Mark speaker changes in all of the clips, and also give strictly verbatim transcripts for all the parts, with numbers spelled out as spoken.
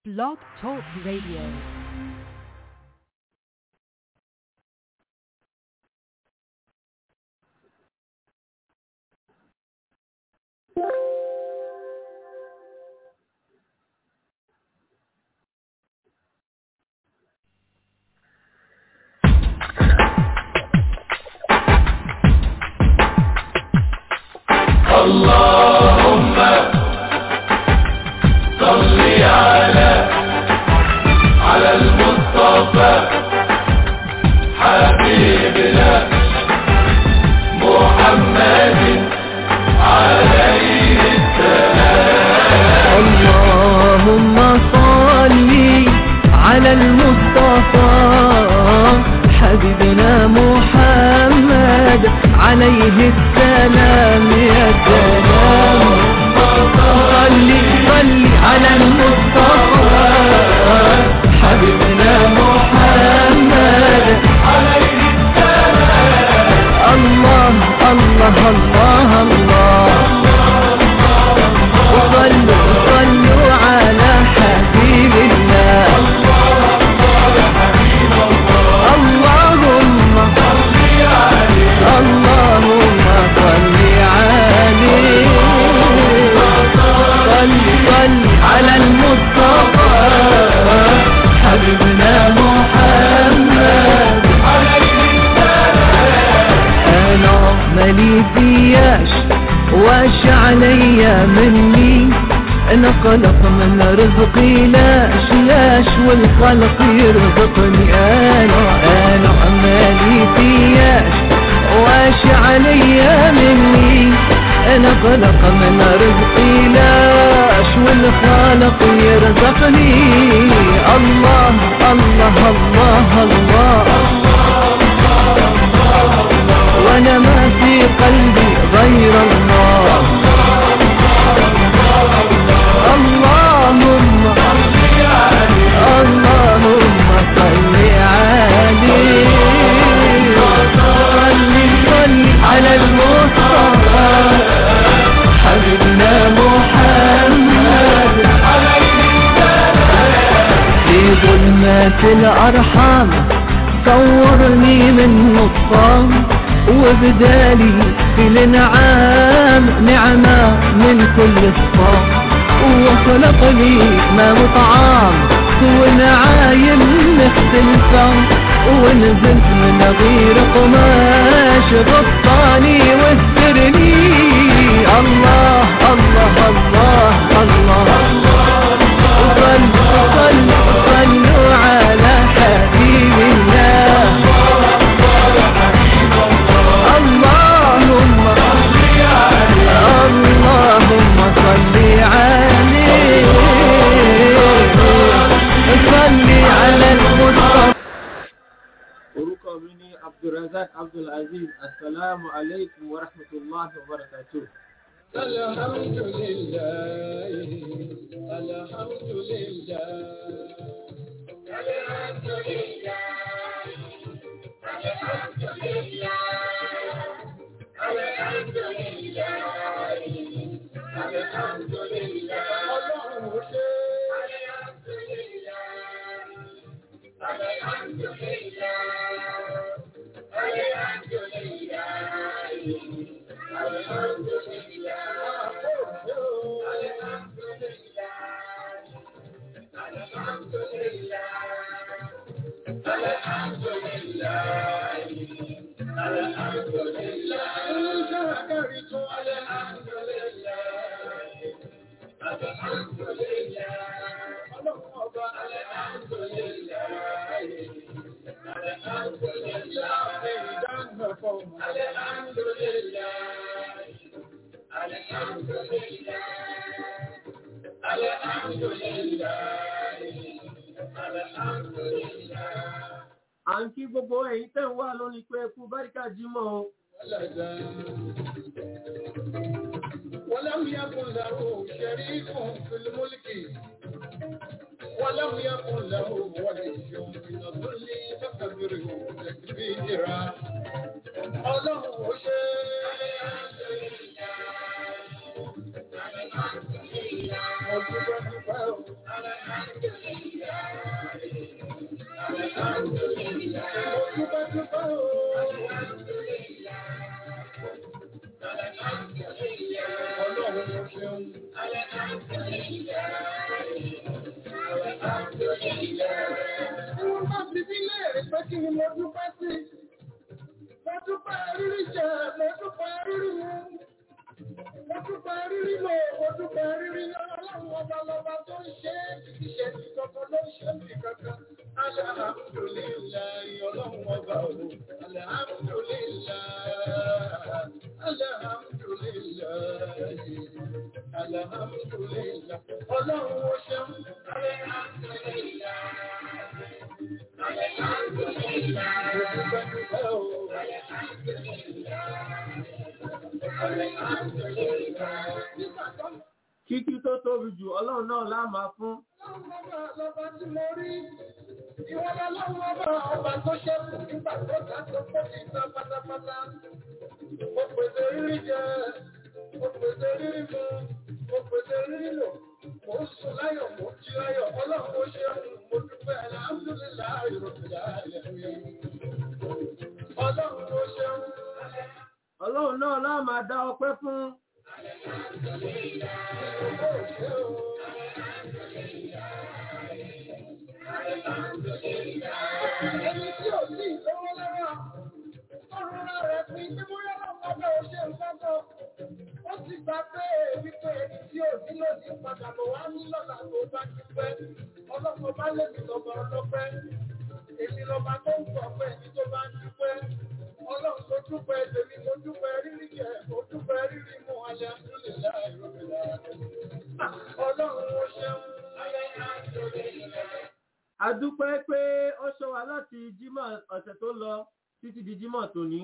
Speaker 1: Blog Talk Radio.
Speaker 2: اللهم صل على على المصطفى حبيبنا محمد عليه السلام.
Speaker 3: اللهم صل على المصطفى حبيبنا محمد عليه السلام. يا سلام صل صل على المصطفى حبيبنا محمد عليه السلام. الله الله الله الله وصلوا صلوا على حبيب الله. اللهم صل عليه اللهم صل عليه صل صل على المصطفى حبيبنا محمد انا مالي فياش واش عليا مني انا خلق من رزقي لاش لاش والخلق يرزقني انا انا مالي فياش واش عليا مني انا خلق من رزقي لاش والخالق يرزقني. الله الله الله الله وانا ما في قلبي غير الله. اللهم اللهم صل عليه صل صل على المصطفى حبيبنا محمد في ظلمات الأرحام صورني من نصام وبدالي في الانعام نعمة من كل الصام وخلق لي ما مطعام ونعايم مختلفة ونزلت من غير قماش غطاني واسترني. الله الله الله الله صلوا صلوا صلوا على حبيب الله. اللهم اللهم صل عليه صل على المصطفى.
Speaker 4: orúkọ mi ni Abdulrazak Abdulaziz. Assalamu alaikum wa rahmatullahi wa barakatuh.
Speaker 2: Alhamdulillah, alhamdulillah, alhamdulillah, alhamdulillah, alhamdulillah, alhamdulillah.
Speaker 4: À ń kí gbogbo ẹ̀yin tẹ́ ń wà lónìí pé kú báríkà jímọ̀ o.
Speaker 2: ولم يكن له شريك في الملك ولم يكن له ولي من الذل فكبره تكبيرا. الله شيء
Speaker 4: Kíkí tó tóbi jù Ọlọ́run náà la máa fún.
Speaker 2: Ọba tí mo rí, ìwọ lọ́wọ́ ọba ọba tó ṣẹ́kù nígbà tó dá tó pọ̀ sí ìta pátápátá. Mo pèsè rírí jẹ, mo pèsè rírí mu, mo pèsè rírí lò. Mo ń sùn láyọ̀, mo ń jí láyọ̀. Ọlọ́run ó ṣe ń mo dúpẹ́ alhamdulillahi rabbil alamin. Ọlọ́run ó ṣe ń.
Speaker 4: Ọlọ́run náà la máa dá ọpẹ́ fún.
Speaker 2: Ẹni tí ò sí ìlọ́wọ́ lọ́wọ́, ọ̀run rẹ̀ fi ní bóyá lọ́wọ́ ọ̀ṣẹ́ ìfọ́tọ̀. Ó ti gbà pé wípé ẹni tí ò nílò ní padà bọ̀ wá ní lọ́la tó bá ti pẹ́. Ọlọ́pàá bá lè fi lọ́ba ọlọ́pẹ́. Èmi lọ́ba tó ń pọ̀ pé ẹni tó bá ń dúpẹ́. Ọlọ́run tó dúpẹ́ tèmi, mo dúpẹ́ rírí jẹ, mo dúpẹ́ rírí mu, alhamdulillahi rabbil alamin. Ọlọ́run ó ṣeun.
Speaker 4: A dúpẹ́ pé ó ṣọ́ wa láti Jímọ̀ ọ̀sẹ̀ tó lọ títí di Jímọ̀ tòní.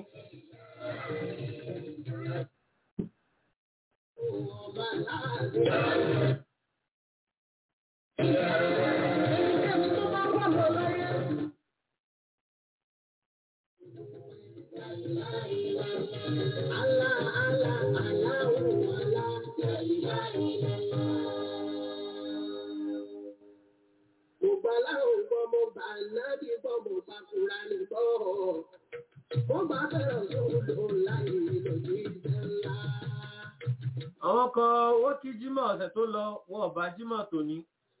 Speaker 4: Àwọn kan owó kí Jímọ̀ ọ̀sẹ̀ tó lọ wọn ò bá Jímọ̀ tòní.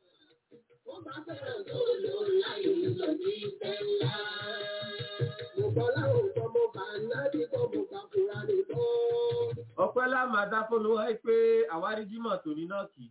Speaker 4: Ọpẹ́ lá máa dá fún olówó pé àwárí Jímọ̀ tòní náà kì í.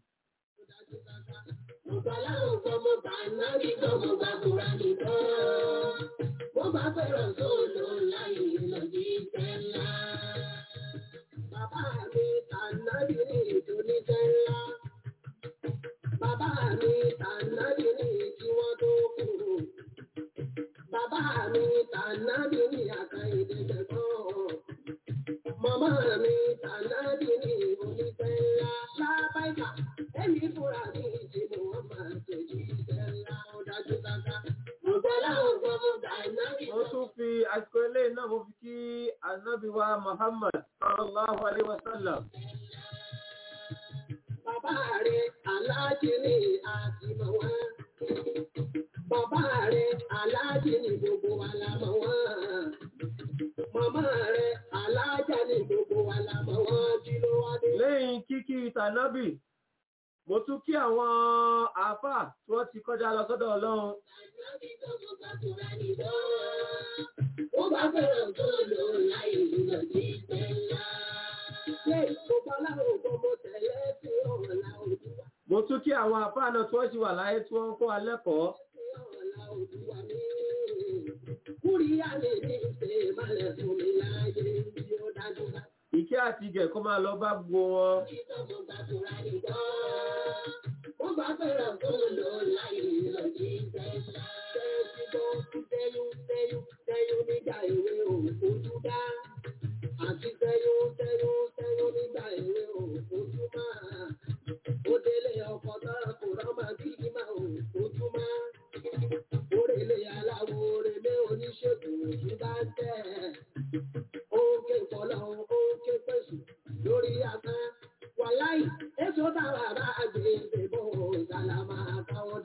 Speaker 2: Bàbá mi tànàbí ní ìdóníṣẹ́ ńlá. Bàbá mi tànàbí ní kí wọ́n tó kúrò. Bàbá mi tànàbí ní àkàìdé tẹ̀kọ́. Màmá mi tànàbí ní oníṣẹ́ ńlá. Lábáìkà, ẹ̀mí fúnra mi tí mo máa tẹ̀jú iṣẹ́ ńlá. Ó dájú káká.
Speaker 4: Mo tún fi àsìkò ilé náà mo fi kí Ànábì wa Muhammad sallallahu alaihi wasallam.
Speaker 2: Bàbá rẹ̀ aláàjì ni àti mọ̀ wọ́n. Bàbá rẹ̀ aláàjì ni gbogbo wa la mọ̀ wọ́n. Màmá rẹ̀ aláàjà ni gbogbo wa la mọ̀ wọ́n. Kí ló wá dé?
Speaker 4: Lẹ́yìn kíkí tànábì, mo tún kí àwọn àáfàá tí wọ́n ti kọjá lọ sọ́dọ̀ Ọlọ́run.
Speaker 2: Ó bá fẹ́ràn tó lò láì lọ sí ìpẹ́lá. Ṣé ìkópa láwọn ògbọ́mọ tẹ̀lé sí ọ̀la òdúwà?
Speaker 4: Mo tún kí àwọn àáfàá náà tí wọ́n ti wà láyé tí wọ́n ń kọ́ alẹ́kọ̀ọ́.
Speaker 2: Ọ̀la òdúwà ní kúríyá lè ní ìṣe ìmọ̀lẹ̀ fún mi láyé tí ó dájú bá.
Speaker 4: Ìkẹ́ àti ìgẹ̀ kó máa lọ bá gbogbo wọn.
Speaker 2: Ó bá fẹ́ràn tó lò láì lọ sí ìpẹ́lá. Tẹ́yún tẹ́yún tẹ́yún nígbà ìwé òfojú dá. Àti tẹ́yún tẹ́yún tẹ́yún nígbà ìwé òfojú máa. Ó délé ọkọ̀ náà kò rọ́mà bí máa òfojú máa. Orèlé aláwo orèlé oníṣègùn òjú bá tẹ̀. Ó ké pọ̀lọ́ ó ké pèsè lórí asán. Wàláì, èso táwa bá gbé ìbò ìsàlámà káwọn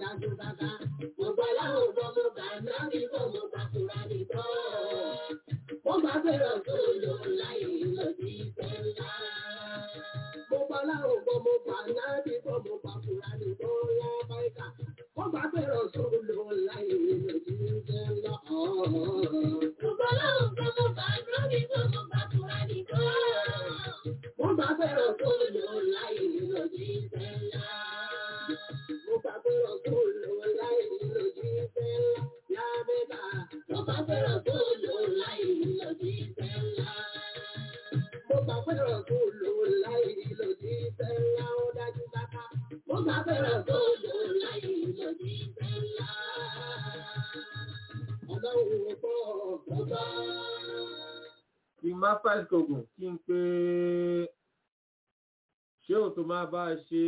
Speaker 2: nìkan. Mo bá fẹ́ràn tó lò láì lọ sí ìfẹ́lá. Mo bá láwọn gbọ́, mo bá náà bí gbọ́, mo bá fura nìkan lábá ìka. Mo bá fẹ́ràn tó lò láì lọ sí ìfẹ́lá. Mo bá láwọn gbọ́, mo bá náà bí gbọ́, mo bá fura nìkan. Mo bá fẹ́ràn tó lò láì lọ sí ìfẹ́lá. Mo bá fẹ́ràn tó lò láì lọ sí ìfẹ́lá. Lábẹ́ta, mo bá fẹ́ràn tó lò láì lọ sí ìfẹ́lá. Mo bá fẹ́ràn tó lò láì lọ sí ìfẹ́lá. Ó dájú dáká. Mo bá fẹ́ràn tó lò láì lọ sí ìfẹ́lá. Ọlọ́run ò gbọ́ ọ̀gbọ́.
Speaker 4: Kí n má fàìsògùn kí n pé ṣé ò tó máa bá a ṣe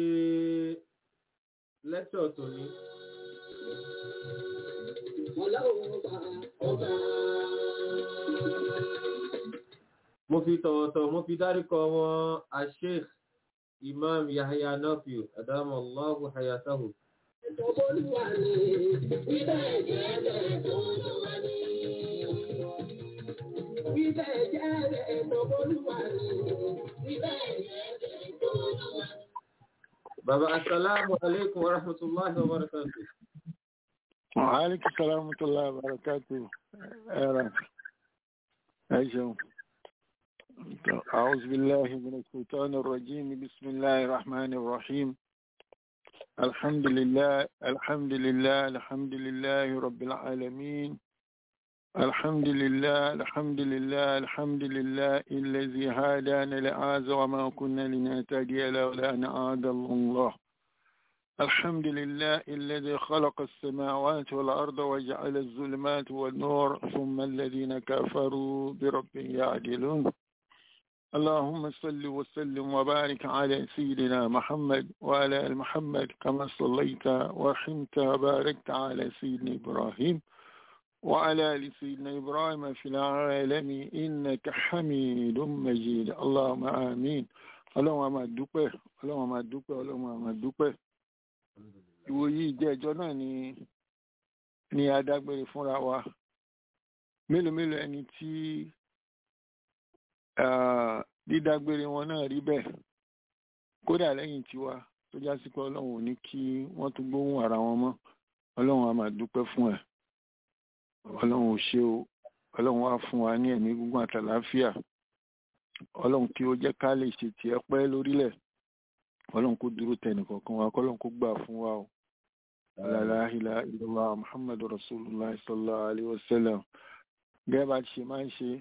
Speaker 4: lẹ́tọ̀ tòní.
Speaker 2: Ọlọ́run ọba ọba.
Speaker 4: Mo fi tọ̀wọ̀tọ̀ mo fi dárúkọ wọn Sheikh Imam Yahya Nafiu Adamu Allahu hayatahu.
Speaker 2: Ìtọ́bọ̀lúwà ni ibẹ̀ jẹ́ bẹ́ẹ̀ tó lọ́wọ́ ni. Ibẹ̀ jẹ́ bẹ́ẹ̀ ìtọ́bọ̀lúwà ni. Ibẹ̀ jẹ́ bẹ́ẹ̀ tó lọ́wọ́ ni.
Speaker 4: Baba assalamu alaikum wa rahmatullahi wa barakatuh.
Speaker 1: Wa alaikum assalam wa rahmatullahi wa barakatuh. Ẹ̀rọ ẹ̀ṣẹ̀. أعوذ بالله من الشيطان الرجيم بسم الله الرحمن الرحيم الحمد لله الحمد لله الحمد لله رب العالمين الحمد لله الحمد لله الحمد لله الذي هدانا لهذا وما كنا لنهتدي لولا أن هدانا الله الحمد لله الذي خلق السماوات والأرض وجعل الظلمات والنور ثم الذين كفروا بربهم يعدلون اللهم صل وسلم وبارك على سيدنا محمد وعلى آل محمد كما صليت ورحمت وباركت على سيدنا إبراهيم وعلى آل سيدنا إبراهيم في العالمين إنك حميد مجيد اللهم آمين اللهم ما دوبه اللهم ما دوبه اللهم ما دوبه ìwòyí ìjẹ́jọ́ náà ni ni adágbére fúnra wa mélòó mélòó ẹni tí dídágbére wọn náà rí bẹ́ẹ̀ kódà lẹ́yìn tiwa tó já sí pé ọlọ́run ò ní kí wọ́n tún gbóhùn ara wọn mọ́ ọlọ́run a máa dúpẹ́ fún ẹ̀ ọlọ́run ò ṣe o ọlọ́run wá fún wa ní ẹ̀mí gígùn àtàlàáfíà ọlọ́run kí ó jẹ́ ká lè ṣe tiẹ̀ pẹ́ lórílẹ̀ ọlọ́run kó dúró tẹnì kọ̀ọ̀kan wa kọ́lọ́run kó gbà fún wa o la ilaha illallah muhammadu rasulullah sallallahu alaihi wasallam gẹ́gẹ́ bá ti ṣe máa ń ṣe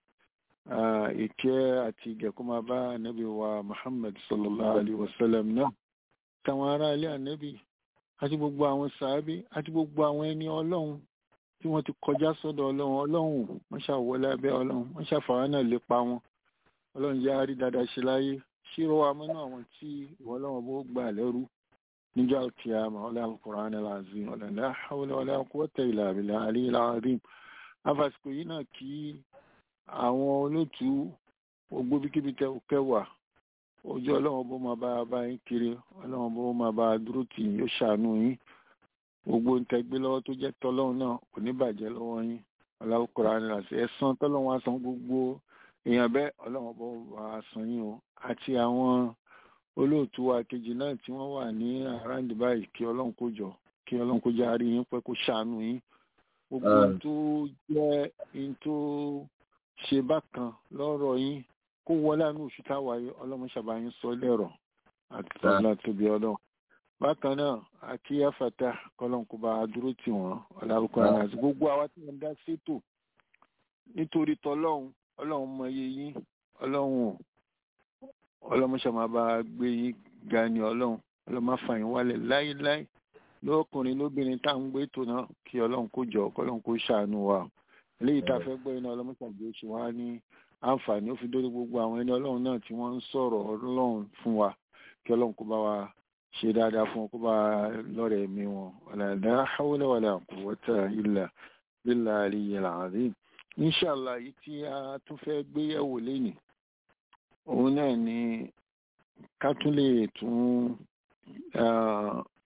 Speaker 1: ìkẹ́ àti ìgẹ̀kọ́ máa bá ànábì wa Muhammad sallallahu alaihi wasallam náà táwọn ará ilé ànábì àti gbogbo àwọn sàábí àti gbogbo àwọn ẹni ọlọ́run tí wọ́n ti kọjá sọ́dọ̀ ọlọ́run ọlọ́run wọ́n ṣàwọlé abẹ́ ọlọ́run wọ́n ṣàfàwà náà lépa wọn ọlọ́run yá rí dáadáa ṣe láyé ṣírò wa mọ́nà àwọn tí ìwọ ọlọ́run bó gbà lẹ́rú níjọ́ tí a mọ̀ ọlá al-Qur'an al-azim ọ̀là la hawla wala quwwata illa billahi al-aliyyil azim afásitì yìí náà kí àwọn olóòtú ogbó bíkíbi kẹwàá ojú ọlọ́run bó máa bá bá yín kiri ọlọ́run bó máa bá dúró tì yín yóò ṣàánú yín gbogbo ń tẹgbé lọ́wọ́ tó jẹ́ tọ́lọ́run náà kò ní bàjẹ́ lọ́wọ́ yín Al-Qur'an àti ẹ̀san tọ́lọ́run á san gbogbo èèyàn bẹ́ẹ̀ ọlọ́run bó wà san yín o àti àwọn olóòtú wa kejì náà tí wọ́n wà ní àràǹdì báyìí kí ọlọ́run kó jọ kí ọlọ́run kó járe yín pẹ́ kó ṣàánú yín gbogbo tó jẹ́ in tó ṣe bákan lọ́rọ̀ yín kó wọlé àánú oṣù táwàáyé ọlọ́run ṣàbáyín sọ lẹ́rọ̀ àti tọ́lá tóbi ọlọ́run bákan náà àti àfàtà kọlọ́n kó bá dúró tì wọ́n ọ̀làlùkọ́ ara àti gbogbo àwa tí wọ́n dá sétò nítorí tọ́lọ́run ọlọ́run mọ iye yín ọlọ́run ọlọ́run ṣàmà bá gbé yín ga ni ọlọ́run ọlọ́run má fà yín wálẹ̀ láíláí lọ́kùnrin lóbìnrin tá à ń gbé ètò náà kí ọlọ́run kó jọ kọlọ́run kó ṣàánú wa eléyìí tá a fẹ́ gbọ́ iná ọlọ́run ṣàgbé oṣù wa ní àǹfààní ó fi dórí gbogbo àwọn ẹni ọlọ́run náà tí wọ́n ń sọ̀rọ̀ ọlọ́run fún wa kí ọlọ́run kó bá wa ṣe dáadáa fún wọn kó bá lọ́rẹ̀ ẹ̀mí wọn la hawla wala quwwata illa billahi aliyyil azim inṣàlá yìí tí a tún fẹ́ gbé yẹ̀wò lénìí òun náà ni ká tún lè tún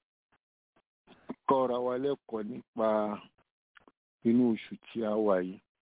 Speaker 1: kọ́ra wa lẹ́kọ̀ọ́ nípa inú oṣù tí a wà yìí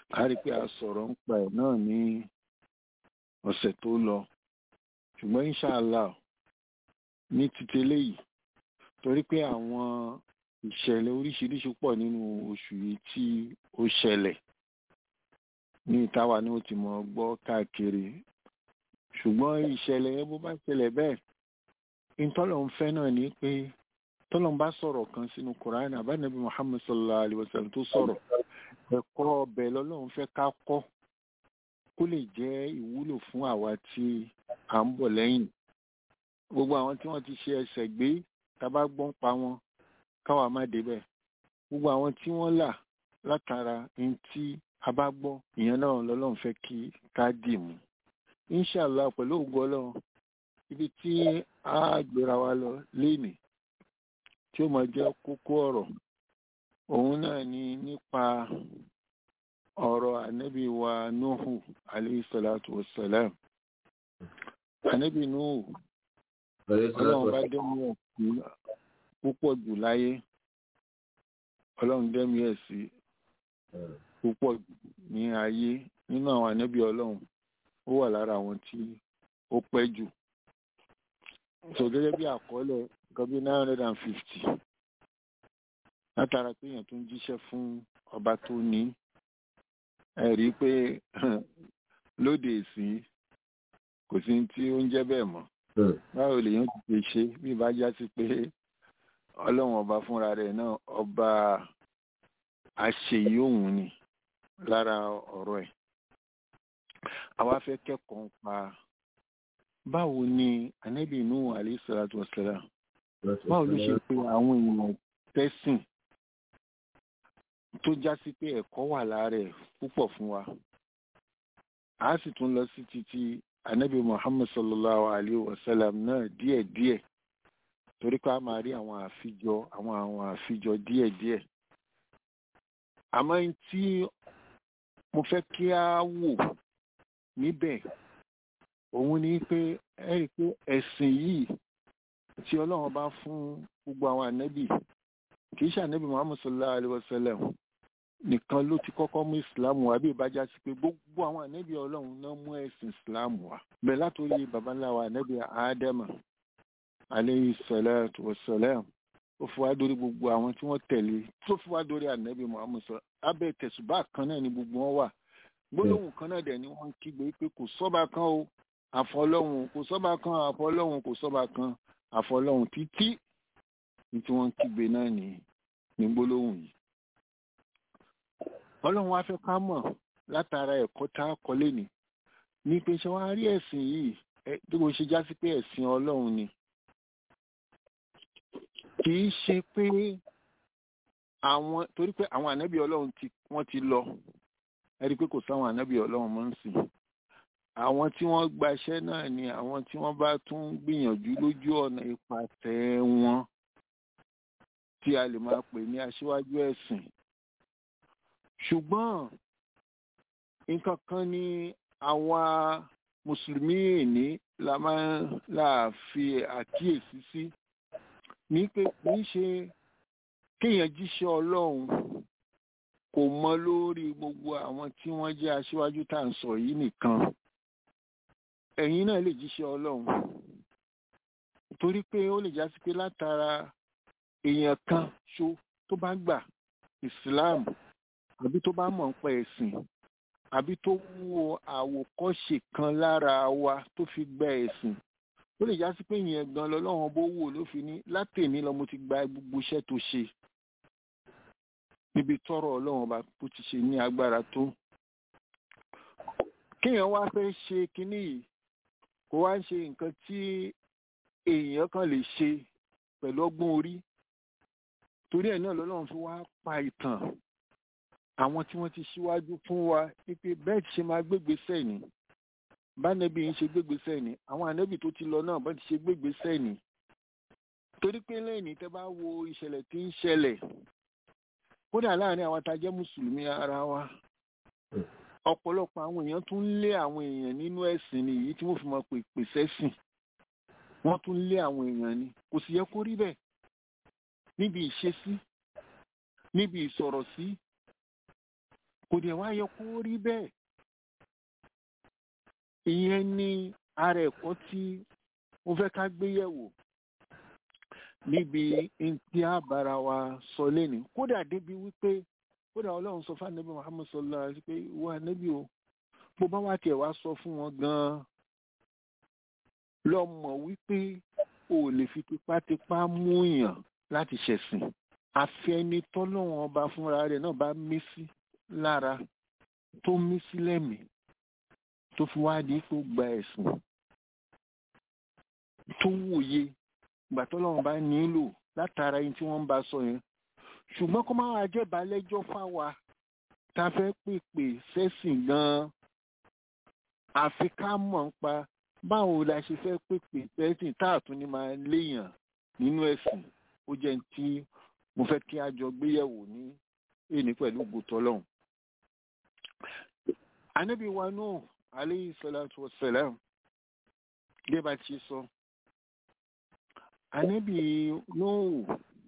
Speaker 1: a rí pé a sọ̀rọ̀ ń pa ẹ̀ náà ní ọ̀sẹ̀ tó lọ ṣùgbọ́n inshallah ní títí eléyìí torí pé àwọn ìṣẹ̀lẹ̀ oríṣiríṣi pọ̀ nínú oṣù yìí tí ó ṣẹlẹ̀ ní ìtawà ni ó ti mọ̀ gbọ́ káàkiri ṣùgbọ́n ìṣẹ̀lẹ̀ yẹn bó bá ṣẹlẹ̀ bẹ́ẹ̀ ìtọ́lọ̀ ń fẹ́ náà ni pé tọ́lọ̀ ń bá sọ̀rọ̀ kan sínú Kùránì àbánabi Muhammad sallallahu alaihi wasallam tó sọ̀rọ̀ ẹ̀kọ́ ọbẹ̀ lọ́lọ́run fẹ́ ká kọ́ kó lè jẹ́ ìwúlò fún àwa tí à ń bọ̀ lẹ́yìn gbogbo àwọn tí wọ́n ti ṣe ẹsẹ̀ gbé tábà gbọ́n pa wọn káwa má débẹ̀ gbogbo àwọn tí wọ́n là látara ní tí a bá gbọ́ ìyẹn náà lọ́lọ́run fẹ́ kí ká dì mú inshallah pẹ̀lú ògo Ọlọ́run ibi tí a gbéra wa lọ lénìí tí ó máa jẹ́ kókó ọ̀rọ̀ òun náà ni nípa ọ̀rọ̀ ànábì wa Nuhu alayhi salatu wassalam ànábì Nuhu Ọlọ́run bá dẹ́mi ẹ̀ sí púpọ̀ jù láyé Ọlọ́run dẹ́mi ẹ̀ sí púpọ̀ jù ní ayé nínú àwọn ànábì Ọlọ́run ó wà lára àwọn tí ó pẹ́ jù so gẹ́gẹ́ bí àkọọ́lẹ̀ nǹkan bí nine hundred and fifty látara pé èèyàn tó ń jíṣẹ́ fún ọba tó ní ẹ rí i pé lóde ìsìn kò sí tí ó ń jẹ́ bẹ́ẹ̀ mọ́ báwo lèèyàn ti ṣe ṣe bí bá já sí pé Ọlọ́run ọba fúnra rẹ̀ náà ọba àṣeyí òun ni lára ọ̀rọ̀ ẹ̀ àwa fẹ́ kẹ́kọ̀ọ́ pa báwo ni ànábì Nuhu alayhi salatu wassalam báwo ló ṣe pé àwọn èèyàn tẹ́sìn tó já sí pé ẹ̀kọ́ wà lára ẹ̀ púpọ̀ fún wa a sì tún lọ sí títí ànábì Muhammad sallallahu alayhi wa sallam náà díẹ̀díẹ̀ torí pé a máa rí àwọn àfijọ àwọn àwọn àfijọ díẹ̀díẹ̀ àmọ́ tí mo fẹ́ kí a wò níbẹ̀ òun ni pé ẹ rí i pé ẹ̀sìn yìí tí Ọlọ́run bá fún gbogbo àwọn ànábì kì í ṣe ànábì Muhammad sallallahu alayhi wa sallam nìkan ló ti kọ́kọ́ mú Islam wá bí ìbájá sí pé gbogbo àwọn ànábì Ọlọ́run náà mú ẹ̀sìn Islam wá bẹ́ẹ̀ látòrí baba ńlá wa ànábì Ádámà alayhi salatu wa salam ó fi wá dórí gbogbo àwọn tí wọ́n tẹ̀lé tó fi wá dórí ànábì Muhammad sallallahu abẹ́ tẹ̀sùbá kan náà ni gbogbo wọn wà gbólóhùn kan náà dẹ̀ ni wọ́n ń kígbe pé kò sọ́ba kan o àfọlọ́hùn kò sọ́ba kan àfọlọ́hùn kò sọ́ba kan àfọlọ́hùn títí ní tí wọ́n ń kígbe náà ní ní gbólóhùn yìí. Ọlọ́run wá fẹ́ ká mọ̀ látara ẹ̀kọ́ tá a kọ́ lé ní ní pé ṣé wọ́n á rí ẹ̀sìn yìí bí mo ṣe já sí pé ẹ̀sìn Ọlọ́run ni kì í ṣe pé àwọn torí pé àwọn ànábì Ọlọ́run tí wọ́n ti lọ ẹ rí i pé kò sáwọn ànábì Ọlọ́run mọ́ ń sìn àwọn tí wọ́n gbaṣẹ́ náà ni àwọn tí wọ́n bá tún gbìyànjú lójú ọ̀nà ìpàtẹ́ wọn tí a lè máa pè ní aṣíwájú ẹ̀sìn ṣùgbọ́n nǹkan kan ní àwa mùsùlùmí èní la máa là fi àkíyèsí sí ní pé kì í ṣe kéèyàn jíṣẹ́ Ọlọ́run kò mọ lórí gbogbo àwọn tí wọ́n jẹ́ aṣíwájú tá à ń sọ yìí nìkan ẹ̀yin náà lè jíṣẹ́ Ọlọ́run torí pé ó lè já sí pé látara èèyàn kan ṣo tó bá gbà Islam àbí tó bá mọ̀ ń pa ẹ̀sìn àbí tó wo àwòkọ́ṣe kan lára wa tó fi gba ẹ̀sìn ó lè já sí pé ìyẹn gan lọ́lọ́run bó wò ló fi ní látẹ̀ní lọ mo ti gba gbogbo iṣẹ́ tó ṣe níbi tọ́rọ̀ Ọlọ́run ọba bó ti ṣe ní agbára tó kéèyàn wá fẹ́ ṣe kinní yìí kó wá ń ṣe nǹkan tí èèyàn kan lè ṣe pẹ̀lú ọgbọ́n orí torí ẹ̀ náà lọ́lọ́run fi wá pa ìtàn àwọn tí wọ́n ti ṣíwájú fún wa wípé bẹ́ẹ̀ ti ṣe máa gbégbèsè ní bánẹ́bí ń ṣe gbégbèsè ní àwọn ànẹ́bí tó ti lọ náà bá ti ṣe gbégbèsè ní torí pé lẹ́yìn tẹ́ bá wo ìṣẹ̀lẹ̀ tí ń ṣẹlẹ̀ kódà láàrin àwọn atajẹ́ mùsùlùmí ara wa ọ̀pọ̀lọpọ̀ àwọn èèyàn tún lé àwọn èèyàn nínú ẹ̀sìn nìyí tí wọ́n fi mọ̀ pé pèsè sìn wọ́n tún lé àwọn èèyàn ni kò sì yẹ kó rí bẹ́ẹ̀ níbi ìṣesí níbi ìsọ̀rọ̀ sí kò dẹ̀ wá yẹ kó rí bẹ́ẹ̀. Ìyẹn ni ara ẹ̀kọ́ tí mo fẹ́ ká gbé yẹ̀wò níbi tí a bára wa sọ lẹ́nu. Kódà débi wípé kódà Ọlọ́run sọ fún Ànábì Muhammad sallallahu alaihi wasallam pé wà Ànábì o bó bá wá tiẹ̀ wá sọ fún wọn gan-an lọ mọ̀ wípé o lè fi tipátipá mú yàn láti ṣẹ̀sìn. Àfẹ́ni tọ́lọ́run ọba fúnra rẹ̀ náà bá mí sí lára tó mí sí lẹ́mìí tó fi wá di kó gba ẹ̀sìn tó wòye ìgbà tọ́lọ́run bá nílò látara yín tí wọ́n ń bá sọ yẹn. Ṣùgbọ́n kó máa jẹ́ balẹ́jọ́ fáwa tá a fẹ́ pèpè sẹ́sìn gan-an. Àfi ká mọ̀ ń pa báwo la ṣe fẹ́ pèpè sẹ́sìn tá a tún ní máa léèyàn nínú ẹ̀sìn. Ó jẹ́ tí mo fẹ́ kí a jọ gbéyẹ̀wò ní èní pẹ̀lú gbòtọ́lọ́hùn. Ànábì wa Nuh alayhi salatu wassalam dé bá ti sọ. Ànábì Nuh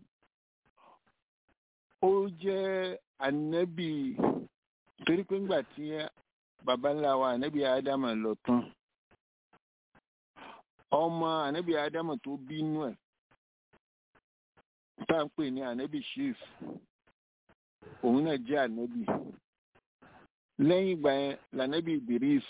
Speaker 1: ó jẹ́ ànábì torí pé ńgbà tí baba ńlá wa ànábì Ádámà lọ tán ọmọ ànábì Ádámà tó bínú ẹ̀ tá à ń pè ní ànábì Ṣif òun náà jẹ́ ànábì. Lẹ́yìn ìgbà yẹn lànábì Idris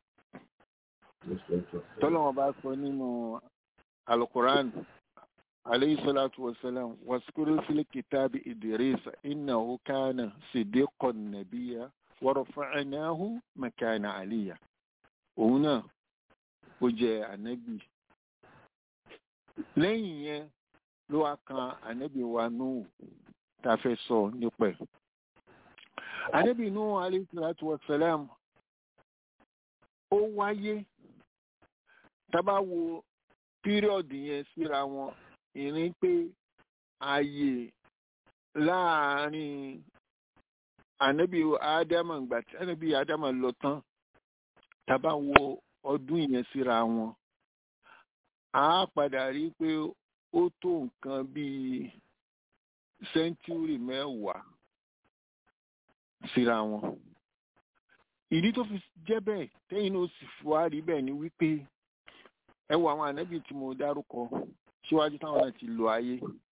Speaker 1: tọ́lọ́wọ́n bá sọ nínú Al-Qur'an alayhi salatu wassalam waskuru fil kitabi Idris innahu kana siddiqan nabiyya wa rafa'nahu makana aliyya. Òun náà ó jẹ́ ànábì. Lẹ́yìn yẹn ló wá kan ànábì wa Nuh tá a fẹ́ sọ nípa ẹ̀. Ànábì Nuh alayhi salatu wassalam ó wáyé tá bá wo píríọ̀dù yẹn síra wọn ìrìn pé ààyè láàárín ànábì Ádámà ìgbà tí ànábì Ádámà lọ tán tá bá wo ọdún yẹn síra wọn a padà rí pé ó tó nǹkan bíi sẹ́ńtúrì mẹ́wàá síra wọn. Ìdí tó fi jẹ́ bẹ́ẹ̀ tẹ́yìn ló sì wá rí bẹ́ẹ̀ ni wípé ẹ wo àwọn ànábì tí mo dárúkọ síwájú táwọn náà ti lò ayé.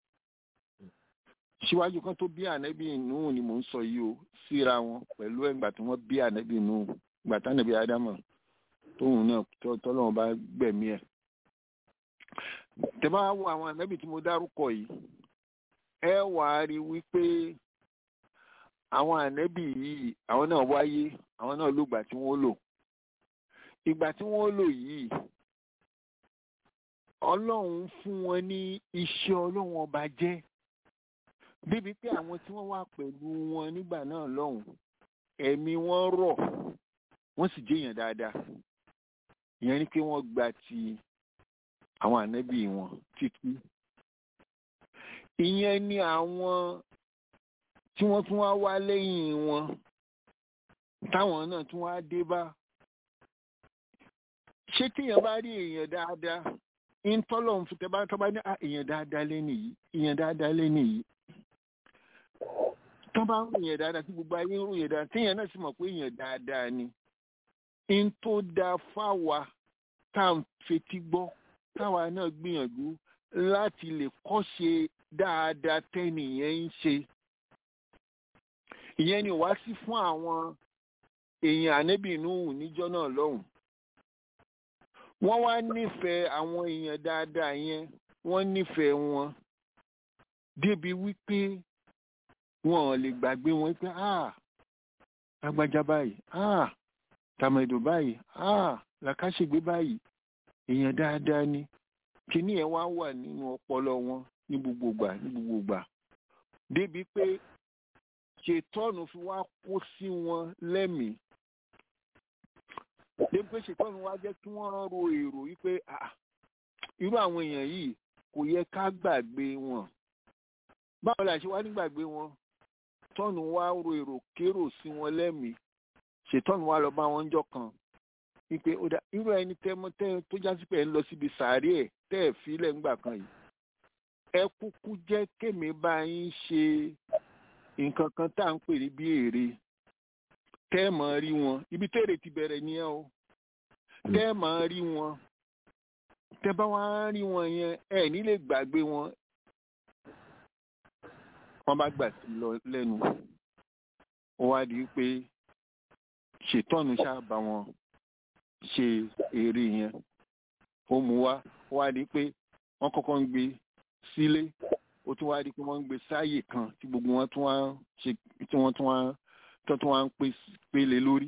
Speaker 1: Síwájú kan tó bí ànábì Nuh ni mò ń sọ yìí o síra wọn pẹ̀lú ẹ̀gbà tí wọ́n bí ànábì Nuh ìgbà tí ànábì Ádámà tóun náà tọ́lọ́run bá gbẹ̀mí ẹ̀. Tẹ́ bá wo àwọn ànábì tí mo dárúkọ yìí ẹ wà á rí wípé àwọn ànábì yìí àwọn náà wáyé àwọn náà lògbà tí wọ́n lò. Ìgbà tí wọ́n lò yìí Ọlọ́run fún wọn ní iṣẹ́ Ọlọ́run ọba jẹ́ débi pé àwọn tí wọ́n wà pẹ̀lú wọn nígbà náà lọ́hùn ẹ̀mí wọn rọ̀ wọ́n sì jẹ́yàn dáadáa. Ìyẹn ni pé wọ́n gba ti àwọn ànábì wọn títí. Ìyẹn ni àwọn tí wọ́n tún wá wá lẹ́yìn wọn táwọn náà tún wá dé bá. Ṣé téèyàn bá rí èèyàn dáadáa ń tọ́lọ̀ ń fi tẹ́ bá tọ́ bá ní èèyàn dáadáa lẹ́nu yìí èèyàn dáadáa lẹ́nu yìí tọ́ bá ń ròyìn dáadáa tí gbogbo ayé ń ròyìn dáadáa téèyàn náà sì mọ̀ pé èèyàn dáadáa ni ń tó da fáwa tá à ń fetí gbọ́ táwa náà gbìyànjú láti lè kọ́ṣe dáadáa tẹ́nìyẹn ń ṣe. Ìyẹn ni wá sí fún àwọn èèyàn ànábì Nuhu níjọ́ náà lọ́hùn. Wọ́n wá nífẹ̀ẹ́ àwọn èèyàn dáadáa yẹn wọ́n nífẹ̀ẹ́ wọn débi wípé wọn ò lè gbàgbé wọn pé ah lágbájá báyìí ah tàmẹ̀dò báyìí ah làkàṣègbè báyìí èèyàn dáadáa ni. Kíní ẹ̀ wá wà nínú ọpọlọ wọn ní gbogbo ìgbà ní gbogbo ìgbà débi pé ṣètọ́nù fi wá kó sí wọn lẹ́mìí. Débi pé ṣètọ́nù wá jẹ́ kí wọ́n ro èrò wípé irú àwọn èèyàn yìí kò yẹ ká gbàgbé wọn. Báwo la ṣe wá nígbàgbé wọn? Tọ́nù wá ro èrò kérò sí wọn lẹ́mìí. Ṣètọ́nù wá lọ bá wọn jọ́ kan wípé irú ẹni tẹ́mọ́tẹ́ tó jásí pé ẹ̀ ń lọ síbi sàárè ẹ̀ tẹ́ ẹ̀ fílẹ̀ ńgbà kan yìí. Ẹ kúkú jẹ́ kémi bá yín ṣe nǹkan kan tá à ń pè ní bí èrè tẹ́ máa rí wọn ibi tẹ́rẹ̀ ti bẹ̀rẹ̀ ni ẹ o tẹ́ máa rí wọn tẹ́ bá wá rí wọn yẹn ẹ ní lè gbàgbé wọn wọ́n bá gbà sí lọ lẹ́nu ó wá di pé ṣètọ́nù ṣáàbà wọn ṣe eré yẹn ó mú wá ó wá di pé wọ́n kọ́kọ́ ń gbé sílé ó tún wá di pé wọ́n ń gbé sáàyè kan tí gbogbo wọn tún wá ṣe tí wọ́n tún wá tó tún wá ń pélé lórí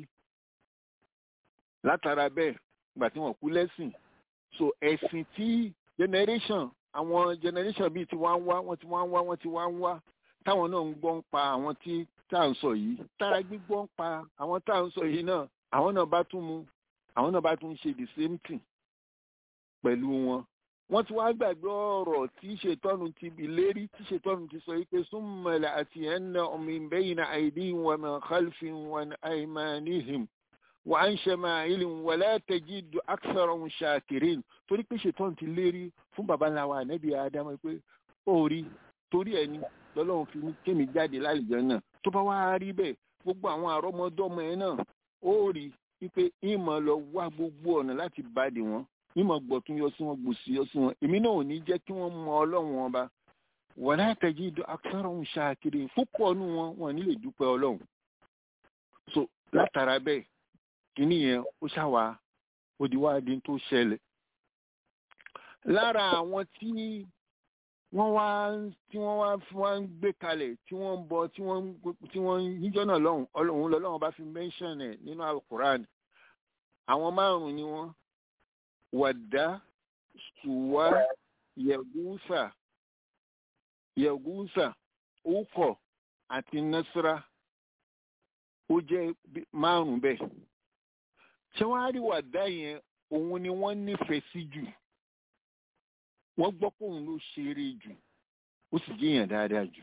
Speaker 1: látara bẹ́ẹ̀ ìgbà tí wọ́n kú lẹ́sìn so ẹ̀sìn tí generation àwọn generation bíi ti wá ń wá wọ́n ti wá ń wá wọ́n ti wá ń wá táwọn náà ń gbọ́ ń pa àwọn tí tá à ń sọ yìí tára gbígbọ́ ń pa àwọn tá à ń sọ yìí náà àwọn náà bá tún mu àwọn náà bá tún ṣe the same thing pẹ̀lú wọn wọ́n ti wá gbàgbé ọ̀rọ̀ tí ṣètọ́nù ti bì lérí tí ṣètọ́nù ti sọ yìí pé súnmọ̀lẹ̀ àti ẹ̀nà min bayna aydihim wa min khalfihim wa an aymanihim wa an shama'ilihim wa la tajidu aktharahum shakirin torí pé ṣètọ́nù ti lérí fún baba ńlá wa ànábì Ádámù pé ó rí torí ẹni lọ́lọ́run fi ní kémi jáde lálejò náà tó bá wá rí bẹ́ẹ̀ gbogbo àwọn àrọ́mọdọ́mọ ẹ̀ náà ó rí wípé ìmọ̀ lọ wá gbogbo ọ̀nà láti bàdé wọn ìmọ̀ gbọ̀tún yọ sí wọn gbòsì yọ sí wọn èmi náà ò ní jẹ́ kí wọ́n mọ ọlọ́run ọba wala tajidu aktharahum shakirin púpọ̀ nù wọn wọn ní lè dúpẹ́ ọlọ́run so látara bẹ́ẹ̀ kíní yẹn ó ṣàwà òdiwádìí tó ṣẹlẹ̀ lára àwọn tí wọ́n wá tí wọ́n wá wá ń gbé kalẹ̀ tí wọ́n ń bọ tí wọ́n tí wọ́n níjọ́ náà lọ́hùn ọlọ́run lọ́lọ́run bá fi mention ẹ̀ nínú Al-Qur'an àwọn márùn-ún ni wọ́n Wàdá Sùwá Yẹ̀gúsà Yẹ̀gúsà Ukọ̀ àti Nasra ó jẹ́ márùn-ún bẹ́ẹ̀ ṣé wọ́n á rí Wàdá yẹn òun ni wọ́n nífẹ̀ẹ́ sí jù wọ́n gbọ́ pé òun ló ṣeré jù ó sì jẹ́yàn dáadáa jù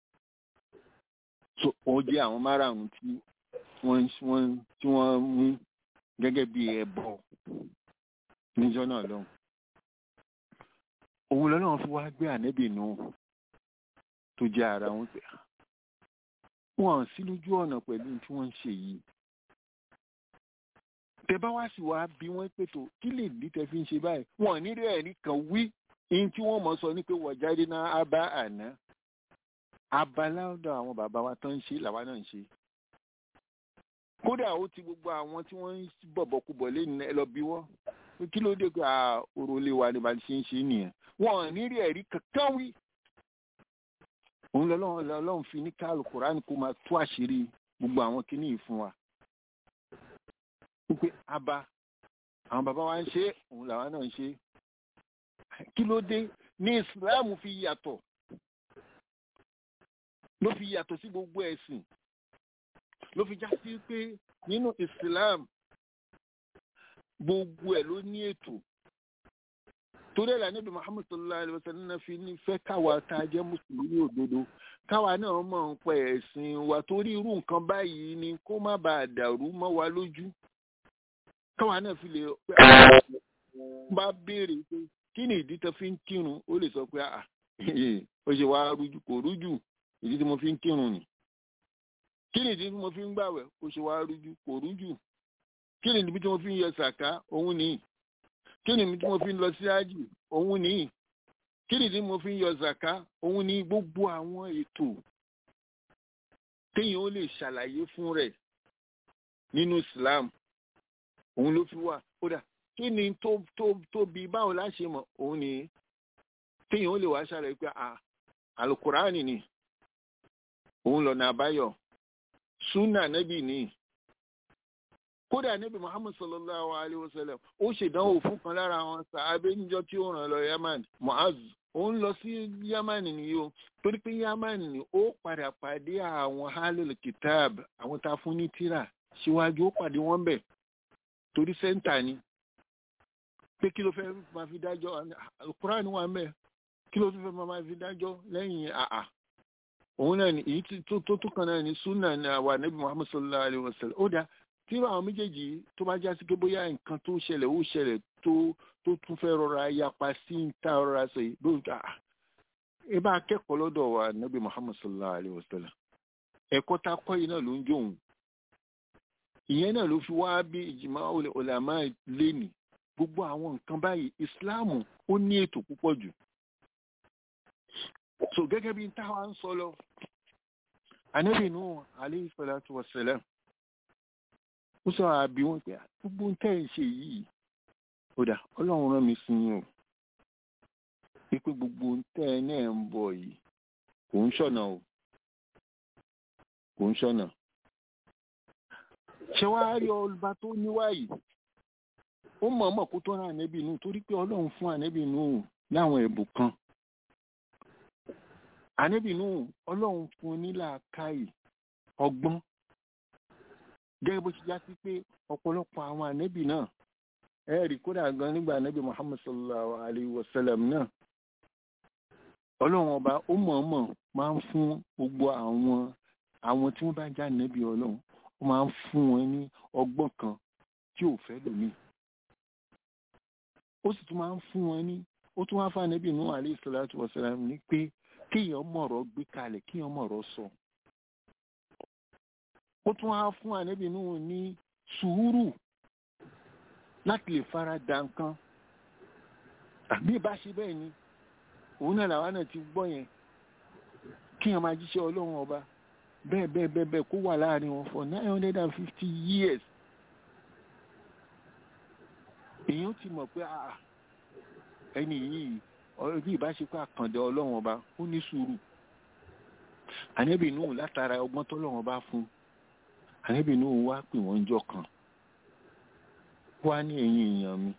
Speaker 1: so ó jẹ́ àwọn márààrún tí wọ́n wọ́n tí wọ́n mú gẹ́gẹ́ bí ẹbọ níjọ́ náà lọ́hùn òun lọ́nà fi wá gbé ànẹ́bì nù tó jẹ́ ara wọn pé wọ́n sí lójú ọ̀nà pẹ̀lú tí wọ́n ń ṣe yìí tẹ bá wá sí wàá bí wọ́n pètò kí lè dí tẹ fi ń ṣe báyìí wọ́n ní rẹ̀ ní kan wí in tí wọ́n mọ̀ sọ ní pé wọ̀jáde náà á bá àná abaláwọ̀dọ̀ àwọn bàbá wa tán ń ṣe làwa náà ń ṣe kódà ó ti gbogbo àwọn tí wọ́n ń bọ̀bọ̀kúbọ̀ lẹ́nu ẹ lọ bí wọ́n kí ló dé pé ọ̀rọ̀ lè wà ní bá ṣe ń ṣe nìyẹn wọ́n ní rí ẹ̀rí kankan wí òun lọ́lọ́run fi ní káàlù Kùránì kó máa tú àṣírí gbogbo àwọn kinní yìí fún wa wípé aba àwọn bàbá wa ń ṣe òun làwa náà ń ṣe kí ló dé ní ìsìláàmù fi yàtọ̀ ló fi yàtọ̀ sí gbogbo ẹ̀sìn ló fi já sí pé nínú ìsìláàmù gbogbo ẹ̀ ló ní ètò torí ẹ̀ lànàbí Muhammad sallallahu alaihi wasallam náà fi ní fẹ́ káwa tá a jẹ́ mùsùlùmí òdodo káwa náà mọ̀ ń pẹ́ ẹ̀sìn wa torí irú nǹkan báyìí ni kó má bàa dàrú mọ́ wa lójú káwa náà fi lè bá béèrè pé kí ni ìdí tó fi ń kírun ó lè sọ pé àà ó ṣe wá rújú kò rújú ìdí tí mo fi ń kírun ni kí ni ìdí tí mo fi ń gbàwẹ̀ ó ṣe wá rújú kò rújú kí ni ìdí tí mo fi ń yọ sàká òun nìyí kí ni ìdí tí mo fi ń lọ sí ájì òun nìyí kí ni ìdí tí mo fi ń yọ sàká òun ní gbogbo àwọn ètò téèyàn ó lè ṣàlàyé fún rẹ̀ nínú Islam òun ló fi wà kódà kí ni tó tó tóbi báwo la ṣe mọ̀ òun ni téèyàn ó lè wá ṣàlàyé pé Al-Qur'ani ni òun lọ́nà àbáyọ súnà nẹ́bì ni kódà nẹ́bì Muhammad sallallahu alayhi wa sallam ó ṣèdánwò fún kan lára àwọn sàábé níjọ́ tí ó ràn lọ Yaman Mu'az òun lọ sí Yaman nìyí o torí pé Yaman ni ó padà pàdé àwọn halil kitab àwọn tá a fún ní tírà síwájú ó pàdé wọn bẹ̀ torí sẹ́ńtà ni pé kí ló fẹ́ máa fi dájọ́ Al-Qur'an wà mẹ́ kí ló fẹ́ máa fi dájọ́ lẹ́yìn àà òun náà ni èyí tó tó kan náà ni sunna ní àwa Nabi Muhammad sallallahu alayhi wa sallam ó dá tí àwọn méjèèjì tó bá já sí pé bóyá nǹkan tó ṣẹlẹ̀ ó ṣẹlẹ̀ tó tó tún fẹ́ rọra yapa sí ń ta rọra sọ yìí lóòótọ́ àà ẹ bá akẹ́kọ̀ọ́ lọ́dọ̀ wa Nabi Muhammad sallallahu alayhi wa sallam ẹ̀kọ́ tá a kọ́ yìí náà ló ń jó òun ìyẹn náà ló fi wá bí ìjìmá ulama lẹ́nì gbogbo àwọn nǹkan báyìí ìsìláàmù ó ní ètò púpọ̀ jù. So gẹ́gẹ́ bí táwa ń sọ lọ Ànábì Nuh alayhi salatu wassalam ó sọ àbí wọn pé gbogbo ń tẹ́ ẹ̀ ṣe yìí ó dà ọlọ́run rán mi sí yín o wípé gbogbo ń tẹ́ ẹ náà ń bọ̀ yìí kò ń ṣọ̀nà o kò ń ṣọ̀nà. ṣé wàá rí ọba tó níwáyìí ó mọ̀ọ́mọ̀ kó tó rán Ànábì Nuh torí pé ọlọ́run fún Ànábì Nuh láwọn ẹ̀bùn kan. Ànábì Nuh ọlọ́run fún un ní làákàyè ọgbọ́n gẹ́gẹ́ bó ti já sí pé ọ̀pọ̀lọpọ̀ àwọn ànábì náà ẹ̀rí kódà gan nígbà ànábì Muhammad sallallahu alayhi wa sallam náà ọlọ́run ọba ó mọ̀ọ́mọ̀ máa ń fún gbogbo àwọn àwọn tí wọ́n bá já ànábì ọlọ́run ó máa ń fún wọn ní ọgbọ́n kan tí ò fẹ́ lómi ó sì tún máa ń fún wọn ní ó tún wá fún ànábì Nuh alayhi salatu wa sallam ní pé kéèyàn mọ̀rọ̀ gbé kalẹ̀ kéèyàn mọ̀rọ̀ sọ. Ó tún wá fún Ànábì Nuh ní sùúrù láti lè fara da nǹkan. Àbí ìbá ṣe bẹ́ẹ̀ ni òun náà làwọn náà ti gbọ́ yẹn kéèyàn máa jíṣẹ́ ọlọ́run ọba bẹ́ẹ̀ bẹ́ẹ̀ bẹ́ẹ̀ bẹ́ẹ̀ kó wà láàrin wọn for nine hundred and fifty years. Èèyàn ti mọ̀ pé ẹni yìí ọ̀rọ̀ bí ìbáṣepọ̀ àkàndá ọlọ́run ọba ó ní sùúrù. Ànábì Nuh látara ọgbọ́n tọ́lọ́run ọba fún Ànábì Nuh wá pè wọ́n jọ kan wá ní ẹ̀yin èèyàn mi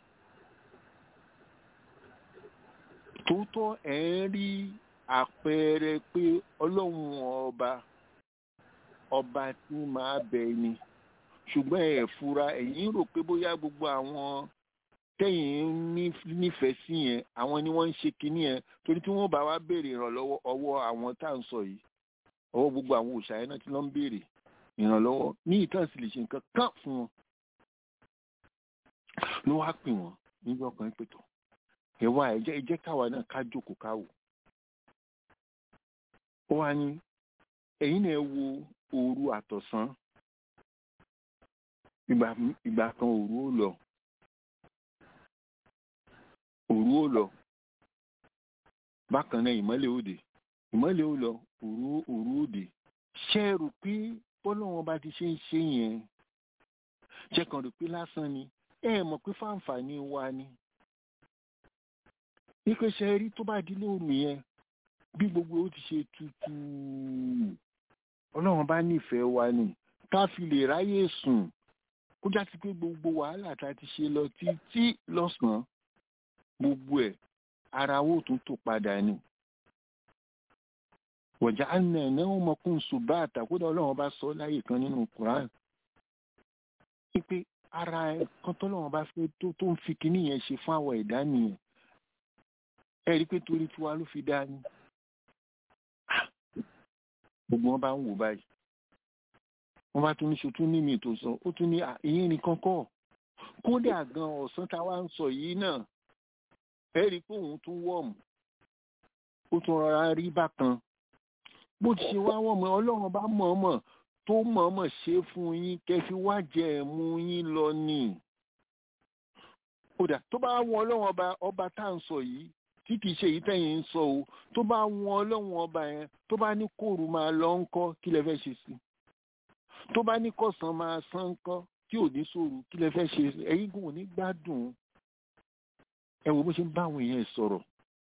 Speaker 1: tòótọ́ ẹ̀ ń rí àpẹẹrẹ pé ọlọ́run ọba ọba tí máa bẹ ni ṣùgbọ́n ẹ̀ fura ẹ̀yin rò pé bóyá gbogbo àwọn tẹ́yìn nífẹ̀ẹ́ sí yẹn àwọn ni wọ́n ń ṣe kinní yẹn torí tí wọ́n bá wá béèrè ìrànlọ́wọ́ ọwọ́ àwọn tá à ń sọ yìí ọwọ́ gbogbo àwọn òòṣà yẹn náà tí wọ́n ń béèrè ìrànlọ́wọ́ ní ìtàn sì lè ṣe nǹkan kán fún wọn ló wá pè wọ́n nígbà ọkàn pẹ̀tọ̀ ẹ wá ẹ jẹ́ ẹ jẹ́ káwa náà ká jókòó ká wò ó wá ní ẹ̀yin náà wo òru àtọ̀sán ìgbà kan òru ó lọ òru ó lọ bákan náà ìmọ́lẹ̀ òde ìmọ́lẹ̀ ó lọ òru òru òde ṣé ẹ rò pé bọ́lọ́wọ́n bá ti ṣe ń ṣe yẹn ṣé kàn rò pé lásán ni ẹ mọ̀ pé fáǹfààní wa ni wípé ṣe rí tó bá di lóru yẹn bí gbogbo ó ti ṣe tutù ọlọ́run bá nífẹ̀ẹ́ wa ni ká fi lè ráyè sùn kó já sí pé gbogbo wàhálà tá a ti ṣe lọ títí lọ́sàn-án gbogbo ẹ̀ ara wo tún tó padà ni wọ̀já àná ẹ̀ náà wọ́n mọ̀kún ṣùgbọ́n àtàkùdà ọlọ́run bá sọ láyè kan nínú Quran wípé ara ẹ̀ kan tọ́lọ́run bá fẹ́ tó tó ń fi kinní yẹn ṣe fún àwọn ẹ̀dá nìyẹn ẹ rí i pé torí tiwa ló fi dá ní gbogbo wọn bá ń wò báyìí wọn bá tún ní ṣe tún ní mi tó sọ ó tún ní ìyẹn nìkan kọ́ kódà gan ọ̀sán táwa ń sọ yìí náà ẹ rí i pé òun tún wọ̀mù ó tún rọra rí bákan bó ti ṣe wá wọ̀mù ọlọ́run bá mọ̀ọ́mọ̀ tó mọ̀ọ́mọ̀ ṣe fún yín kẹfí wá jẹ ẹ̀mú yín lọ ni kódà tó bá wọn ọlọ́run ọba ọba tá à ń sọ yìí tí kìí ṣe èyí tẹ̀yìn ń sọ o tó bá wọn ọlọ́run ọba yẹn tó bá ní kóòrù máa lọ ń kọ́ kí lẹ fẹ́ ṣe sí tó bá ní kọ̀sán máa sán ń kọ́ tí ò ní sòrò kí lẹ fẹ́ ṣe sí ẹ̀yin gùn ò ní gbádùn ẹ wo bó ṣe ń bá àwọn èèyàn sọ̀rọ̀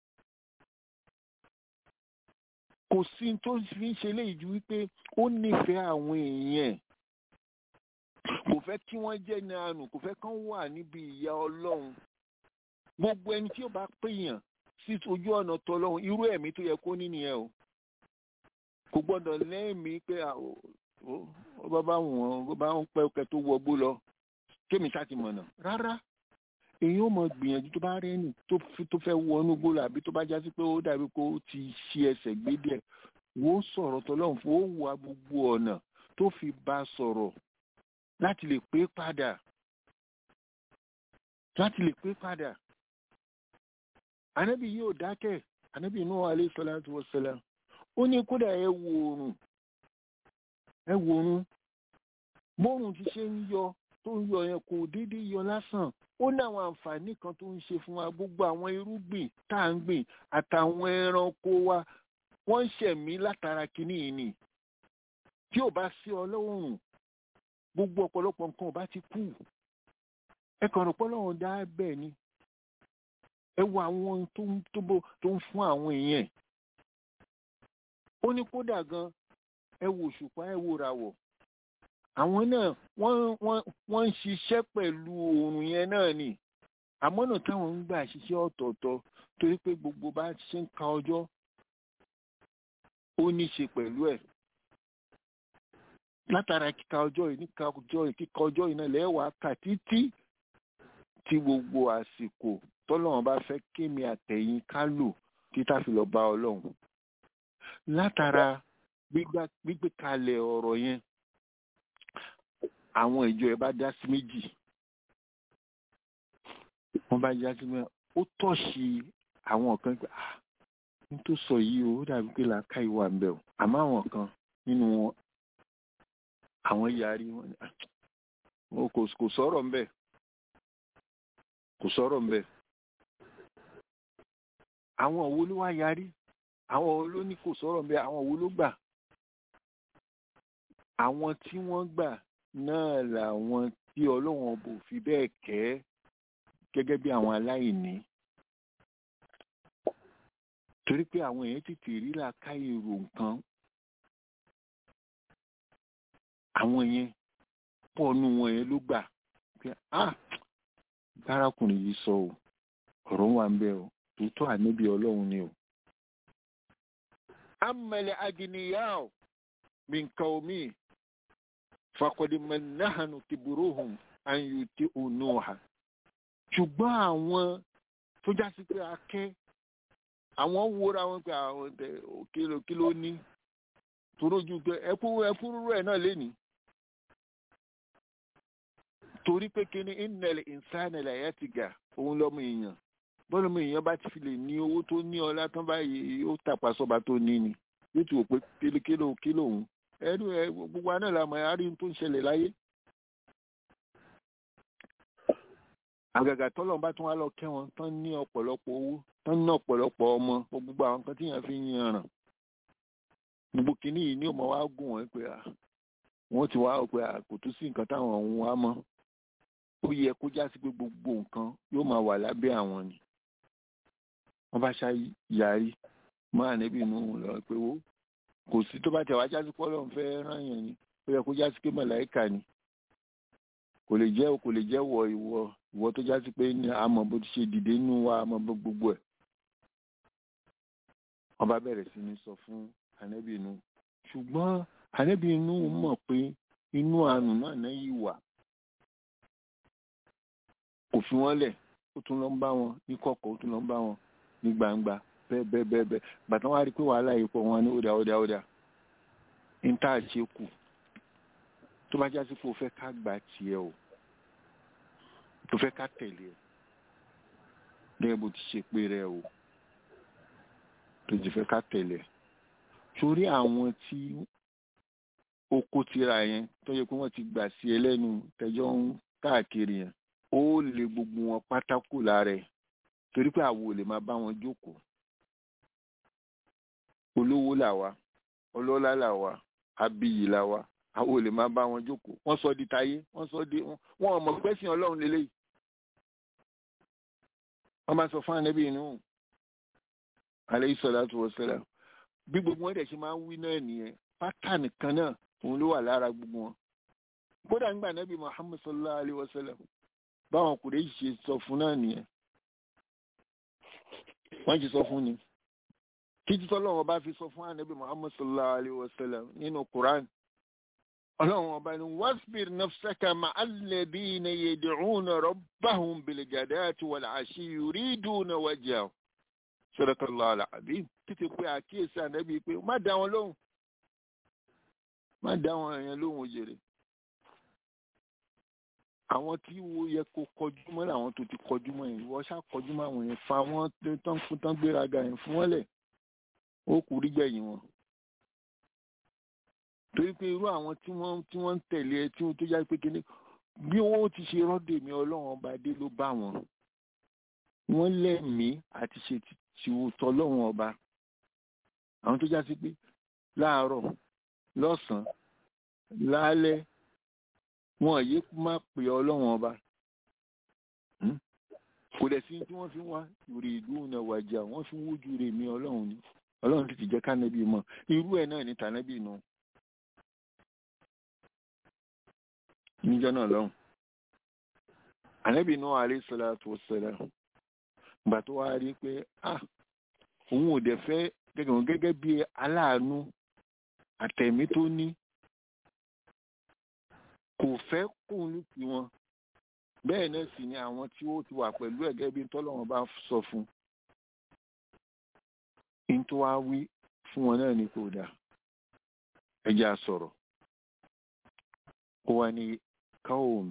Speaker 1: kò sí tó fi ń ṣe léyìí ju wípé ó nífẹ̀ẹ́ àwọn èèyàn kò fẹ́ kí wọ́n jẹ́ ní àánú kò fẹ́ kán wà níbi ìyà ọlọ́run gbogbo ẹni tí ó bá pèèyàn sí ojú ọ̀nà tọlọ́run irú ẹ̀mí tó yẹ kó ní nìyẹn o kò gbọ́dọ̀ lẹ́ẹ̀mí pé ó bá bá wọn ó bá ń pẹ́ ọkẹ́ tó wọgbó lọ kémi sáti mọ̀nà rárá èyí ó mọ gbìyànjú tó bá rẹ́ni tó fẹ́ wọnú gbólọ àbí tó bá jásí pé ó dàbí pé ó ti ṣí ẹsẹ̀ gbé díẹ̀ wò ó sọ̀rọ̀ tọlọ́run fún ó wà gbogbo ọ̀nà tó fi bá sọ̀rọ̀ láti lè pé padà láti lè pé padà ànábì yóò dákẹ́ ànábì Nuh alayhi salatu wassalam ó ní kódà ẹ wo oòrùn ẹ wo oòrùn bóòrùn ti ṣe ń yọ tó ń yọ yẹn kò déédéé yọ lásán, ó ní àwọn àǹfààní kan tó ń ṣe fún wa. Gbogbo àwọn irúgbìn tá à ń gbìn àtàwọn ẹranko wa wọ́n ń ṣẹ̀mí látara kínní yìí ni. Tí ò bá sí Ọlọ́run, gbogbo ọ̀pọ̀lọpọ̀ nǹkan ò bá ti kú. Ẹ kàn rò pé Ọlọ́run dá bẹ́ẹ̀ ni. Ẹ wo àwọn tó ń tó ń fún àwọn èèyàn. Ó ní kódà gan, ẹ wo òṣùpá, ẹ wo ràwọ̀. Àwọn náà wọ́n wọ́n wọ́n ń ṣiṣẹ́ pẹ̀lú oòrùn yẹn náà ni. Àmọ́ náà táwọn ń gbà ṣiṣẹ́ ọ̀tọ̀ọ̀tọ̀ torí pé gbogbo bá ṣe ń ka ọjọ́ ó ní ṣe pẹ̀lú ẹ̀. Látara kíka ọjọ́ yìí níka ọjọ́ yìí kíka ọjọ́ yìí náà lẹ́wàá kà títí tí gbogbo àsìkò tọ́lọ́run bá fẹ́ kémi àtẹ̀yìn ká lò kí tá fi lọ bá Ọlọ́run. Látara gbígbé kalẹ̀ ọ̀rọ̀ yẹn, àwọn ìjọ ẹ bá dá sí méjì. Wọ́n bá dá sí méjì, ó tọ́ṣì àwọn kan pé ah ní tó sọ yìí ó dàbí pé làákà ìwà ń bẹ o. Àmọ́ àwọn kan nínú wọn àwọn yarí wọn kò kò sọ̀rọ̀ ń bẹ kò sọ̀rọ̀ ń bẹ. Àwọn wo ló wá yarí? Àwọn wo ló ní kò sọ̀rọ̀ ń bẹ? Àwọn wo ló gbà? Àwọn tí wọ́n gbà náà làwọn tí Ọlọ́run bò fi bẹ́ẹ̀ kẹ́ gẹ́gẹ́ bí àwọn aláìní. Torí pé àwọn èèyàn tètè rí làákàyè rò nǹkan. Àwọn yẹn pọ̀ nù wọn yẹn ló gbà pé ah bárakùnrin yìí sọ ò ọ̀rọ̀ wà ń bẹ o, tòótọ́ ànábì Ọlọ́run ni o. Amẹ̀lẹ̀ agìnìyàwó min qaumi faqad mannahanu kiburuhum an yuti'u Nuha. Ṣùgbọ́n àwọn tó já sí pé akẹ́ àwọn wúra wọn pé àwọn kìlò kìlò ní torójú pé ẹkú ẹkú rúrú ẹ̀ náà lé ní. Torí pé kí ni innal insana la yatgha òun lọ́mọ èèyàn. Bọ́lá ọmọ èèyàn bá ti fi lè ní owó tó ní ọlá tán báyìí ó tàpá sọ́ba tó ní ni. Yóò ti wò pé kílò kílò òun. Ẹnu ẹ gbogbo àná làmọ̀ ẹ̀ á rí tó ń ṣẹlẹ̀ láyé. Àgàgà tọ́lọ̀ bá tún wá lọ kẹ́ wọn tán ní ọ̀pọ̀lọpọ̀ owó tán ní ọ̀pọ̀lọpọ̀ ọmọ gbogbo àwọn kan tí yẹn fi ń yanràn. Gbogbo kìíní yìí ní ọmọ wa gùn wọn pé wọ́n ti wá pé kò tún sí nǹkan táwọn ọ̀hún wá mọ́. Ó yẹ kó já sí pé gbogbo nǹkan yóò máa wà lábẹ́ àwọn ni. Wọ́n bá ṣá yarí mọ́ ànábì inú lọ pé ó kò sí tó bá tẹ̀ wá já sí pọ́lọ́ ń fẹ́ rán yẹn ni. Ó yẹ kó já sí pé màláíkà ni. Kò lè jẹ́ kò lè jẹ́ wọ ìwọ ìwọ tó já sí pé àmọ́ bó ti ṣe dìde nínú wa àmọ́ gbogbo ẹ̀. Wọ́n bá bẹ̀rẹ̀ sí ní sọ fún ànábì inú. Ṣùgbọ́n ànábì inú mọ̀ pé inú àánú náà náà yìí wà. Kò fi wọ́n lẹ̀, ó tún lọ ń bá wọn ní kọ̀kọ̀, ó tún lọ ń bá wọn ní gbangba bẹ́ẹ̀ bẹ́ẹ̀ bẹ́ẹ̀ bẹ́ẹ̀. Bàtà wọn á rí pé wàhálà yìí pọ̀ wọn ní ọ̀dà ọ̀dà ọ̀dà. Ní tá a ṣe kù tó bá já sí pé o fẹ́ ká gbà tiẹ̀ o, tó fẹ́ ká tẹ̀lé ẹ̀ bẹ́ẹ̀ bó ti ṣe pé rẹ o, tó ti fẹ́ ká tẹ̀lé ẹ̀. Torí àwọn tí oko tira yẹn tó yẹ pé wọ́n ti gbà sí ẹlẹ́nu tẹjọ́ ń káàkiri yẹn, ó lè gbogbo wọn pátákó lára ẹ̀ torí pé àwo ò lè máa bá wọn jókòó. Olówó làwa, ọlọ́lá làwa, abiyì làwa, àwọn ò lè máa bá wọn jókòó. Wọ́n sọ di tayé, wọ́n sọ di wọn ọmọ gbẹ́sìn Ọlọ́run lélẹ́yìí. Wọ́n máa sọ fún ànábì inú alayhi salatu wassalam. Bí gbogbo wọn dẹ̀ ṣe máa ń wí náà nìyẹn, pátánì kan náà òun ló wà lára gbogbo wọn. Kódà nígbà ànábì Muhammad sallallahu alayhi wa sallam báwọn kùrẹ́ ṣe sọ fún náà nìyẹn. Wọ́n ti sọ fún ni. Títí tọ́lọ́run bá fi sọ fún ànábì Muhammad sallallahu alayhi wa sallam nínú Quran. Ọlọ́run ọba ni wasbir nafsaka ma'al ladhina yad'una rabbahum bil ghadati wal 'ashi yuriduna wajhahu. Sadaqallahu al-'azim. Títí pé àkíyèsí ànábì pé má dá wọn lóhùn. Má dá wọn èèyàn lóhùn òjèrè. Àwọn tí wo yẹ kó kọjú mọ́ làwọn tó ti kọjú mọ́ yẹn. Wọ́n ṣá kọjú mọ́ àwọn yẹn fa wọ́n tán fún tán gbéraga yẹn fún wọn lẹ̀. Ó kù rí gbẹ̀yìn wọn. torí pé irú àwọn tí wọ́n tí wọ́n ń tẹ̀lé ẹ tí wọ́n tó já pé kíní bí wọ́n ti ṣe rọ́dè mi ọlọ́run ọba dé ló bá wọn wọ́n lẹ́mìí àti ṣe tìwòtọ́ ọlọ́run ọba àwọn tó já sí pé láàárọ̀ lọ́sàn-án lálẹ́ wọn yé má pè ọlọ́run ọba kò dẹ̀ sí tí wọ́n fi wá ìrè ìlú náà wàjà wọ́n fi wójú rè mí ọlọ́run ni ọlọ́run ti ti jẹ́ kánẹ́bí mọ́ irú ẹ̀ náà ní tànẹ́bí nù níjọ́ náà lọ́hùn ànẹ́bí nù alayhi salatu wassalam gbà tó wá rí pé ah òun ò dẹ̀ fẹ́ gẹ́gẹ́ gẹ́gẹ́ bí aláàánú àtẹ̀mí tó ní kò fẹ́ kóun lù kí wọn bẹ́ẹ̀ náà sì ni àwọn tí ó ti wà pẹ̀lú ẹ̀gẹ́ bí tọ́lọ́run bá sọ fún un tó wá wí fún wọn náà ní kò dà ẹjẹ́ sọ̀rọ̀ ó wá ní káwọ́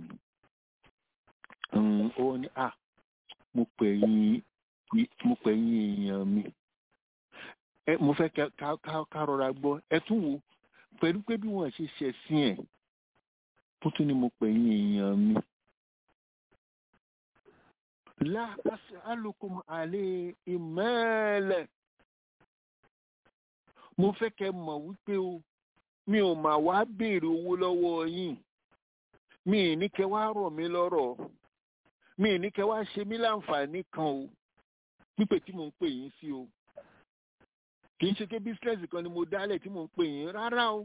Speaker 1: mi ó ní à mo pè yín mo pè yín èèyàn mi ẹ mo fẹ́ ká ká ká rọra gbọ́ ẹ tún wò pẹ̀lú pé bí wọ́n ṣe ṣẹ̀ sí ẹ̀ tó tún ní mo pè yín èèyàn mi. La as'alukum alayhi mala. Mo fẹ́ kẹ́ mọ̀ wípé o mi ò mà wá béèrè owó lọ́wọ́ yín mi ní kẹ́ wá rọ̀ mí lọ́rọ̀ mi ní kẹ́ wá ṣe mí láǹfààní kan o pípè tí mò ń pè yín sí o kì í ṣe pé bísíǹsì kan ni mo dálẹ̀ tí mò ń pè yín rárá o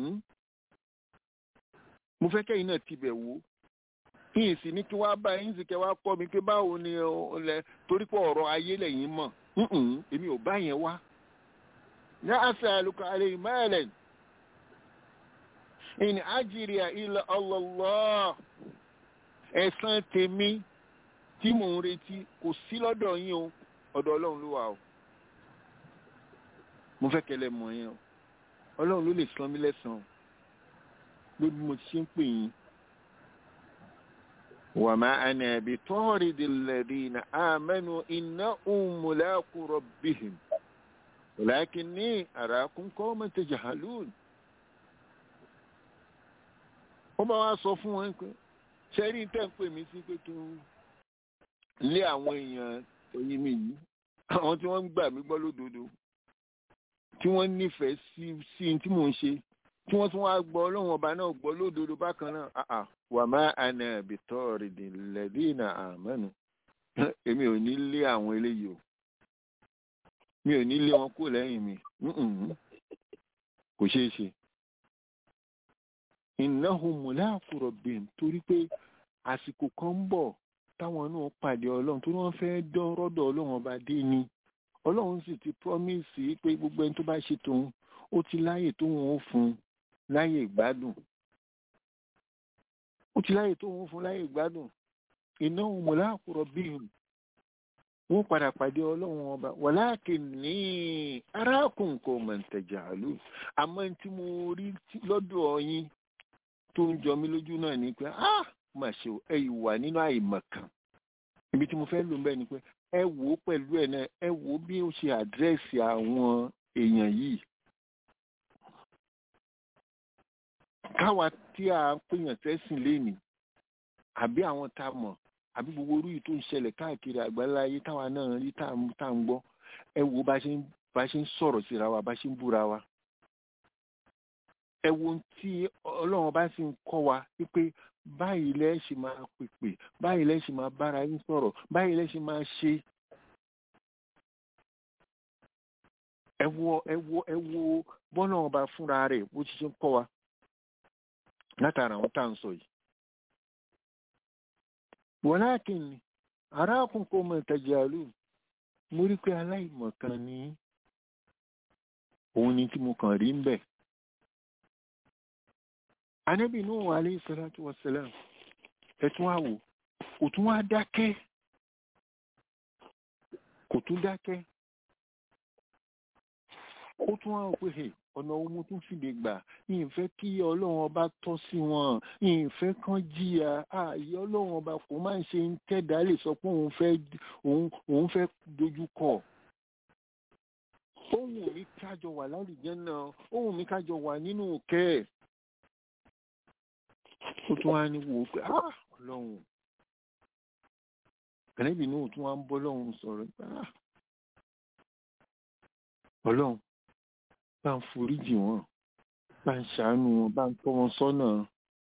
Speaker 1: mo fẹ́ kẹ́yìn náà tibẹ̀ wò yín sì ní kí wá bá yín sì kẹ́ wá kọ́ mi pé báwo ni ọ̀lẹ́ torí pé ọ̀rọ̀ ayé lẹ́yìn mọ̀ èmi ò bá yẹn wá. La as'aluka alayhi malan in ajriya illa Allah ẹ̀san tèmi tí mò ń retí kò sí lọ́dọ̀ yín o ọ̀dọ̀ ọlọ́run ló wà o mo fẹ́ kẹ́lẹ́ mọ̀ yẹn o ọlọ́run ló lè san mí lẹ́san lórí mo ti ṣe ń pè yín. wa ma ana bitaridil ladina amanu innahum mulaqu rabbihim walakinni arakum qawman tajhalun. ó bá wá sọ fún wọn pé ṣẹ́rí tẹ́ ń pè mí sí pé tó lé àwọn èèyàn ẹ̀yìn mi yìí àwọn tí wọ́n ń gbà mí gbọ́ lódodo tí wọ́n nífẹ̀ẹ́ sí sí tí mò ń ṣe tí wọ́n tún wá gbọ́ ọlọ́run ọba náà gbọ́ lódodo bákan náà àà wà má ana bitaridil ladina amanu èmi ò ní lé àwọn eléyìí o mi ò ní lé wọn kó lẹ́yìn mi kò ṣeé ṣe. innahum mulaqu rabbihim torí pé àsìkò kan ń bọ̀ táwọn náà pàdé ọlọ́run tó wọ́n fẹ́ dán rọ́dọ̀ ọlọ́run ọba dé ni ọlọ́run sì ti promise pé gbogbo ẹni tó bá ṣe tòun ó ti láyè tóun ó fún láyè ìgbádùn ó ti láyè tóun ó fún láyè ìgbádùn innahum mulaqu rabbihim wọ́n padà pàdé ọlọ́run ọba walakinni arakum qawman tajhalun àmọ́ tí mo rí lọ́dọ̀ yín tó ń jọ mí lójú náà ni pé ah mà ṣe ẹ ìwà nínú àìmọ̀kan ibi tí mo fẹ́ lò ń bẹ́ẹ̀ ni pé ẹ wò ó pẹ̀lú ẹ̀ náà ẹ wò ó bí ó ṣe àdírẹ́sì àwọn èèyàn yìí káwa tí a ń pèèyàn tẹ́sìn lénìí àbí àwọn tá a mọ̀ àbí gbogbo orú yìí tó ń ṣẹlẹ̀ káàkiri àgbáláyé táwa náà rí tá à ń gbọ́ ẹ wò ó bá ṣe ń sọ̀rọ̀ síra wa bá ṣe ń búra wa ẹ wo tí ọlọ́run bá sì ń kọ́ wa wípé báyìí lẹ́ ṣe máa pèpè báyìí lẹ́ ṣe máa bára yín sọ̀rọ̀ báyìí lẹ́ ṣe máa ṣe. ẹ wo ẹ wo ẹ wo bọ́nà ọba fúnra rẹ̀ bó ti ṣe ń kọ́ wa látara àwọn tá à ń sọ yìí. walakin arakum qawman tajhalun mo rí pé aláìmọ̀kan ni òun ni tí mo kàn rí ń bẹ̀. Ànábì Nuhu alayhi salatu wassalam ẹ̀tún wá wò kò tún wá dákẹ́ kò tún dákẹ́ ó tún wá pé ọ̀nà ohun tún fìdí gbà ìfẹ́ kí ọlọ́run ọba tọ́ sí wọn ìfẹ́ kan jìyà ààyè ọlọ́run ọba kò máa ń ṣe ń tẹ́dá lè sọ pé òun fẹ́ òun òun fẹ́ dojú kọ ó wù mí kájọ wà lálùjánnà, ó wù mí kájọ wà nínú òkè. Ó tún wá ní wò ó pé ah ọlọ́run ànábì náà tún wá ń bọ́ lọ́run sọ̀rọ̀ pé ah ọlọ́run bá ń foríjì wọn, bá ń ṣàánú wọn, bá ń tọ́ wọn sọ́nà.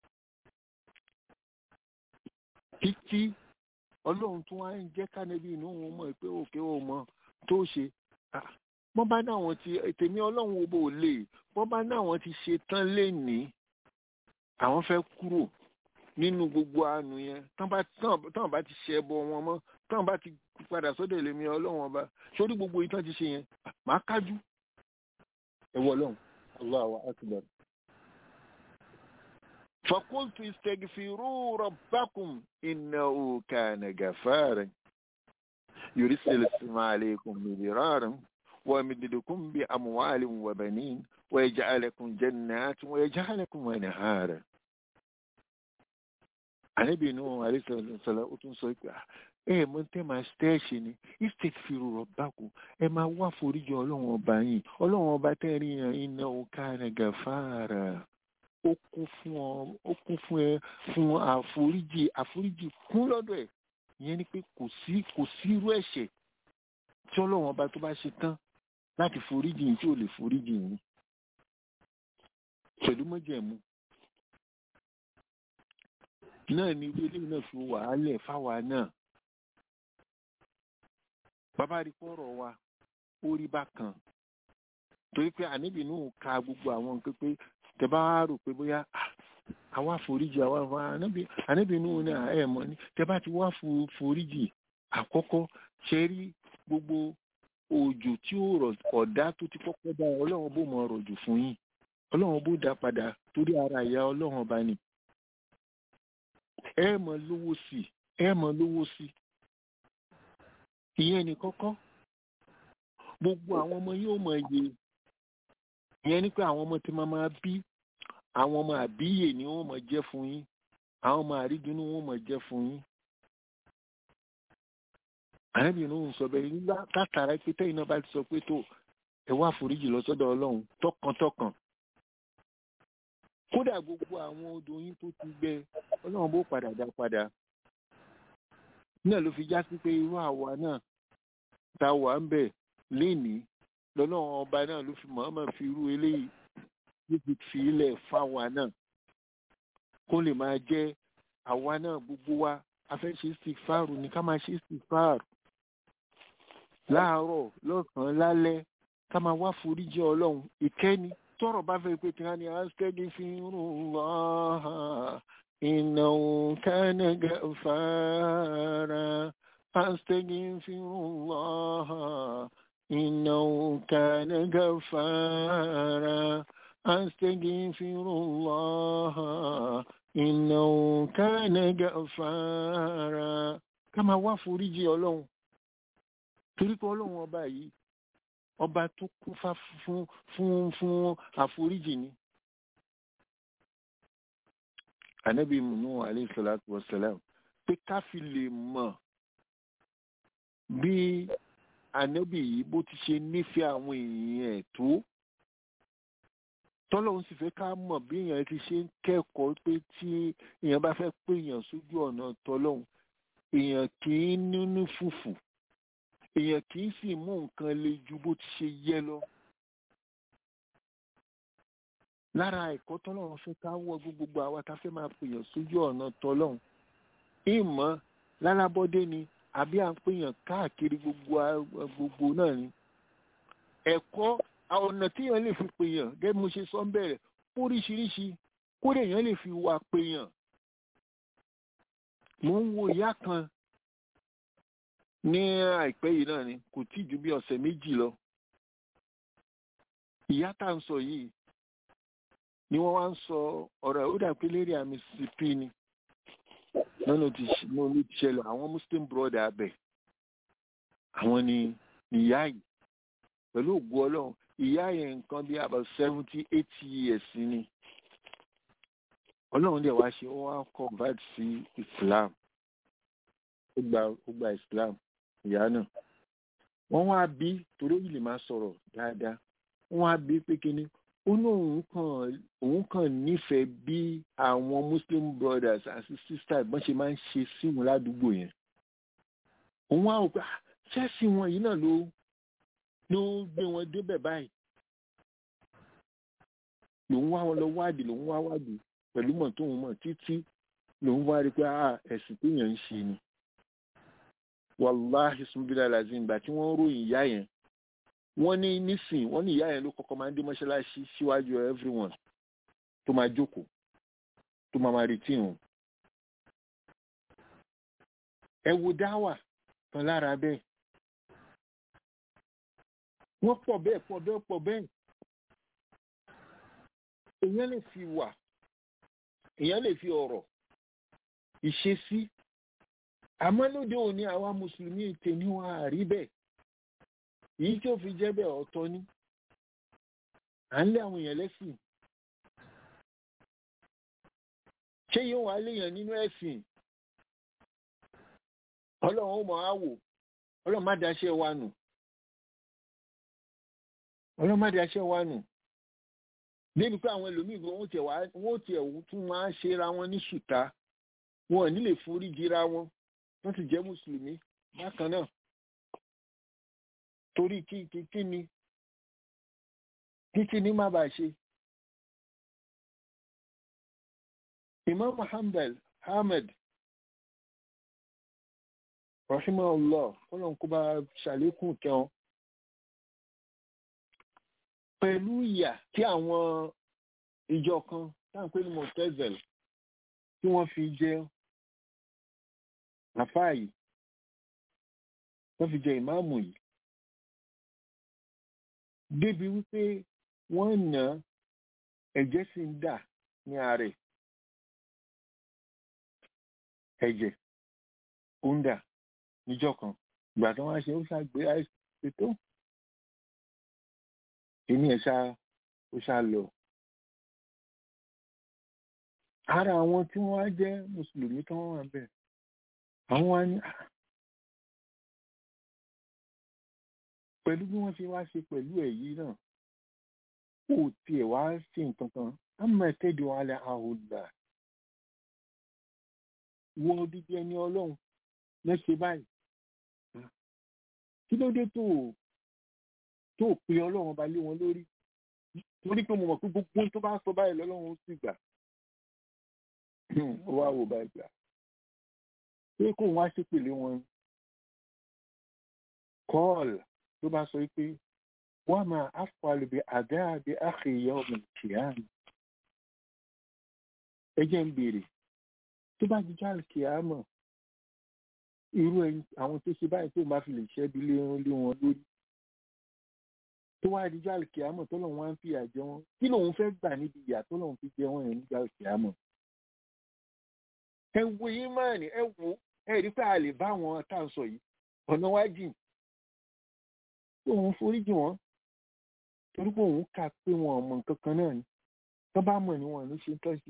Speaker 1: Títí ọlọ́run tún wá ń jẹ́ kánẹ́bí inú wọn mọ̀ pé òkè ò mọ̀ tó ṣe. Wọ́n bá náwọn ti tèmi ọlọ́run ò bò lè, wọ́n bá náwọn ti ṣe tán lénìí, àwọn fẹ́ kúrò nínú gbogbo àánú yẹn, tán bá ti ṣe ẹbọ wọn mọ́, tán bá ti padà sọ́dọ̀ èlémi ọlọ́run ọba, sórí gbogbo ìtàn ti ṣe yẹn, màá kájú. Ẹ̀wọ̀ ọlọ́run, Allahu akbar. فقلت استغفروا ربكم إنه كان غفارا يرسل السماء عليكم مدرارا ويمددكم بأموال وبنين ويجعل لكم جنات ويجعل لكم أنهارا. Ànábì Nuhu alayhi salam ó tún sọ pé ẹ mọ̀ tẹ́ máa stẹ́ẹ̀ṣì ni istaghfiru rabbakum, ẹ máa wá foríjì ọlọ́run ọba yìí, ọlọ́run ọba tẹ́rí yàn innahu kana ghafara. Ó kún fún ọ ó kún fún ẹ fún àforíjì àforíjì kún lọ́dọ̀ ẹ̀. Ìyẹn ni pé kò sí kò sí irú ẹ̀ṣẹ̀ tí ọlọ́run ọba tó bá ṣe tán láti foríjì yìí tí ò lè foríjì yìí pẹ̀lú májẹ̀mú. Náà ni ilé ilé náà fi wàhálẹ̀ fáwa náà. Bàbá rí pọ̀rọ̀ wa ó rí bákan torí pé Ànábì Nuhu ka gbogbo àwọn nǹkan pé tẹ́bá rò pé bóyá àwa foríjì àwa Ànábì Nuhu náà ẹ̀ mọ̀ ní tẹ́bá ti wá foríjì àkọ́kọ́ ṣe rí gbogbo òjò tí ó rọ̀ ọ̀dá tó ti kọ́kọ́ dá ọlọ́run bó mọ̀ rọ̀jò fún yín, ọlọ́run bó dá padà torí ara ìyá ọlọ́run ọba ni. Ẹ mọ̀ lówó sí ẹ mọ̀ lówó sí ìyẹn ní kọ́kọ́. Gbogbo àwọn ọmọ yóò mọ̀ iye ìyẹn ni pé àwọn ọmọ tí máa máa bí àwọn ọmọ àbíyè ni wọ́n mọ̀ jẹ́ fún yín, àwọn ọmọ àrídùnnú wọ́n mọ̀ jẹ́ fún yín. Ànábì Nuhu sọ bẹ́ẹ̀ nígbà látara pé tẹ́yìn náà bá ti sọ pé tó ẹ wá foríjì lọ sọ́dọ̀ ọlọ́run tọkàntọkàn, kódà gbogbo àwọn odò yín tó ti gbẹ ọlọ́run bó padà dá padà. Náà ló fi já sí pé irú àwa náà ta wà ń bẹ̀ lénìí lọ́lọ́run ọba náà ló fi mọ̀ọ́mọ̀ fi irú eléyìí ló fi fi ilẹ̀ fáwa náà kó lè máa jẹ́ àwa náà gbogbo wa a fẹ́ ṣe istighfar ní ká máa ṣe istighfar láàárọ̀ lọ́sàn-án lálẹ́ ká máa wá foríjì ọlọ́run. Ìkẹ́ni tọ́rọ̀ bá fẹ́ pé kí wọ́n ní astaghfirullah innahu kana ghaffara astaghfirullah innahu kana ghaffara astaghfirullah innahu kana ghaffara. Ká máa wá foríjì ọlọ́run torí pé ọlọ́run ọba yìí ọba tó kún fá fún fún fún àforíjì ni. Ànábì Nuhu alayhi salatu wassalam pé ká fi lè mọ̀ bí ànábì yìí bó ti ṣe nífẹ̀ẹ́ àwọn èèyàn ẹ̀ tó, tọ́lọ́run sì fẹ́ ká mọ̀ bí èèyàn ti ṣe ń kẹ́kọ̀ọ́ pé tí èèyàn bá fẹ́ pé èèyàn sójú ọ̀nà tọ́lọ́run, èèyàn kì í nínú fùfù, èèyàn kì í sì mú nǹkan le ju bó ti ṣe yẹ lọ. Lára ẹ̀kọ́ tọ́lọ́run fẹ́ ká wọ gbogbo àwa tá fẹ́ máa pèèyàn sójú ọ̀nà tọ́lọ́run, ìmọ̀ lálábọ́dé ni àbí à ń pèèyàn káàkiri gbogbo gbogbo náà ni. Ẹ̀kọ́ ọ̀nà tí èèyàn lè fi pèèyàn gẹ́gẹ́ bí mo ṣe sọ ń bẹ̀rẹ̀ oríṣiríṣi, kódà èèyàn lè fi wà pèèyàn. Mo ń wo ìyá kan ní àìpẹ́ yìí náà ni, kò tí ju bí ọ̀sẹ̀ méjì lọ. Ìyá tá ń sọ yìí ni wọ́n wá ń sọ ọ̀rọ̀ ó dà pé lérí àmì Mississippi ni lọ́nà tí mo ní ti ṣẹlẹ̀. Àwọn Muslim brother abẹ àwọn ni ìyá yìí pẹ̀lú ògo Ọlọ́run. Ìyá yẹn nǹkan bí about seventy eighty years ni. Ọlọ́run dẹ̀ wá ṣe ó wá convert sí Islam, ó gba ó gba Islam ìyá náà. wọ́n wá bí torí ó lè máa sọ̀rọ̀ dáadáa wọ́n wá bí pé kíní ó ní òun kàn òun kàn nífẹ̀ẹ́ bí àwọn Muslim brothers àti sisters bọ́n ṣe máa ń ṣe sí wọn ládùúgbò yẹn òun wá wò pé ṣẹ́ẹ̀sì wọn yìí náà ló ló gbé wọn débẹ̀ báyìí lòun wá wọn lọ wádìí lòun wá wádìí pẹ̀lú mọ̀ tóun mọ̀ títí lòun wá rí pé ẹ̀sìn téèyàn ń ṣe ni wàláhì sunbílà lazim ìgbà tí wọ́n ròyìn ìyá yẹn wọ́n ní nísìn wọ́n ní ìyá yẹn ló kọ́kọ́ máa ń dé mọ́ṣáláṣí síwájú everyone tó máa jókòó tó máa máa retí wọn. ẹ wo dáwà kan lára bẹ́ẹ̀ wọ́n pọ̀ bẹ́ẹ̀ pọ̀ bẹ́ẹ̀ pọ̀ bẹ́ẹ̀ èèyàn lè fi wà èèyàn lè fi ọ̀rọ̀ ìṣesí àmọ́ lóde òní àwa mùsùlùmí tèmi wà àrí bẹ́ẹ̀ èyí tí ó fi jẹ́ bẹ́ẹ̀ ọ̀tọ̀ ni à ń lé àwọn èèyàn lẹ́sìn ṣé yóò wá léèyàn nínú ẹ̀sìn ọlọ́run ó mọ̀ á wò ọlọ́run má daṣẹ́ wa nù ọlọ́run má daṣẹ́ wa nù débi pé àwọn ẹlòmíì gan wọ́n tiẹ̀ wá wọ́n tiẹ̀ tún máa ṣe ra wọn ní ṣùtá wọn ò ní lè forí jìra wọn wọ́n ti jẹ́ mùsùlùmí bákan náà torí kí kí kí ni kí kí ni má bàa ṣe. Imam Muhammad Ahmed rahimahullah ọlọ́run kó bá ṣàlékún kẹwọn pẹ̀lú ìyà tí àwọn ìjọ kan táǹpé ní Mu'tazil tí wọ́n fi jẹ àfáà yìí wọ́n fi jẹ ìmáàmù yìí débi wípé wọ́n nà ẹ̀jẹ̀ sì ń dà ní ààrẹ ẹ̀jẹ̀ ó ń dà níjọ́ kan ìgbà tí wọ́n ṣe ó ṣàgbé àìsàn tó èmi ẹ̀ ṣá ó ṣá lọ. ara àwọn tí wọ́n á jẹ́ mùsùlùmí tí wọ́n wà bẹ́ẹ̀ àwọn wá ní pẹ̀lú bí wọ́n ṣe wá ṣe pẹ̀lú èyí náà kò tiẹ̀ wá sí nǹkan kan á máa tẹ́jú alẹ́ àhùdà wọ dídí ẹni ọlọ́run lẹ́sẹ̀ báyìí kí ló dé tó tó pe ọlọ́run ọba lé wọn lórí torí pé mo mọ̀ pé gbogbo tó bá sọ báyìí lọ́lọ́run ó sì gbà ó wá wò báyìí gbà pé kó wọn á ṣépèlé wọn kọ́ọ̀lù tó bá sọ pé wọ́n máa afọlùbí àdáàbí àkèyà ọmọ kìáàmù ẹ jẹ́ ń béèrè tó bá jíjá kìáàmù irú ẹni àwọn tó ṣe báyìí tó máa fi lè ṣẹ́bi lé wọn lé wọn lórí tó wá jíjá kìáàmù tó lọ́wọ́ wá ń fi àjẹ wọn kí lòun fẹ́ gbà níbi ìyà tó lọ́wọ́ fi jẹ wọn yẹn níjà kìáàmù. ẹ wo yín máa ní ẹ wo ẹ rí pé a lè bá wọn tá à ń sọ yìí ọ̀nà wá jìn òun foríjì wọn torí pé òun kà pé wọn ọmọ nǹkan kan náà ni tó bá mọ̀ ní wọn ní ṣe ń tọ́jú.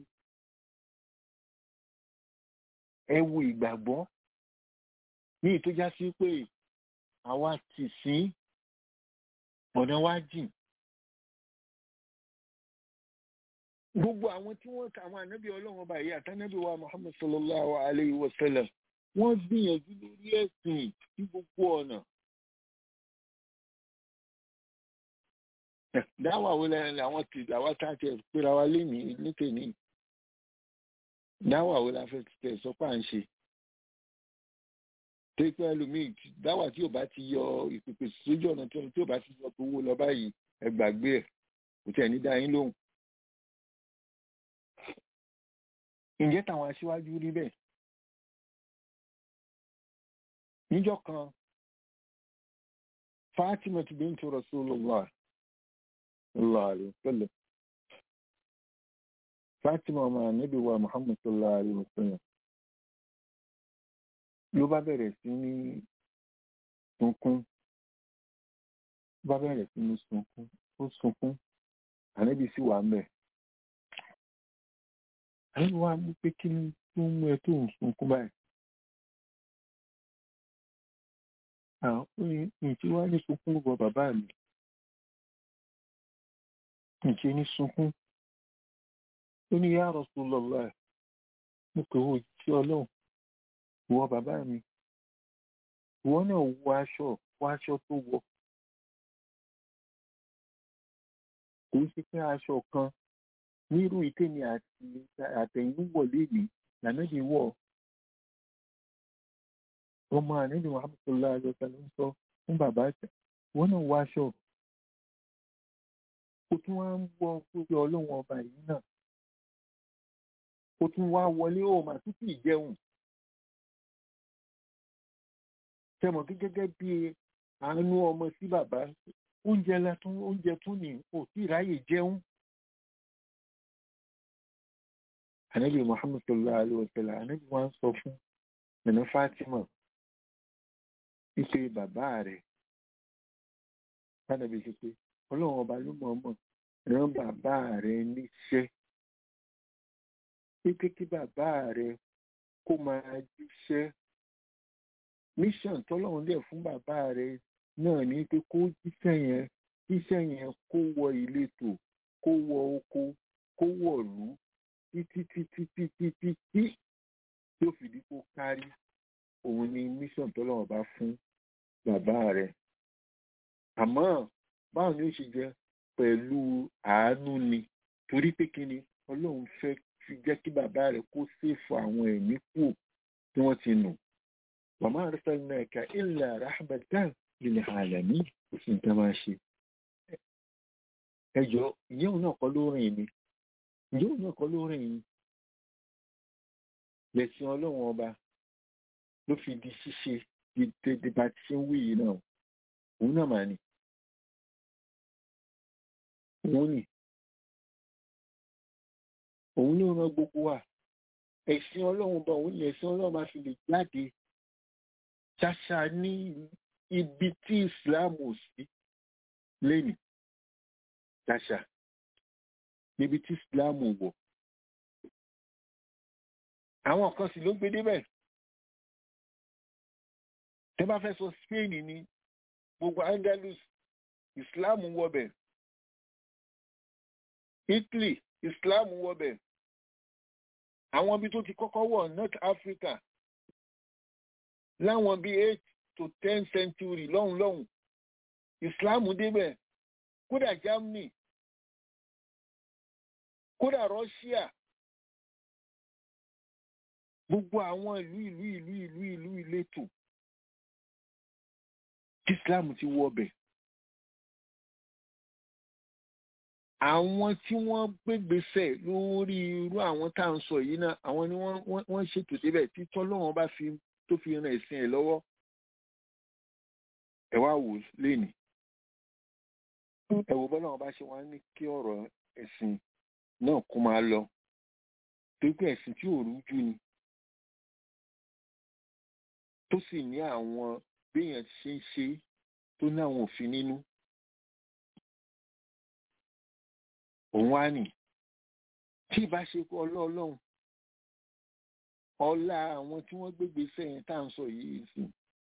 Speaker 1: ẹ wo ìgbàgbọ́ ní ìtọ́já sí pé àwa ti sìn ọ̀nà wá jìn. gbogbo àwọn tí wọ́n ka àwọn ànábì ọlọ́run ọba yìí àtànábì wa Muhammad sallallahu alayhi wa sallam wọ́n gbìyànjú lórí ẹ̀sìn ní gbogbo ọ̀nà. dáwà wo lẹ́yìn àwọn tí àwa tá a ti pera wa lénìí nítòní dáwà wo la fẹ́ tẹ̀ sọ pé à ń ṣe tó pé ẹlòmíì dáwà tí ò bá ti yọ ìpèpè sójú ọ̀nà tí ò bá ti yọ owó lọ báyìí ẹ gbàgbé ẹ̀ kò tẹ̀ ní dá yín lóhùn. ǹjẹ́ táwọn aṣíwájú rí bẹ́ẹ̀ níjọ́ kan Fatima bint Rasulullah sallallahu alaihi wasallam Fatima ọmọ ànábì wa Muhammad sallallahu alaihi wasallam ló bá bẹ̀rẹ̀ sí ní sunkún bá bẹ̀rẹ̀ sí ní sunkún ó sunkún ànábì sì wà mẹ́ ànábì wa mú pé kí ni tó ń mú ẹ tó ń sunkún báyìí àwọn ìtí wá ní sunkún bọ bàbá mi ìtí ní sunkún ó ní ya Rasulullah mo pè ó tí ọlọ́run ìwọ bàbá mi ìwọ náà wọ aṣọ wọ aṣọ tó wọ kò sí pé aṣọ kan nírú ìtẹ́ni àti àtẹ̀yìnwọ̀ léèmí lànàbí wọ̀ ọmọ àníbi Muhammad sallallahu alaihi wasallam ń sọ fún bàbá wọn náà wọ aṣọ ó tún wá ń wọ pé ọlọ́run ọba yìí náà ó tún wá wọlé ó mà tún kì í jẹun tẹmọ kí gẹ́gẹ́ bí àánú ọmọ sí bàbá oúnjẹ látún oúnjẹ tún ní kò sí ìráyè jẹun. Ànábì Muhammad sallallahu alaihi wasallam ànábì wá ń sọ fún nana Fatima ìpè bàbá rẹ̀ tánàbí ṣe pé ọlọ́run ọba ló mọ̀ ọmọ rán bàbá rẹ̀ níṣẹ́ pé kí bàbá rẹ̀ kó máa jíṣẹ́ mission tọ́lọ́run dẹ̀ fún bàbá rẹ̀ náà ní pé kó jíṣẹ́ yẹn jíṣẹ́ yẹn kó wọ ìletò kó wọ oko kó wọ̀lú títí títí títí títí tí ó fìdí kó kárí òun ni mission tọ́lọ́run bá fún bàbá rẹ̀. Àmọ́ báwo ni ó ṣe jẹ́ pẹ̀lú àánú ni torí pé kí ni ọlọ́run fẹ́ fi jẹ́ kí bàbá rẹ̀ kó ṣèfò àwọn ẹ̀mí kù tí wọ́n ti nù. Màmá arsalnaka illa rahmatan lil alamin kò sí nǹkan máa ṣe. Ẹjọ́ ìyẹn òun náà kọ́ ló rìn ni ìyẹn òun náà kọ́ ló rìn ni. Lẹ̀sìn ọlọ́run ọba ló fi di ṣíṣe di dédé bá ti ṣe ń wí yìí náà òun náà máa ní. Òun ni òun ló rán gbogbo wa ẹ̀sìn ọlọ́run bá òun ní ẹ̀sìn ọlọ́run máa fi lè jáde ṣáṣá ní ibi tí Islam ò sí lẹ́nu ṣáṣá níbi tí Islam ò wọ̀ àwọn kan sì ló gbé débẹ̀ tẹ́ bá fẹ́ sọ Spain ní gbogbo Andalus Islam wọbẹ̀ Italy Islam wọbẹ̀ àwọn ibi tó ti kọ́kọ́ wọ̀ North Africa láwọn bíi eight to ten century lọ́hùn lọ́hùn Islam débẹ̀ kódà Germany kódà Russia gbogbo àwọn ìlú ìlú ìlú ìlú ìlú ìletò Islam ti wọbẹ̀. Àwọn tí wọ́n gbégbèsè lórí irú àwọn tá à ń sọ yìí náà àwọn ni wọ́n ṣètò síbẹ̀ tí tọ́lọ́run bá fi tó fi ran ẹ̀sìn ẹ̀ lọ́wọ́ ẹ wá wò lénìí ẹ wò bọ́lá wọn bá ṣe wá ní kí ọ̀rọ̀ ẹ̀sìn náà kó máa lọ torí pé ẹ̀sìn tí ò rújú ni tó sì ní àwọn béèyàn ṣe ń ṣe tó ní àwọn òfin nínú. Òun wá nì tí ìbá ṣe kó ọlọ́ọ̀lọ́hun ọlá àwọn tí wọ́n gbégbé sẹ́yìn tá à ń sọ yìí sí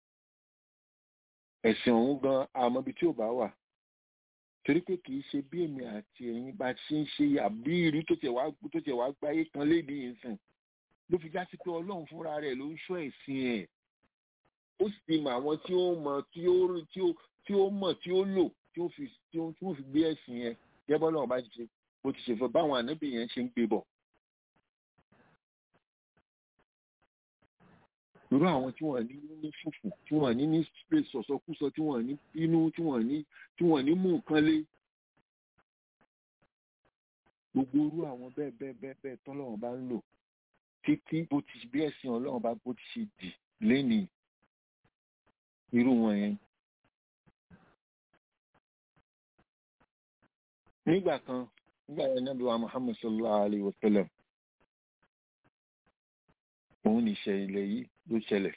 Speaker 1: ẹ̀sìn ọ̀hún gan àmọ́bi tí ò bá wà torí pé kì í ṣe bí èmi àti ẹ̀yin bá ṣe ń ṣe àbí ìlú tó tiẹ̀ wá tó tiẹ̀ wá gbáyé kan léde yìí sìn ló fi já sí pé ọlọ́run fúnra rẹ̀ ló ń ṣọ́ ẹ̀sìn ẹ̀ ó sì mọ àwọn tí ó mọ̀ tí ó tí ó tí ó mọ̀ tí ó lò tí ó fi tí ó tí ó fi gbé ẹ̀sìn yẹn gẹ́gẹ́ bọ́lá ọba ti ṣe bó ti ṣe fẹ́ báwọn ànábì yẹn ṣe ń gbé bọ̀. irú àwọn tí wọ́n ní ní fùfù tí wọ́n ní ní space sọ̀sọ́kúsọ tí wọ́n ní bínú tí wọ́n ní tí wọ́n ní mú nǹkan lé gbogbo irú àwọn bẹ́ẹ̀ bẹ́ẹ̀ bẹ́ẹ̀ bẹ́ẹ̀ tọ́lọ́run bá ń lò títí bó ti bí ẹ̀sìn ọlọ́run bá bó ti ṣe dì lénìí irú wọn yẹn. nígbà kan nígbà yẹn Nábì wa Muhammad sallallahu alayhi wa sallam òun ní ìṣẹ̀lẹ̀ yìí ló ṣẹlẹ̀.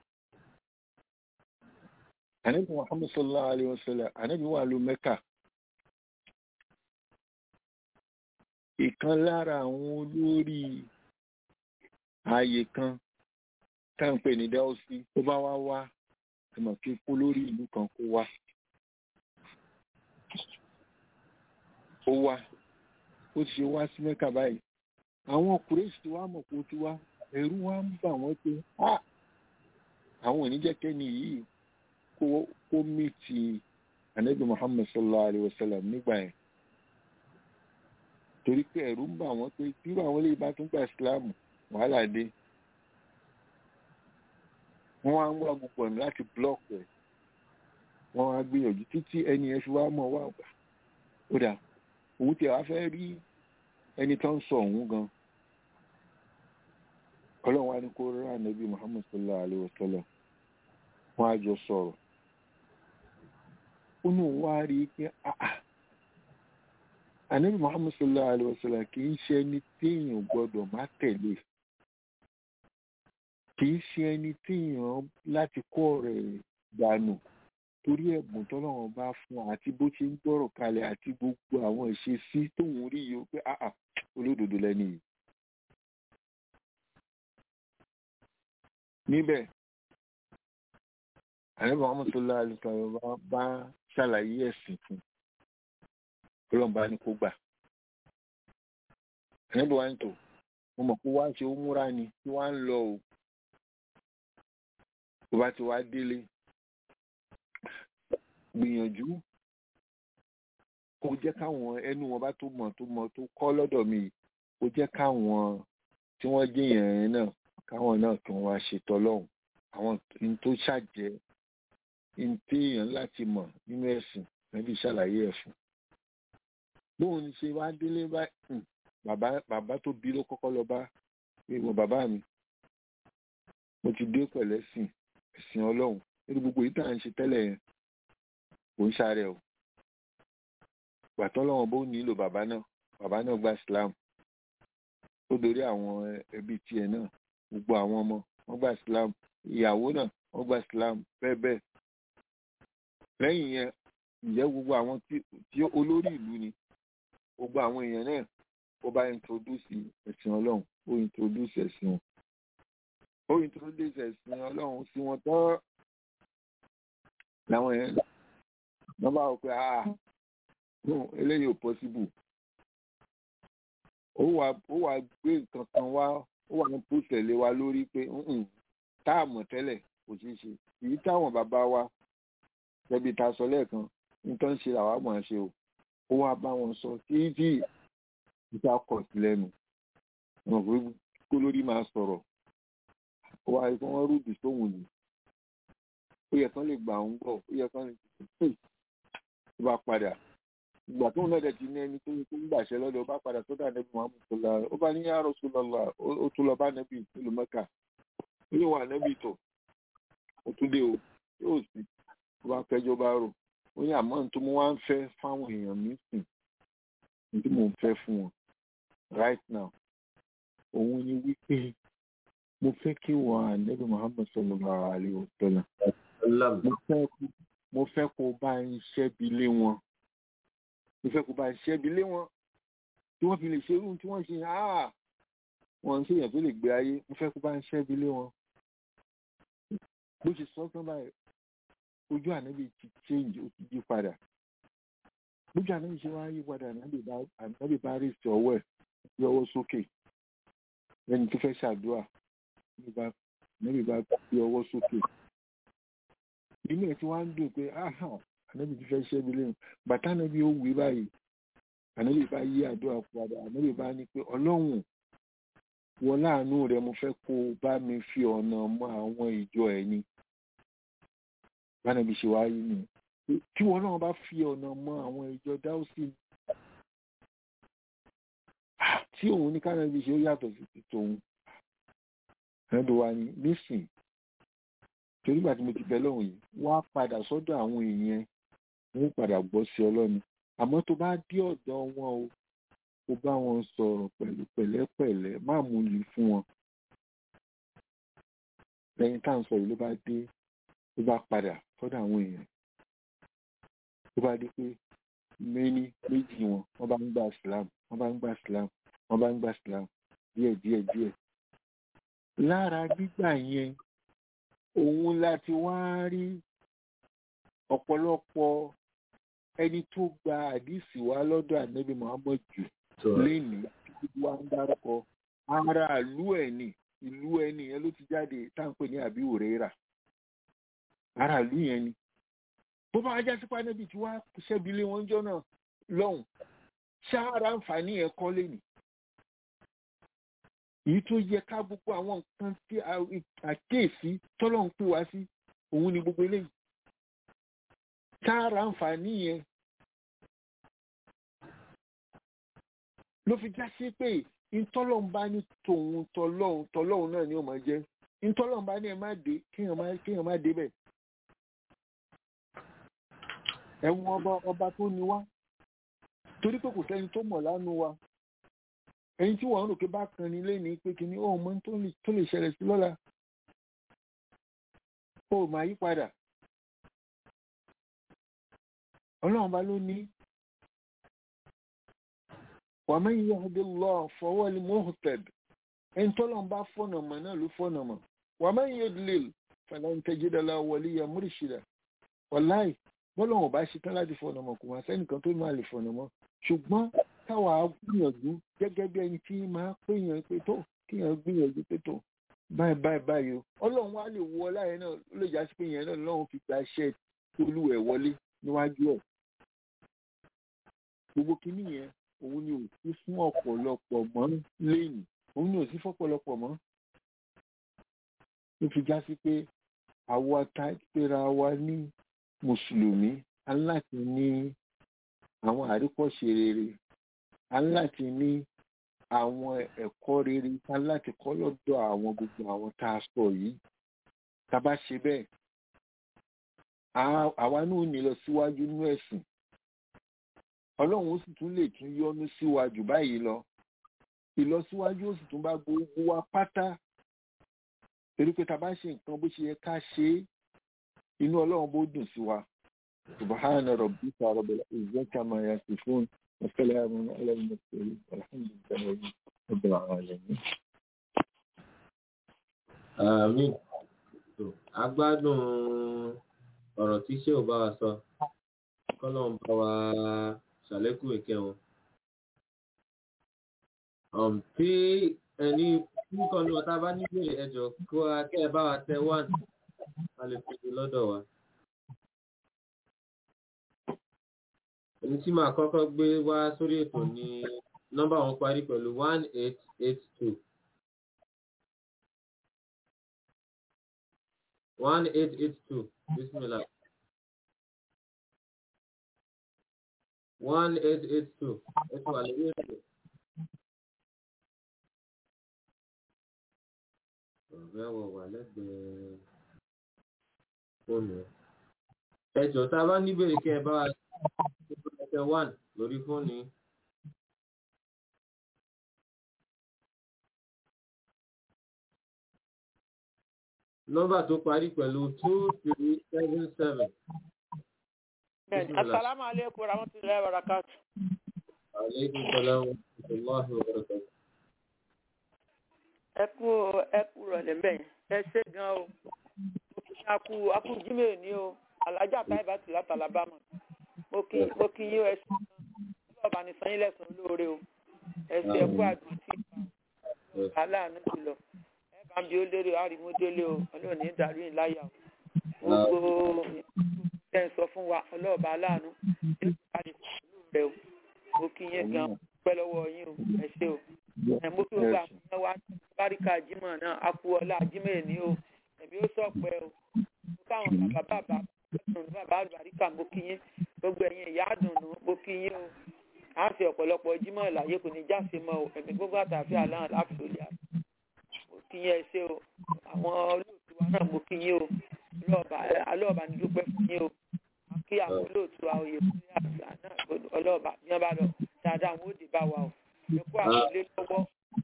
Speaker 1: Ànábì Muhammad sallallahu alayhi wa sallam ànábì wà ló Mẹ́kà. Ìkan lára àwọn olórí ààyè kan tá ń pè ní Dáúsí tó bá wá wá ẹ mọ̀ kí kó lórí ìlú kan kó wá ó wá ó ti ṣe wá sí Mẹ́kà báyìí àwọn Kùrẹ́ṣì tí wàá mọ̀ kó ti wá ẹ̀rù wá ń bà wọ́n pé àwọn ò ní jẹ́ kẹ́ni yìí kó kó mí ti Ànábì Muhammad sallallahu alayhi wa sallam nígbà yẹn torí pé ẹ̀rù ń bà wọ́n pé bí àwọn eléyìí bá tún gba ìsìláàmù wàhálà dé wọ́n wá ń wá gbogbo ọ̀nà láti blọ́ọ̀kì ẹ̀ wọ́n wá gbìyànjú títí ẹni ẹ fi wá mọ̀ wá ọ̀gbà ó dà òun tí a fẹ́ rí ẹni tó ń sọ òun gan ọlọ́run wá ní kó rán Ànábì Muhammad sallallahu alayhi wa sallam wọ́n á jọ sọ̀rọ̀ ó ní òun wá rí pé àà Ànábì Muhammad sallallahu alayhi wa sallam kì í ṣe ẹni téèyàn gbọ́dọ̀ má tẹ̀lé kì í ṣe ẹni téèyàn láti kọ́ rẹ̀ dànù torí ẹ̀bùn tọ́lọ́run bá fún àti bó ṣe ń gbọ́rọ̀ kalẹ̀ àti gbogbo àwọn ìṣesí tóun rí yìí ó pé àà olódodo lẹ́ni yìí. níbẹ̀ Ànábì Muhammad sallallahu alaihi wasallam bá ṣàlàyé ẹ̀sìn fún ọlọ́mọba ní kó gbà. Ànábì wa ń tò mo mọ̀ pé wá ṣe ó múra ni tí wá ń lọ o tó bá ti wá délé gbìyànjú kó jẹ́ káwọn ẹnu wọn bá tó mọ̀ tó mọ̀ tó kọ́ lọ́dọ̀ mi kó jẹ́ káwọn tí wọ́n jẹ́yàn ẹ̀ náà káwọn náà kí wọ́n wá ṣètò ọlọ́run àwọn n tó ṣàjẹ́ n tí èèyàn láti mọ̀ nínú ẹ̀sìn níbi ìṣàlàyé ẹ̀sìn. bóun ni ṣe wá délé báyìí bàbá bàbá tó bí ló kọ́kọ́ lọ bá ìwọ bàbá mi mo ti dé pẹ̀lẹ́ sìn ẹ̀sìn ọlọ́run nínú gbogbo yìí tá à ń ṣe tẹ́lẹ̀ yẹn kò ń ṣàrẹ̀ o gbàtọ́ lọ́wọ́ bó nílò bàbá náà bàbá náà gba Islam ó dorí àwọn ẹbí tiẹ̀ náà gbogbo àwọn ọmọ wọ́n gba Islam ìyàwó náà wọ́n gba Islam bẹ́ẹ̀ bẹ́ẹ̀ lẹ́yìn yẹn ǹjẹ́ gbogbo àwọn tí olórí ìlú ni gbogbo àwọn èèyàn náà ó bá introduce ẹ̀sìn ọlọ́run ó introduce ẹ̀sìn wọn ó introduce ẹ̀sìn ọlọ́run sí wọn tán làwọn yẹn wọ́n bá wọ pé ah no eléyìí ò possible ó wà ó wà gbé nǹkan kan wá ó wà ní pósẹ̀ lé wa lórí pé táàmù tẹ́lẹ̀ kò ṣeé ṣe èyí táwọn bàbá wa ẹbí ta sọ lẹ́ẹ̀kan nítorí ṣe làwa mọ̀ ọ́n ṣe o ó wá bá wọn sọ títí ìta kọ̀ sí lẹ́nu wọn kò kó lórí máa sọ̀rọ̀ ó wá rí kí wọ́n rúdì sóhun yìí ó yẹ kán lè gbà ń gbọ́ ó yẹ kán lè tó bá padà ìgbà tóun náà dẹ̀ ti ní ẹni tó ń gbàṣẹ lọ́dọ̀ ó bá padà tó dà nẹ́bí Muhammad sọlá ó bá ní ya Rasulullah ó tún lọ bá nẹ́bí ìlú Mẹ́kà ó ní wà nẹ́bí tó ó tún dé o yóò sì ó bá fẹjọ́ bá rò ó ní àmọ́ ní tó mú wá ń fẹ́ fáwọn èèyàn mi sìn ní tí mò ń fẹ́ fún wọn right now òun ni wípé mo fẹ́ kí wọ́n ànẹ́bí Muhammad sallallahu alaihi wasallam mo fẹ́ kó bá ń ṣẹ́bi lé wọn mo fẹ́ kó bá ń ṣẹ́bi lé wọn tí wọ́n fi lè ṣe irú tí wọ́n ṣe áà wọ́n ń ṣèyàn tó lè gbé ayé mo fẹ́ kó bá ń ṣẹ́bi lé wọn bó ṣe sọ tán báyìí ojú ànábì ti change ó ti yí padà bójú ànábì ṣe wá yí padà ànábì bá rí sí ọwọ́ ẹ̀ bí ọwọ́ sókè lẹ́ni tó fẹ́ ṣàdúrà ànábì bá gbé ọwọ́ sókè inú ẹ̀ tí wọ́n á ń dùn pé áhà ànábì ti fẹ́ ṣẹ́bi lẹ́nu bàtà ànábì ó wí báyìí ànábì bá yí àdúrà padà ànábì bá ní pé ọlọ́run wọ́n láàánú rẹ̀ mo fẹ́ kó o bá mi fi ọ̀nà mọ àwọn ìjọ ẹ̀ ni bánàbí ṣe wáyé ni tí wọn náà bá fi ọ̀nà mọ àwọn ìjọ dáúsì tí òun ní kánàbí ṣe ó yàtọ̀ sí ti tòun ẹ̀dùn wa ni nísìn torí gbà tí mo ti bẹ lọ́hùn yìí wá padà sọ́dọ̀ àwọn èèyàn wọ́n padà gbọ́ sí ọlọ́ni àmọ́ tó bá dé ọ̀dọ̀ wọn o kó bá wọn sọ̀rọ̀ pẹ̀lú pẹ̀lẹ́pẹ̀lẹ́ má mú lù fún wọn lẹ́yìn tá à ń sọ yìí ló bá dé ló bá padà sọ́dọ̀ àwọn èèyàn ló bá dé pé méní méjì wọn wọ́n bá ń gba Islam wọ́n bá ń gba Islam wọ́n bá ń gba Islam díẹ̀ díẹ̀ díẹ̀ lára gbígbà yẹn òun láti wá rí ọ̀pọ̀lọpọ̀ ẹni tó gba àdìsí wa lọ́dọ̀ ànábì Muhammad jù lénìí wá ń dárúkọ ara ìlú ẹ̀ ní ìlú ẹni yẹn ló ti jáde táǹpẹ̀ ní Àbí Hùrẹ́rà ara ìlú yẹn ni bó bá ajá sípá níbi tí wàá ṣẹ́bi lé wọn jọ náà lọ́hùn ṣáára àǹfààní ẹ̀ kọ́ lénìí èyí tó yẹ ká gbogbo àwọn nǹkan tí àkéèsí tọ́lọ̀ ń pè wá sí òun ni gbogbo eléyìí ṣáára àǹfààní yẹn ló fi já sí pé ìtọ́lọ́hún bá ní tòun tọ́lọ́hún tọ́lọ́hún náà ni ó máa jẹ́ ìtọ́lọ́hún bá ní ẹ má dé kéèyàn má kéèyàn má débẹ̀ ẹ̀wọ̀n ọba ọba tó ní wá torí pé kò sẹ́ni tó mọ̀ lánú wa ẹni tí wọ́n ń rò pé bá kan ní lé ní pé kí ni ó mọ tó lè ṣẹlẹ̀ sí lọ́la ó máa yí padà ọlọ́run bá ló ní wa man yahdillahu fahuwa al-muhtad ẹni tọ́lọ́run bá fọ̀nà mọ̀ náà ló fọ̀nà mọ̀ wa man yudlil falan tajida lahu waliyyan murshida wàláì bọ́lọ́run bá ṣe tán láti fọ̀nà mọ̀ kò wá sẹ́nìkan tó máa lè fọ̀nà mọ̀ ṣùgbọ́n táwa gbìyànjú gẹ́gẹ́ bí ẹni tí máa pèèyàn pé tó kíyàn gbìyànjú pé tó báyìí báyìí báyìí o ọlọ́run wá lè wọ láyé náà ó lè já sí pé yẹn náà lọ́run fi gba iṣẹ́ olú ẹ̀ wọlé níwájú ẹ̀ gbogbo kínní yẹn òun ni ò sí fún ọ̀pọ̀lọpọ̀ mọ́ lẹ́yìn òun ni ò sí fọ́pọ̀lọpọ̀ mọ́ ó fi já sí pé àwa tá pera wa ní mùsùlùmí aláti ní àwọn àríkọ́ṣe rere aláti ní àwọn ẹ̀kọ́ rere aláti kọ́ lọ́dọ̀ àwọn gbogbo àwọn tá a sọ yìí tá a bá ṣe bẹ́ẹ̀ àwa náà ní lọ síwájú nínú ẹ̀sìn ọlọ́run ó sì tún lè tún yọ́nú síwájú báyìí lọ ìlọsíwájú ó sì tún bá gbogbo wa pátá torí pé tá a bá ṣe nǹkan bó ṣe yẹ ká ṣe é inú ọlọ́run bó dùn sí wa subhana rabbika rabbil izzati amma yasifun wa salamun ala al-mursalin walhamdulillahi rabbil alamin.
Speaker 4: àmín. agbádùn ọ̀rọ̀ tí ṣé ò bá wa sọ kọ́lọ̀ ń bá wa ṣàlékún ìkẹ́ wọn. tí ẹni nǹkan ní ọ̀tá bá nílò ẹjọ́ kó akẹ́ ẹ bá wa tẹ one a lè fi lọ́dọ̀ wa. ẹni tí màá kọ́kọ́ gbé wá sórí ètò ní nọ́mbà wọn parí pẹ̀lú one eight eight two. one eight eight two bismillah. one eight eight two ètò àlejò ètò. ọ̀rẹ́ wọ̀ wà lẹ́gbẹ̀ẹ́ fóònù ẹ̀. ẹjọ́ tá a bá níbèrè kí ẹ bá wa ṣe one lórí fóònù. nọ́mbà tó parí pẹ̀lú two three seven seven.
Speaker 5: Assalamu alaikum warahmatullahi wabarakatuh.
Speaker 4: Alaikum salam warahmatullahi wabarakatuh.
Speaker 5: Ẹ kú ẹ kú rọ̀lẹ́ mbẹ́ ẹ ṣé gan o. A kú a kú jímẹ̀ ní o. Alájà Táíbà ti láti Alabama. Mo kí mo kí yín ẹ ṣé gan. Ọlọ́ọ̀bá ní sanyín lẹ́sàn lóore o. Ẹ ṣé ẹ kú àdúrà tí ìgbà aláàánú jùlọ. Ẹ bá ń bí ó lérè àrímúdélé o. Ọlọ́run ní ìdàrú ìláyà o. Gbogbo ẹ sọ fún wa ọlọ́ọ̀bá aláàánú ẹ bá ní pẹ̀lú rẹ o. Mo kí yín gan pẹ́ lọ́wọ́ yín o. Ẹ ṣé o. Ẹ mo kí gbogbo àwọn ọmọ wa báríkà jímọ̀ náà a kú ọlá jímọ̀ ní o. Ẹ̀mí ó sọ̀pẹ́ o. Mo káwọn bàbá bàbá bàbá àlùbáríkà mo kí yín. Gbogbo ẹ̀yin ìyá àdùnnú mo kí yín o. À ń fi ọ̀pọ̀lọpọ̀ jímọ̀ láyé kò ní jáse mọ́ o. Ẹ̀mí gbogbo àtàfíà náà láfi lórí àná. Mo kí yín ẹ ṣé o. Àwọn olóòtú wa náà mo kí yín o. Ọlọ́ọ̀bá ní dúpẹ́ fún yín o. Kí àwọn olóòtú àwòyè fún àṣà náà ọlọ́ọ̀bá bí wọ́n bá lọ dáadáa àwọn òde bá wa o. Ẹ kú àwọn ilé lọ́wọ́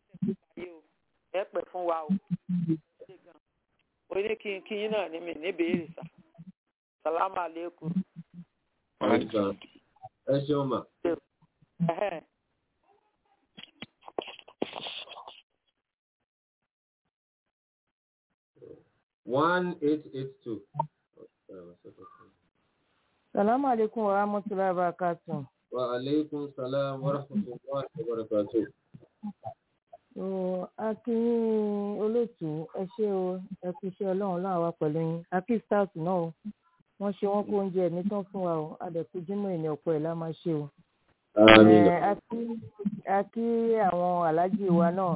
Speaker 5: ẹ pẹ̀ fún wa o. Mo ní kí n kí yín náà ní mi níbèrè sà. Sàlámù àlékún.
Speaker 4: Ẹ ṣeun mà. one eight eight two.
Speaker 6: Salamu alaikum wa rahmatullahi wa barakatuh.
Speaker 4: Wa alaikum salam wa rahmatullahi wa barakatuh.
Speaker 6: Oh, Akin olóòtú ẹ ṣé o, ẹ kú iṣẹ́ Ọlọ́run láwọn wa pẹ̀lú yín. Akin stars náà o, wọ́n ṣe wọ́n kó oúnjẹ ẹ̀mí tán fún wa o, adẹ̀kú jímọ̀ ènìyàn ọ̀pọ̀ ẹ̀ la máa ṣe o. Akí àwọn aláàjì wa náà,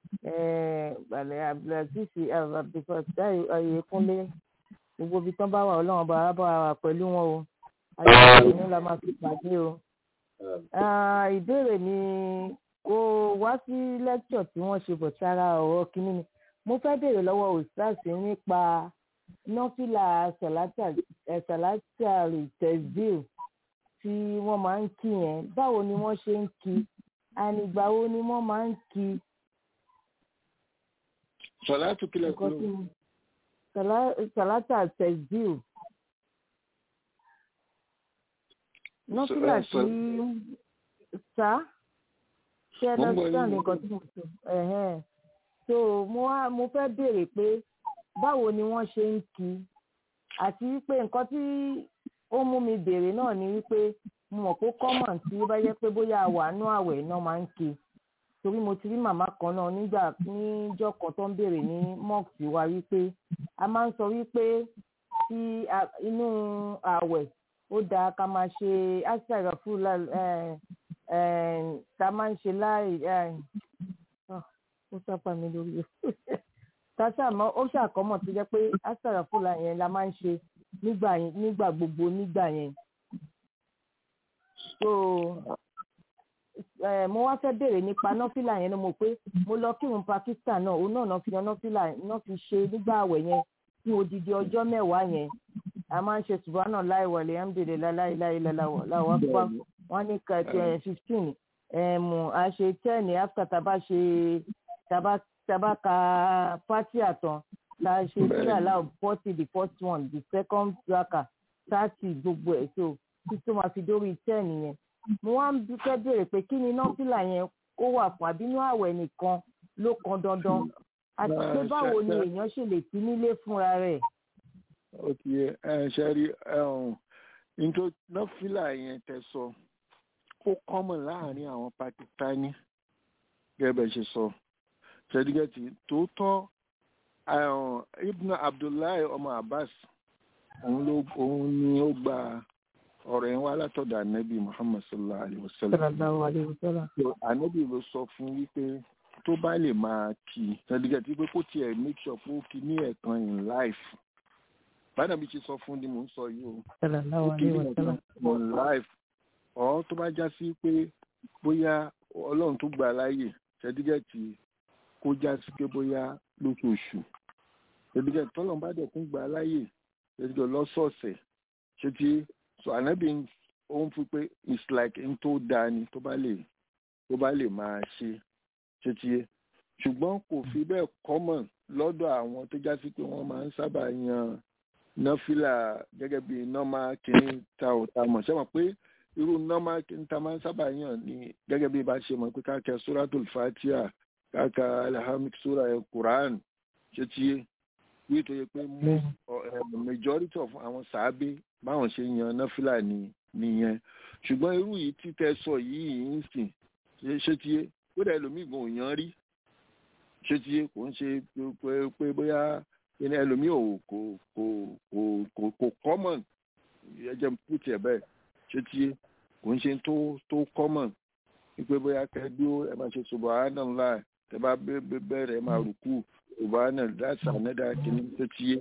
Speaker 6: Abdulaziz Abdulfatai Oyèkúnlé, gbogbo ibi tán bá wà Ọlọ́run bá bá wà pẹ̀lú wọn o. Àyẹ̀wò ìnú la máa fi pàdé o. Ìbéèrè mi kò wá sí lẹ́kṣọ̀ tí wọ́n ṣe bọ̀ sára ọ̀rọ̀ kínní ni. Mo fẹ́ béèrè lọ́wọ́ òṣìṣẹ́ nípa nọ́fìlà sàlátàrì tẹ̀síù tí wọ́n máa ń kí yẹn. Báwo ni wọ́n ṣe ń kí? Ànígbà wo ni wọ́n máa ń kí?
Speaker 1: Sàlátù kílẹ̀ kúrò.
Speaker 6: Sàlátà tẹ̀síù. Nọ́fìlà tí sá ṣe ẹ lọ́sàn nǹkan tí mo sọ. So mo wá mo fẹ́ béèrè pé báwo ni wọ́n ṣe ń kí àti wípé nǹkan tí ó mú mi béèrè náà ni wípé mo mọ̀ pé common tí ó bá yẹ pé bóyá àwàánú àwẹ̀ náà máa ń kí torí mo ti rí màmá kan náà nígbà níjọ́ kan tó ń béèrè ní mosque wa wípé a máa ń sọ wípé tí inú àwẹ̀ ó dáa ká máa ṣe àṣàrà fúlà ká máa ń ṣe láì ó sápá mi lórí tásàmọ́ ó ṣàkọ́mọ̀ tó jẹ́ pé àṣàrà fúlà yẹn la máa ń ṣe nígbà nígbà gbogbo nígbà yẹn. so mo wá fẹ́ béèrè nípa nọ́fìlà yẹn ni mo pé mo lọ kírun Pakistan náà òun náà nọ́fìlà nọ́fìlà náà fi ṣe nígbà àwẹ̀ yẹn fún odidi ọjọ́ mẹ́wàá yẹn a máa ń ṣe subhana láì wàlẹ̀ alhamdulillah láì láì láwọ̀ fún wọn ní fifteen a ṣe ten after taba ṣe taba taba ka fatia tán la ṣe sílẹ̀ láò forty the first one the second raka thirty gbogbo ẹ̀ so títí wọn fi dórí ten yẹn mo wá ń fẹ́ béèrè pé kí ni nọ́fìlà yẹn ó wà fún àbínú àwẹ̀ nìkan ló kan dandan àti pé báwo ni èèyàn ṣe lè ti nílé fúnra rẹ̀.
Speaker 1: ó ti yẹ ẹ ṣe rí nítorí nọ́fìlà yẹn tẹ sọ ó kọ́mọ̀ láàrin àwọn Pakistani gẹ́gẹ́ bẹ́ẹ̀ ṣe sọ ṣẹ́dígẹ́tì tòótọ́ Ibn Abdullahi ọmọ Abbas òun ló òun ni ó gba ọ̀rọ̀ yẹn wá látọ̀dọ̀ ànábì Muhammad sallallahu alayhi wa sallam. ànábì ló sọ fún wípé tó bá lè máa kí ṣẹ́dígẹ́tì pé kó tiẹ̀ make sure pé ó kí ní ẹ̀kan in life. báyìí bí ṣe sọ fún ni mò ń sọ yìí o. ó kí ní ẹ̀kan in life. ọ̀ tó bá já sí pé bóyá ọlọ́run tó gbà láàyè ṣẹ́dígẹ́tì kó já sí pé bóyá lóṣooṣù ṣẹ́dígẹ́tì tọ́lọ́run bá dẹ̀ tún gbà láàyè ṣẹ́dígẹ́tì lọ́sọ̀ọ̀sẹ̀ ṣé tí so ànábì ó ń fi pé it's like n tó dáa ni tó bá lè tó bá lè máa ṣe ṣé tí ṣùgbọ́n kò fi bẹ́ẹ̀ common lọ́dọ̀ àwọn tó já sí pé wọ́n máa ń sábà yan náfìlà gẹ́gẹ́ bí normal kìíní ta ò ta mọ̀ ṣé mọ̀ pé irú normal kìíní ta máa ń sábà yàn ní gẹ́gẹ́ bí bá ṣe mọ̀ pé káàkiri suratul Fatiha káàkiri alhamid sura Quran ṣé tí wí tó yẹ pé majority of àwọn sàábé báwọn ṣe yan náfìlà ni nìyẹn ṣùgbọ́n irú yìí títẹ sọ yìí ń sìn ṣé tí ó dẹ̀ lómi gan òyàn rí ṣé tí kò ń ṣe pé bóyá ẹlòmíì ò kò kò kò kò common ẹjẹ put ẹ bẹ́ẹ̀ ṣé tí kò ń ṣe tó tó common wípé bóyá kẹdúró ẹ máa ṣe subhanallah ẹ bá bẹ̀rẹ̀ ẹ máa rùkú subhanallah that's another kìíní tó tí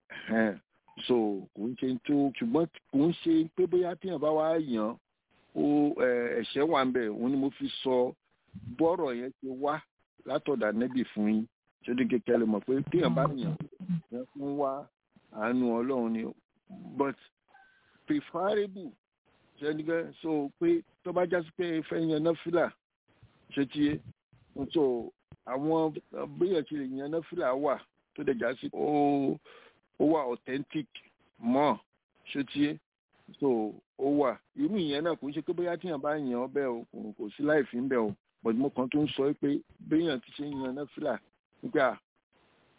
Speaker 1: so kò ń ṣe tó ṣùgbọ́n kò ń ṣe pé bóyá tíyàn bá wá yàn ó ẹ̀ṣẹ̀ wà ń bẹ̀ òun ni mo fi sọ bọ́rọ̀ yẹn ti wá látọ̀dà nẹ́bì fún yín ṣédé kékeré lè mọ̀ pé téèyàn bá yàn yẹn fún wá àánú ọlọ́run ni but preferable ṣẹ́nigẹ́ so pé tó bá jásí pé fẹ́ yan náfìlà ṣé tí so àwọn bóyá tí lè yan náfìlà wà tó dẹ̀ jásí ó ó wà authentic mọ́ ṣé tí so ó wà irú ìyẹn náà kò ń ṣe pé bóyá téèyàn bá yàn ọ́ bẹ́ẹ̀ o kò sí láì fi ń bẹ̀ o but mo kàn tó ń sọ pé béèyàn ti ṣe yan náfìlà nígbà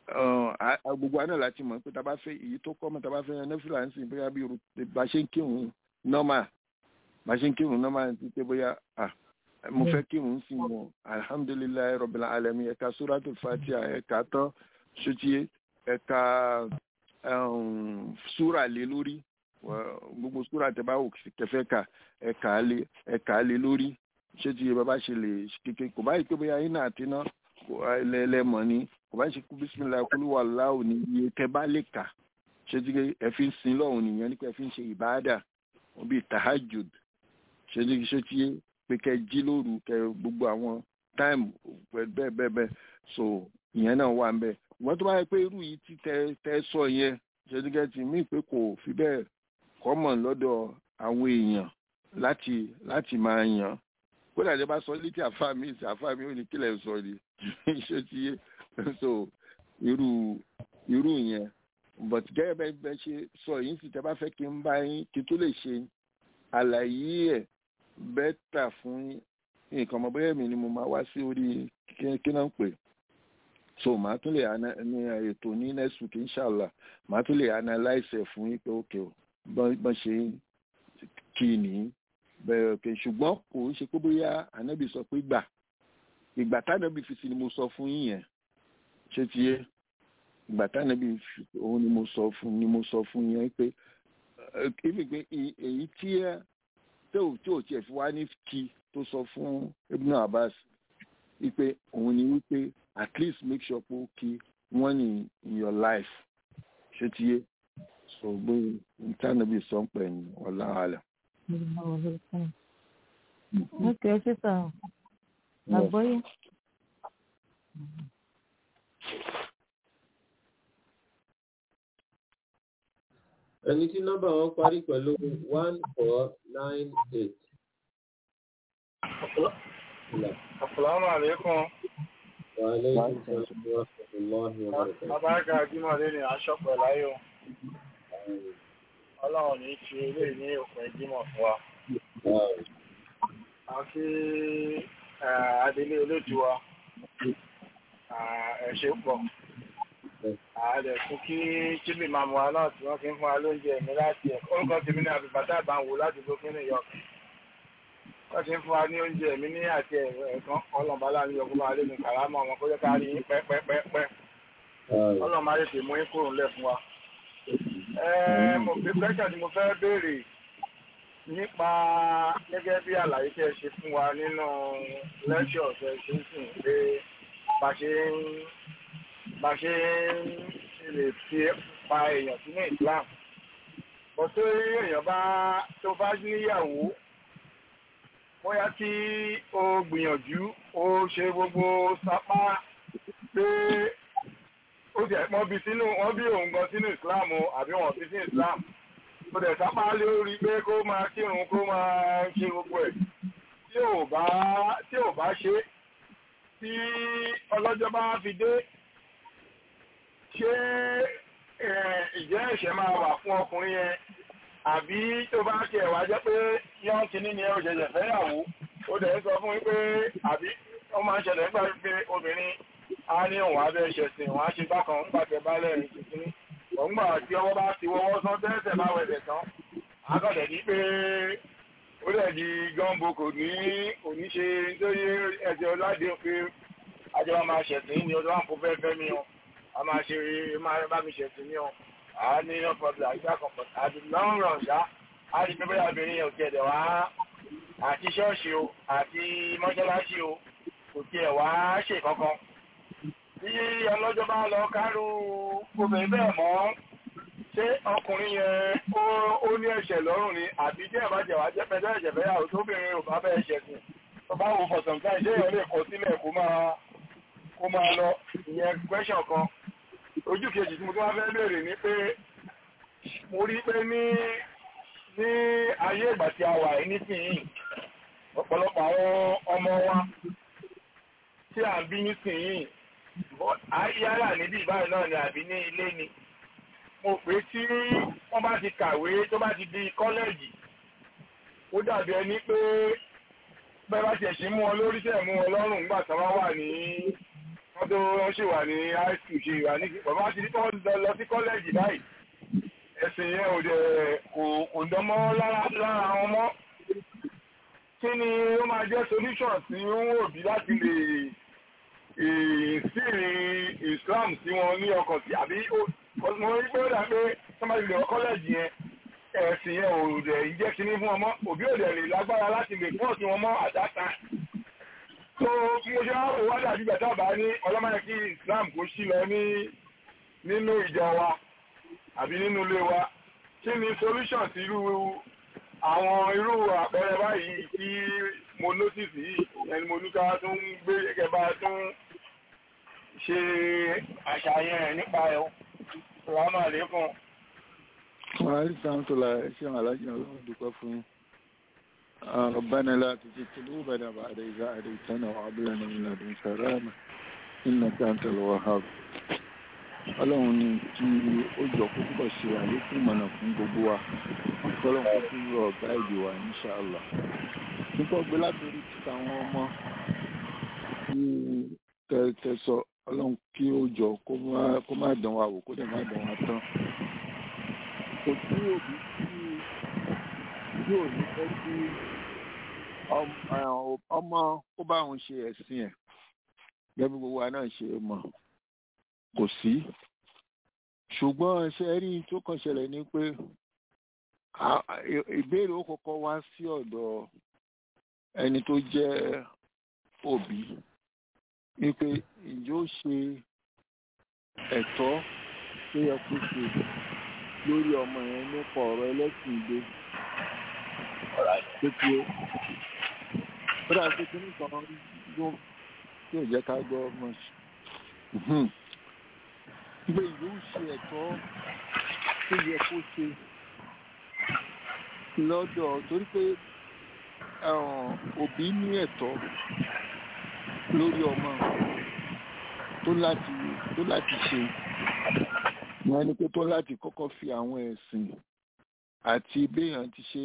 Speaker 1: gbogbo àná láti mọ̀ pé tá a bá fẹ́ èyí tó kọ́ mọ́ tá a bá fẹ́ yan nẹ́fìlà ń sìn bóyá bí bá ṣe ń kírun nọ́mà bá ṣe ń kírun nọ́mà ti pé bóyá mo fẹ́ kírun sí wọn alhamdulilayi rabbil alamin ẹ̀ka suratul fatiha ẹ̀ka tán ṣùtì ẹ̀ka súrà lé lórí gbogbo súrà tẹ bá wò kẹfẹ́ ka ẹ̀ka lé ẹ̀ka lé lórí ṣùtì bàbá ṣe lè kékeré kò bá yìí pé bóyá iná àti iná lẹ́lẹ́mọ̀ ni kò bá ṣe kú bisimilayi kúlú wà láwù ní iye tẹ bá lè kà ṣùtì ẹ fi ń sin lọ́hùn nìyẹn nípa ẹ fi ń ṣe ìbáàdà bíi tahajjud ṣùtì ṣùtì pé kẹ jí lóru kẹ gbogbo àwọn táìmù bẹ́ẹ̀ bẹ́ẹ̀ bẹ́ẹ̀ so ìyẹn náà wà ń bẹ́ẹ̀ ìwọ́n tó bá yẹ pé irú yìí ti tẹ tẹ sọ yẹn ṣẹ́dígẹ́tì mí pé kò fi bẹ́ẹ̀ kọ́mọ̀ lọ́dọ̀ àwọn èèyàn láti láti máa yàn kódà tí a bá sọ létí àfa mi ìsì àfa mi ò ní kílẹ̀ sọ ni ṣé ti yé so irú irú yẹn but gẹ́gẹ́ bẹ́ẹ̀ bẹ́ẹ̀ ṣe sọ yìí sì tẹ́ bá fẹ́ kí n bá yín kí tó lè ṣe àlàyé ẹ̀ bẹ́tà fún nǹkan ọmọ bóyá mi ni mo máa wá sí orí kí náà ń pè so màá tún lè ní ètò ní next week inshallah màá tún lè analyse ẹ̀ fún yín pé ok bọ́n ṣe kí ni bẹ́ẹ̀ ok ṣùgbọ́n kò ń ṣe pé bóyá ànábì sọ pé gbà ìgbà tánábì fi sí ni mo sọ fún yín yẹn ṣé ti yé ìgbà tánábì òun ni mo sọ fún ni mo sọ fún yín pé ibi pé èyí tí ẹ tí ò tí ò tiẹ̀ fi wá ní kí tó sọ fún Ibn Abbas wípé òun ni wípé at least make sure pé ó kí wọ́n ní in your life ṣé ti yé so gbé ìtànàbí sọ́npẹ̀ ní ọ̀la àlẹ́.
Speaker 6: ok sísà àgbọ́yé.
Speaker 4: ẹni tí nọ́mbà wọn parí pẹ̀lú one four nine eight.
Speaker 7: Assalamu alaikum.
Speaker 4: Wa alaikum salaam wa rahmatullahi wa barakatuh.
Speaker 7: Abáyáká Ajímọ̀ lé ní aṣọ́pẹ̀ láyé o. Ọlọ́run ní ṣe ilé ní òpin ìjímọ̀ fún wa. Àti Adélé olóòtú wa, ẹ ṣé pọ̀. Ààrẹ fún kí Chile máa mú wa náà tí wọ́n fi ń fún wa lóúnjẹ mi láti ẹ̀. Orúkọ tèmi ní àbíbátà àbáwò láti Brooklyn, New York. Wọ́n ti ń fún wa ní oúnjẹ mi ní àti ẹ̀ẹ̀kan ọlọ́mọba láàrin ọkọ̀ máa lé ní kàrámọ̀ ọmọ kó jẹ́ ká rí yín pẹ́pẹ́pẹ́. Ọlọ́mọba lè tè mú yín kúrò ńlẹ̀ fún wa. Mo fi pẹ́ṣà tí mo fẹ́ béèrè nípa gẹ́gẹ́ bí àlàyé tẹ́ ẹ ṣe fún wa nínú lẹ́ṣọ̀ tẹ́ ẹ ṣe ń sìn pé bá ṣe ń bá ṣe ń lè fi pa èèyàn sínú Islam. Bọ́ tó èèyàn bá tó bá níyàwó bóyá kí o gbìyànjú o ṣe gbogbo sápá pé ó jẹ́ wọ́n bí sínú wọ́n bí òun gan sínú Islam o àbí wọ́n bí sínú Islam ó dẹ̀ sápá lórí pé kó máa kírun kó máa ṣe gbogbo ẹ̀ tí ò bá tí ò bá ṣe tí ọlọ́jọ́ bá fi dé ṣé ìjẹ́ ẹ̀ṣẹ̀ máa wà fún ọkùnrin yẹn àbí tó bá tiẹ̀ wá jẹ́ pé yọ́n ti ní ni ẹ ò ṣẹ̀ṣẹ̀ fẹ́yàwó ó dẹ̀ sọ fún wípé àbí ó máa ń ṣẹlẹ̀ nígbà wípé obìnrin á ní òun abẹ́ ṣẹ̀sìn òun á ṣe bákan ń pàtẹ bálẹ̀ ìṣìṣẹ́ òǹgbà tí ọwọ́ bá ti wọ́wọ́ sán tẹ́sẹ̀ bá wẹ̀dẹ̀ tán akọ̀dẹ̀ ní pé ó dẹ̀ di gọ́ǹbò kò ní òní ṣe nítorí ẹ̀jẹ̀ ọládé pé àjọba máa ṣẹ̀sìn ní ọdún àpò fẹ́ fẹ́ mi hàn a máa ṣe máa bá mi ṣẹ̀sìn ní hàn a ní ọ̀pọ̀lọpọ̀ àgbà kan pọ̀ àti lọ́rùn ọ̀ṣá a rí pé bóyá obìnrin yẹn ò tiẹ̀ dẹ̀ wá àti ṣọ́ọ̀ṣì o àti mọ́ṣáláṣí o kò tiẹ̀ wá ṣe kankan. Bí ọlọ́jọ́ bá lọ kárú obìnrin bẹ́ẹ̀ mọ́ ṣé ọkùnrin yẹn ó ní ẹ̀ṣẹ̀ lọ́rùn ni àbí tí ẹ̀ bá jẹ̀ wá jẹ́ pẹ́ẹ́tẹ́ ẹ̀ṣẹ̀ fẹ́ yàwó tóbìnrin ò bá bẹ́ẹ̀ ṣẹ̀ sìn tó bá wò for some time ṣé èèyàn lè kọ sílẹ̀ kó máa kó máa lọ ìyẹn question kan. Ojú kejì tí mo tún wá fẹ́ béèrè ni pé mo rí pé ní ní ayé ìgbà tí a wà nísìnyí ọ̀pọ̀lọpọ̀ àwọn ọmọ wa tí à ń bí nísìnyí yálà níbí ìbáyìí náà ni àbí ní ilé ni mo pé tí wọ́n bá ti kàwé tó bá ti di kọ́lẹ́ẹ̀jì ó dàbí ẹni pé bẹ́ẹ̀ bá tiẹ̀ ṣe mú wọn lórí tẹ̀ mú wọn lọ́rùn nígbà tí wọ́n wà ní wọ́n tó wọ́n ṣì wà ní high school ṣe wà ní bàbá ti ní kọ́ lọ sí kọ́lẹ́jì báyìí ẹ̀sìn yẹn ò dẹ̀ kò dánmọ́ lára àwọn ọmọ kí ni ó máa jẹ́ solution sí òbí láti lè ìsìnrìn Islam tí wọ́n ní ọkàn sí àbí mo rí pé ó dà pé somebody lè wọ kọ́lẹ́jì yẹn ẹ̀sìn yẹn ò dẹ̀ jẹ́ kíní fún ọmọ òbí ò dẹ̀ lè lágbára láti lè fún ọ̀sìn wọn mọ́ àdáta tó bí mo ṣe wá wò wá dàbí bẹ̀tà bá ní ọlọ́mọdé kí Islam kó sí lọ ní nínú ìjọ wa àbí nínú ilé wa kí ni solution sí irú àwọn irú àpẹẹrẹ báyìí tí mo notice yìí ẹni mo ní ká tún gbé gẹ́gẹ́ bá tún ṣe àṣàyàn nípa ẹ̀ Assalamu alaikum.
Speaker 1: Wàhálì sáńtòlá ẹ̀ṣẹ́ alájì ọlọ́run dúpẹ́ fún ربنا لا تزغ قلوبنا بعد إذ هديتنا وهب لنا من لدنك رحمة إنك أنت الوهاب. Ọlọ́run ní kí ó jọ kó túbọ̀ ṣe àlékún ìmọ̀nà fún gbogbo wa Ọlọ́run kó tún rọ ọ̀gá èdè wa inṣàlá nípa ọgbẹ́ látòrí títa àwọn ọmọ ní tẹ̀sọ̀ Ọlọ́run kí ó jọ kó má dán wa wò kó dẹ̀ má dán wa tán kò sí òbí tí yóò ní fẹ́ kí ọmọ kó bá òun ṣe ẹ̀sìn ẹ̀ gẹ́gẹ́ bí gbogbo wa náà ṣe mọ̀ kò sí ṣùgbọ́n ṣe rí tó kàn ṣẹlẹ̀ ní pé ìbéèrè ó kọ́kọ́ wá sí ọ̀dọ̀ ẹni tó jẹ́ òbí wípé ǹjẹ́ ó ṣe ẹ̀tọ́ tó yẹ kó ṣe lórí ọmọ yẹn nípa ọ̀rọ̀ ẹlẹ́sìn ìgbé pépé ó dà pé kíní kan ló tí ò jẹ́ ká gbọ́ ọmọ ṣe pé yóò ṣe ẹ̀tọ́ tó yẹ kó ṣe lọ́dọ̀ torí pé òbí ní ẹ̀tọ́ lórí ọmọ tó láti tó láti ṣe ìyẹn ni pé tó láti kọ́kọ́ fi àwọn ẹ̀sìn àti béèyàn ti ṣe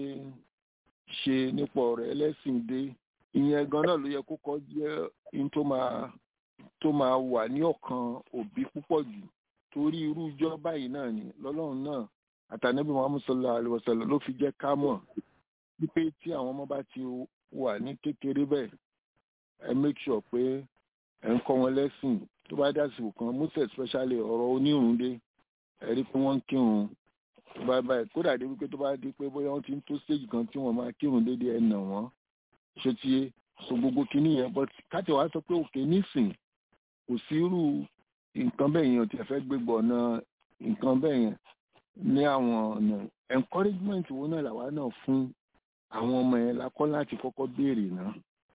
Speaker 1: ṣe nípa ọ̀rọ̀ ẹlẹ́sìn dé ìyẹn gan náà ló yẹ kó kọ́ jẹ́ in tó máa tó máa wà ní ọkàn òbí púpọ̀ jù torí irú ìjọ báyìí náà ni lọ́lọ́run náà àtànẹ́bí Muhammad sallallahu alaihi wasallam ló fi jẹ́ ká mọ̀ wípé tí àwọn ọmọ bá ti wà ní kékeré bẹ́ẹ̀ ẹ make sure pé ẹ ń kọ́ wọn lẹ́sìn tó bá dásìkò kan most especially ọ̀rọ̀ onírun dé ẹ rí pé wọ́n ń kírun tó bá báyìí kódà dé wípé tó bá di pé bóyá wọ́n ti ń tó stage kan tí wọ́n máa kírun déédéé ẹ̀ nà wọ́n ṣé tí so gbogbo kinní yẹn but káàtì wàá sọ pé òkè nísìn kò sí irú nǹkan bẹ́ẹ̀ yẹn ò tiẹ̀ fẹ́ gbégbọ̀ ọ̀nà nǹkan bẹ́ẹ̀ yẹn ní àwọn ọ̀nà encouragement wo náà làwa náà fún àwọn ọmọ yẹn la kọ́ láti kọ́kọ́ béèrè náà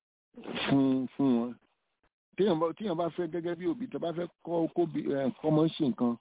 Speaker 1: fún fún wọn téèyàn bá téèyàn bá fẹ́ gẹ́gẹ́ bí òbí tó bá fẹ́ kọ́ kó kọ́mọ ṣe nǹkan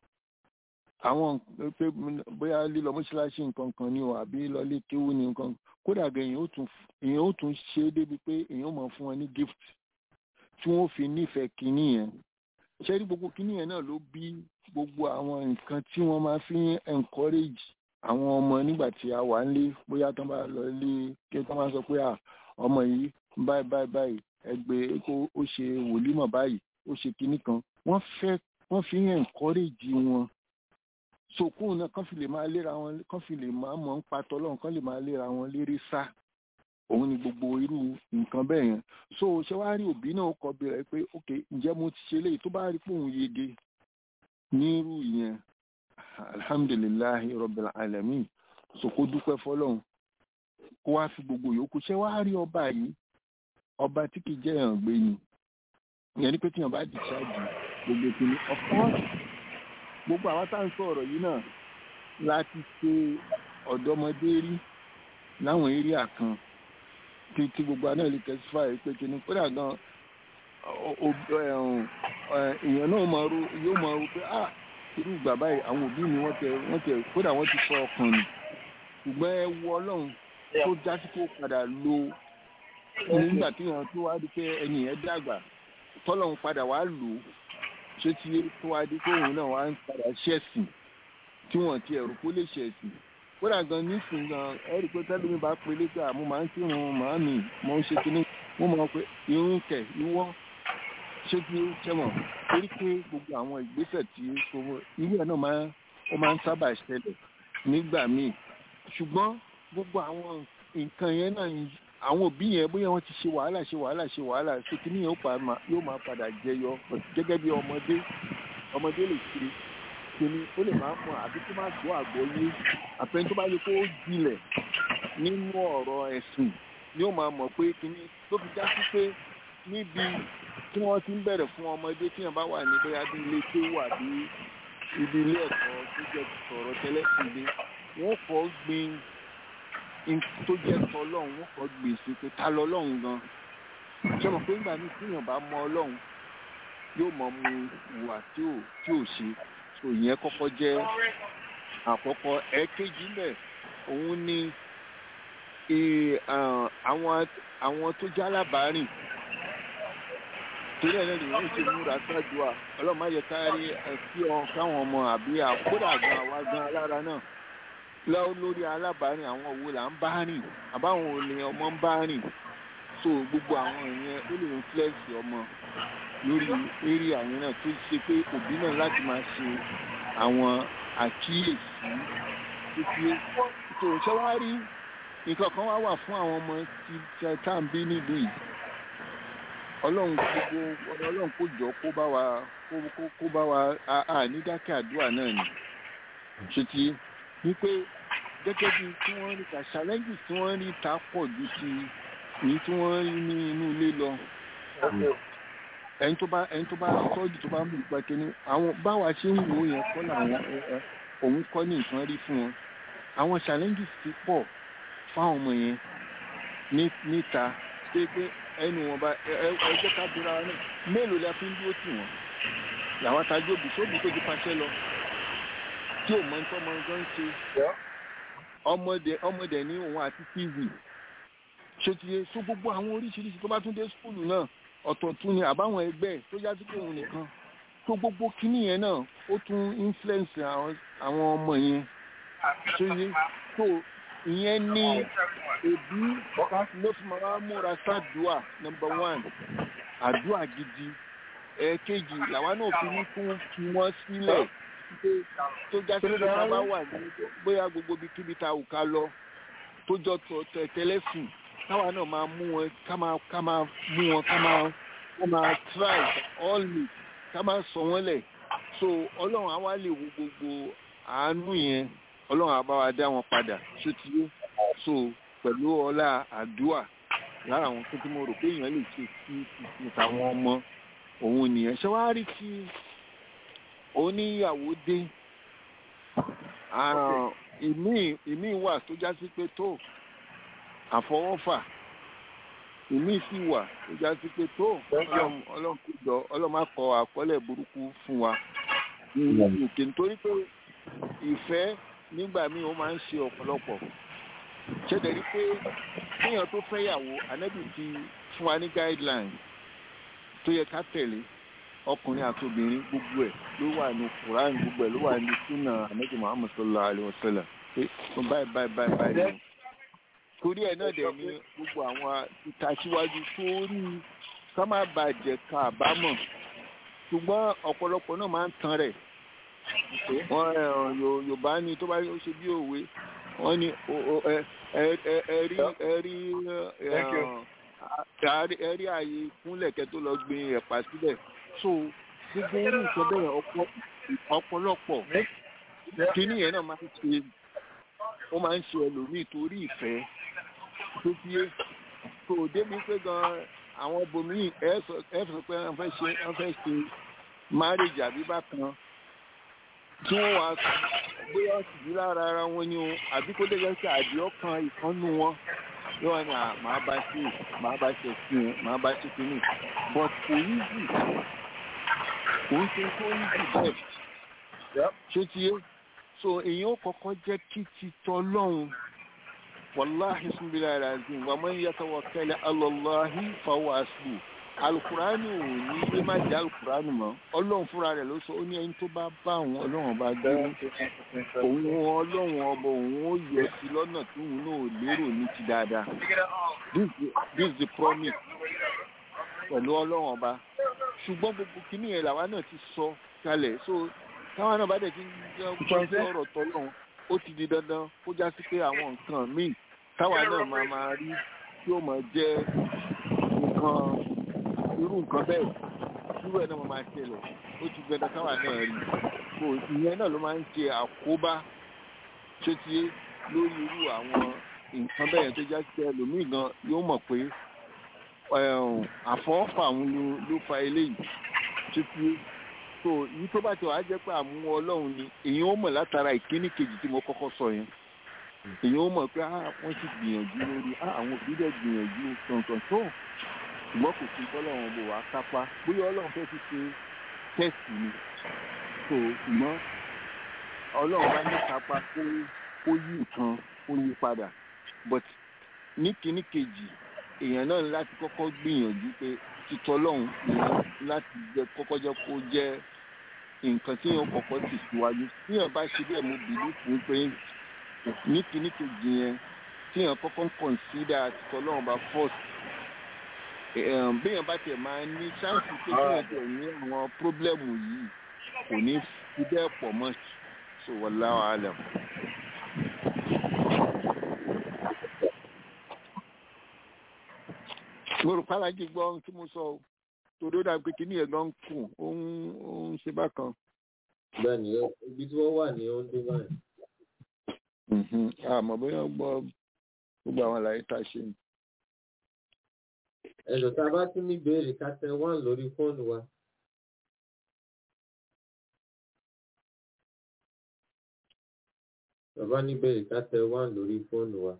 Speaker 1: àwọn pé bóyá lílọ mọ́ṣáláṣí nǹkan kan ni o àbí lọlé kéwú ni nǹkan kódà gan èèyàn ó tún èèyàn ó tún ṣe é débi pé èèyàn ó máa fún wọn ní gift tí wọ́n fi nífẹ̀ẹ́ kínní yẹn ṣé rí gbogbo kínní yẹn náà ló bí gbogbo àwọn nǹkan tí wọ́n máa fi encourage àwọn ọmọ nígbà tí a wà nílé bóyá tán bá lọ ilé kí tán bá sọ pé à ọmọ yìí báyìí báyìí báyìí ẹgbẹ́ kó ó ṣe wòlímọ̀ báyìí ó ṣe kinní kan wọ́n fẹ́ wọ́n fi encourage wọn sòkún náà kán fi lè máa léra wọn kán fi lè máa mọ̀ ń patọ́ lọ́hùn kán lè máa léra wọn lérí sá òun ni gbogbo irú nǹkan bẹ́ẹ̀ yẹn so ṣé wàá rí òbí náà kọ́ bí rẹ̀ pé ok ǹjẹ́ mo ti ṣe léyìí tó bá rí pé òun yege nírú ìyẹn alhamdulillahi rabbil alamin so kó dúpẹ́ fọlọ́hún kó wá fi gbogbo yòókù ṣé wàá rí ọba yìí ọba tí kì í jẹ́ èèyàn gbé ni ìyẹn ni pé tíyàn bá dìṣáàjì gbogbo ìpinnu ọ̀pọ̀ gbogbo àwọn tá à ń sọ̀rọ̀ yìí náà láti ṣe ọ̀dọ́mọdé rí láwọn éríà kan tí tí gbogbo àná lè testify pé kí ni kódà gan èèyàn náà máa ro yóò máa ro pé ah irú ìgbà báyìí àwọn òbí mi wọ́n tẹ wọ́n tẹ kódà wọ́n ti sọ ọkàn nù ṣùgbọ́n ẹ wọ ọlọ́run tó jásí kó padà lo nígbà tí wọ́n tó wá di pé ẹni yẹn dàgbà tọ́lọ́run padà wá lò ó ṣé tí tó wá di pé òun náà wá ń padà ṣẹ̀sìn tí wọ́n ti ẹ̀rù kó lè ṣẹ̀sìn kódà gan nísìnyí gan ẹ̀rí pé tẹ́lẹ̀ mi bá pe létà mo máa ń kírun màá mi mo ń ṣe kíní mo mọ̀ pé irun kẹ̀ ìwọ́ ṣé kí ó ṣẹ́mọ̀ torí pé gbogbo àwọn ìgbésẹ̀ tí irú ẹ̀ náà máa ó máa ń sábà ṣẹlẹ̀ nígbà míì ṣùgbọ́n gbogbo àwọn nǹkan yẹn náà àwọn òbí yẹn bóyá wọ́n ti ṣe wàhálà ṣe wàhálà ṣe wàhálà ṣe kí nìyẹn yóò máa padà jẹyọ gẹ́gẹ́ bí ọmọdé ọmọdé lè kiri kíní ó lè máa mọ àbí tó máa gbọ́ àgbọ́yé àpẹẹrẹ tó bá yẹ kó jinlẹ̀ nínú ọ̀rọ̀ ẹ̀sìn ni ó máa mọ̀ pé kíní tó fi já sí pé níbi tí wọ́n ti ń bẹ̀rẹ̀ fún ọmọdé tí wọ́n bá wà ní bóyá bí ilé tó wà bí ibi ilé ẹ̀kọ́ tó jẹ́ sọ̀rọ̀ tẹ́lẹ̀ sí ilé wọ́n kọ́ gbin tó jẹ́ tọ́lọ́run wọ́n kọ́ gbin sí pé ta lọ lọ́run gan ṣé mo pé nígbà míì tíyàn bá mọ ọlọ́run yóò mọ mu ìwà tí ò tí ò ṣe so ìyẹn kọ́kọ́ jẹ́ àkọ́kọ́ ẹ̀ẹ́kejì mẹ́ òun ni àwọn àwọn tó já lábàárìn torí ẹ̀ lẹ́nu ìwé ṣe múra ṣáàdùà ọlọ́run má yẹ kárí ẹ̀sí ọ káwọn ọmọ àbí àkódà gan àwa gan alára náà lọ́wọ́ lórí alábàárìn àwọn òwò là ń bá rìn àbáwọn olè ọmọ ń bá rìn so gbogbo àwọn ìyẹn ó lè influence ọmọ lórí eré àwọn náà tó ṣe pé òbí náà láti máa ṣe àwọn àkíyèsí títí tó ṣe wá rí nǹkan kan wá wà fún àwọn ọmọ tí tá à ń bí nílùú yìí ọlọ́run gbogbo ọlọ́run kó jọ kó bá wa kó bá wa a ní dákẹ́ àdúrà náà ni ṣe ti ní pé gẹ́gẹ́ bí tí wọ́n rí ta challenges tí wọ́n rí ta pọ̀ ju ti èyí tí wọ́n rí ní inú ilé lọ ẹni tó bá ẹni tó bá sọ́ọ̀dì tó bá mú ìgbà kínní àwọn báwa ṣe ń wò yẹn kọ́ làwọn òun kọ́ ní nǹkan rí fún wọn àwọn challenges ti pọ̀ fáwọn ọmọ yẹn ní níta ṣé pé ẹnu wọn bá ẹjẹ́ ká dúra náà mélòó la fi ń dúró tì wọ́n làwọn tajú òbí sóbì tó ti paṣẹ lọ tí ò mọ ní tọ́mọ ọjọ́ ń ṣe ọmọdé ọmọdé ní òun àti tv ṣé ti yẹ so gbogbo àwọn oríṣiríṣi tó bá tún dé skúlù náà ọ̀tọ̀ tún ni àbáwọn ẹgbẹ́ tó já sí pé òun nìkan tó gbogbo kíní yẹn náà ó tún influence àwọn ọmọ yẹn tó yẹ tó ìyẹn ní òbí ló fi máa múra sádùá number one àdúà gidi ẹ̀ẹ̀kejì làwọn náà fi ní kún kí wọ́n sílẹ̀ tó já sí pé bàbá wà ní bóyá gbogbo ibi kíbi ta ò ká lọ tó jọ tẹ̀lẹ́sìn káwa náà máa mú wọn ká máa ká máa mú wọn ká máa ká máa try all me ká máa sọ wọn lẹ̀ so ọlọ́run á wá lè wo gbogbo àánú yẹn ọlọ́run á bá wa dá wọn padà ṣó ti yé so pẹ̀lú ọlá àdúà lára àwọn tó tí mo rò pé èèyàn lè ṣe sí ìta àwọn ọmọ òun nìyẹn ṣé wàá rí tí oníyàwó dé ìmí ìmí wà tó já sí pé tó àfọwọ́fà ìmí sì wà tó já sí pé tó ọlọ́run kò jọ ọlọ́run má kọ àkọọ́lẹ̀ burúkú fún wa òkè nítorí pé ìfẹ́ nígbà míì ó máa ń ṣe ọ̀pọ̀lọpọ̀ ṣẹ̀dẹ̀ rí pé kéèyàn tó fẹ́yàwó ànábì ti fún wa ní guideline tó yẹ ká tẹ̀lé ọkùnrin àti obìnrin gbogbo ẹ̀ ló wà ní Quran gbogbo ẹ̀ ló wà ní sunna ànábì Muhammad sallallahu alaihi wasallam pé báyìí báyìí báyìí báyìí torí ẹ̀ náà dẹ̀ ni gbogbo àwọn ìtàsíwájú sórí ká má bàjẹ́ ká àbámọ̀ ṣùgbọ́n ọ̀pọ̀lọpọ̀ náà máa ń tan rẹ̀ wọ́n Yorùbá ní tó bá ṣe bí òwe wọ́n ní ẹ̀rí ẹ̀rí ẹ̀rí ààyè ìkúnlẹ̀kẹ́ tó lọ gbin ẹ̀pà sílẹ̀ so gbogbo orí nǹkan bẹ́ẹ̀ ọ̀pọ̀lọpọ̀ kíní yẹn náà máa ń ṣe ó máa ń ṣe ẹlòmíì torí ìfẹ́ tó fi é tó débi pé gan àwọn ibòmíì ẹ sọ pé wọ́n fẹ́ ṣe wọ́n fẹ́ ṣe marriage àbí bákan tí wọ́n wá bóyá sì lára ara wọn ni o àbí kó lè ṣe àdí ọkàn ìkànnù wọn yóò wá ní à máa bá ṣe máa bá ṣe sí ẹ máa bá ṣe kínní but kò yí jù kò ń ṣe kó yí jù bẹ́ẹ̀ ṣé ti yé so èyí ó kọ́kọ́ jẹ́ kí ti tọ́ lọ́hùn wàláhi sunbila razim wa man yatawakkal ala Allahi fahuwa hasbuh alukurani ò ní ilé má jẹ́ alukurani mọ́ ọlọ́run fúnra rẹ̀ ló sọ ó ní ẹni tó bá bá àwọn ọlọ́run bá dé òun ọlọ́run ọba òun ó yẹ sí lọ́nà tí òun náà lérò ní ti dáadáa this is the promise pẹ̀lú ọlọ́run ọba ṣùgbọ́n gbogbo kìíní yẹn làwa náà ti sọ kalẹ̀ so táwọn náà bá dẹ̀ ti ń gbọ́ sí ọ̀rọ̀ tọ́lọ́run ó ti di dandan kó já sí pé àwọn nǹkan míì táwa náà máa máa rí tí ó máa jẹ́ nǹkan irú nǹkan bẹ́ẹ̀ irú ẹ̀ náà máa máa ṣẹlẹ̀ ó ti dandan káwa náà rí so ìyẹn náà ló máa ń ṣe àkóbá tó ti lórí irú àwọn nǹkan bẹ́ẹ̀ tó já sí ẹlòmíì gan yóò mọ̀ pé àfọwọ́fà òun ló fa eléyìí tó ti so yìí tó bá ti wàá jẹ́ pé àmú ọlọ́run ni èyí ó mọ̀ látara ìkíní kejì tí mo kọ́kọ́ sọ yẹn èyí ó mọ̀ pé wọ́n ti gbìyànjú lórí àwọn òbí dẹ̀ gbìyànjú tọ̀ntọ̀n tó ṣùgbọ́n kò sí tọ́lọ́run bò wá kápá bóyá ọlọ́run fẹ́ fi ṣe tẹ́sì ni so ṣùgbọ́n ọlọ́run bá ní kápá kó kó yí nǹkan kó yí padà but ní kíní kejì èèyàn náà láti kọ́kọ́ gbìyànjú pé títọ́ ọlọ́run èèyàn láti jẹ́ kọ́kọ́ jẹ́ kó jẹ́ nǹkan tí èèyàn kọ́kọ́ tì síwájú tí èèyàn bá ṣe bẹ́ẹ̀ mo bìlú fún pé ní kíní kejì yẹn tí èèyàn kọ́kọ́ ń kọ̀nsídà títọ́ ọlọ́run bá first béèyàn bá tẹ̀ máa ní ṣáàṣì pé kí èèyàn tẹ̀ ní àwọn pírọ́blẹ́mù yìí kò ní fi bẹ́ẹ̀ pọ̀ mọ́ so wallahu alam. mo rò pálájì gbọ́ ohun tí mo sọ o torí ó dàbí pé kíní ẹ̀ gan kù ó ń ṣe bákan.
Speaker 4: bẹ́ẹ̀ni ibi tí wọ́n wà ní oúnjẹ báyìí.
Speaker 1: àmọ́ bóyá gbọ́ gbogbo àwọn àlàyé tá a ṣe ni.
Speaker 4: ẹ̀sọ̀ tá a bá tún ní ìbéèrè ká tẹ wán lórí fóònù wa. bàbá ní ìbéèrè ká tẹ wán lórí fóònù wa.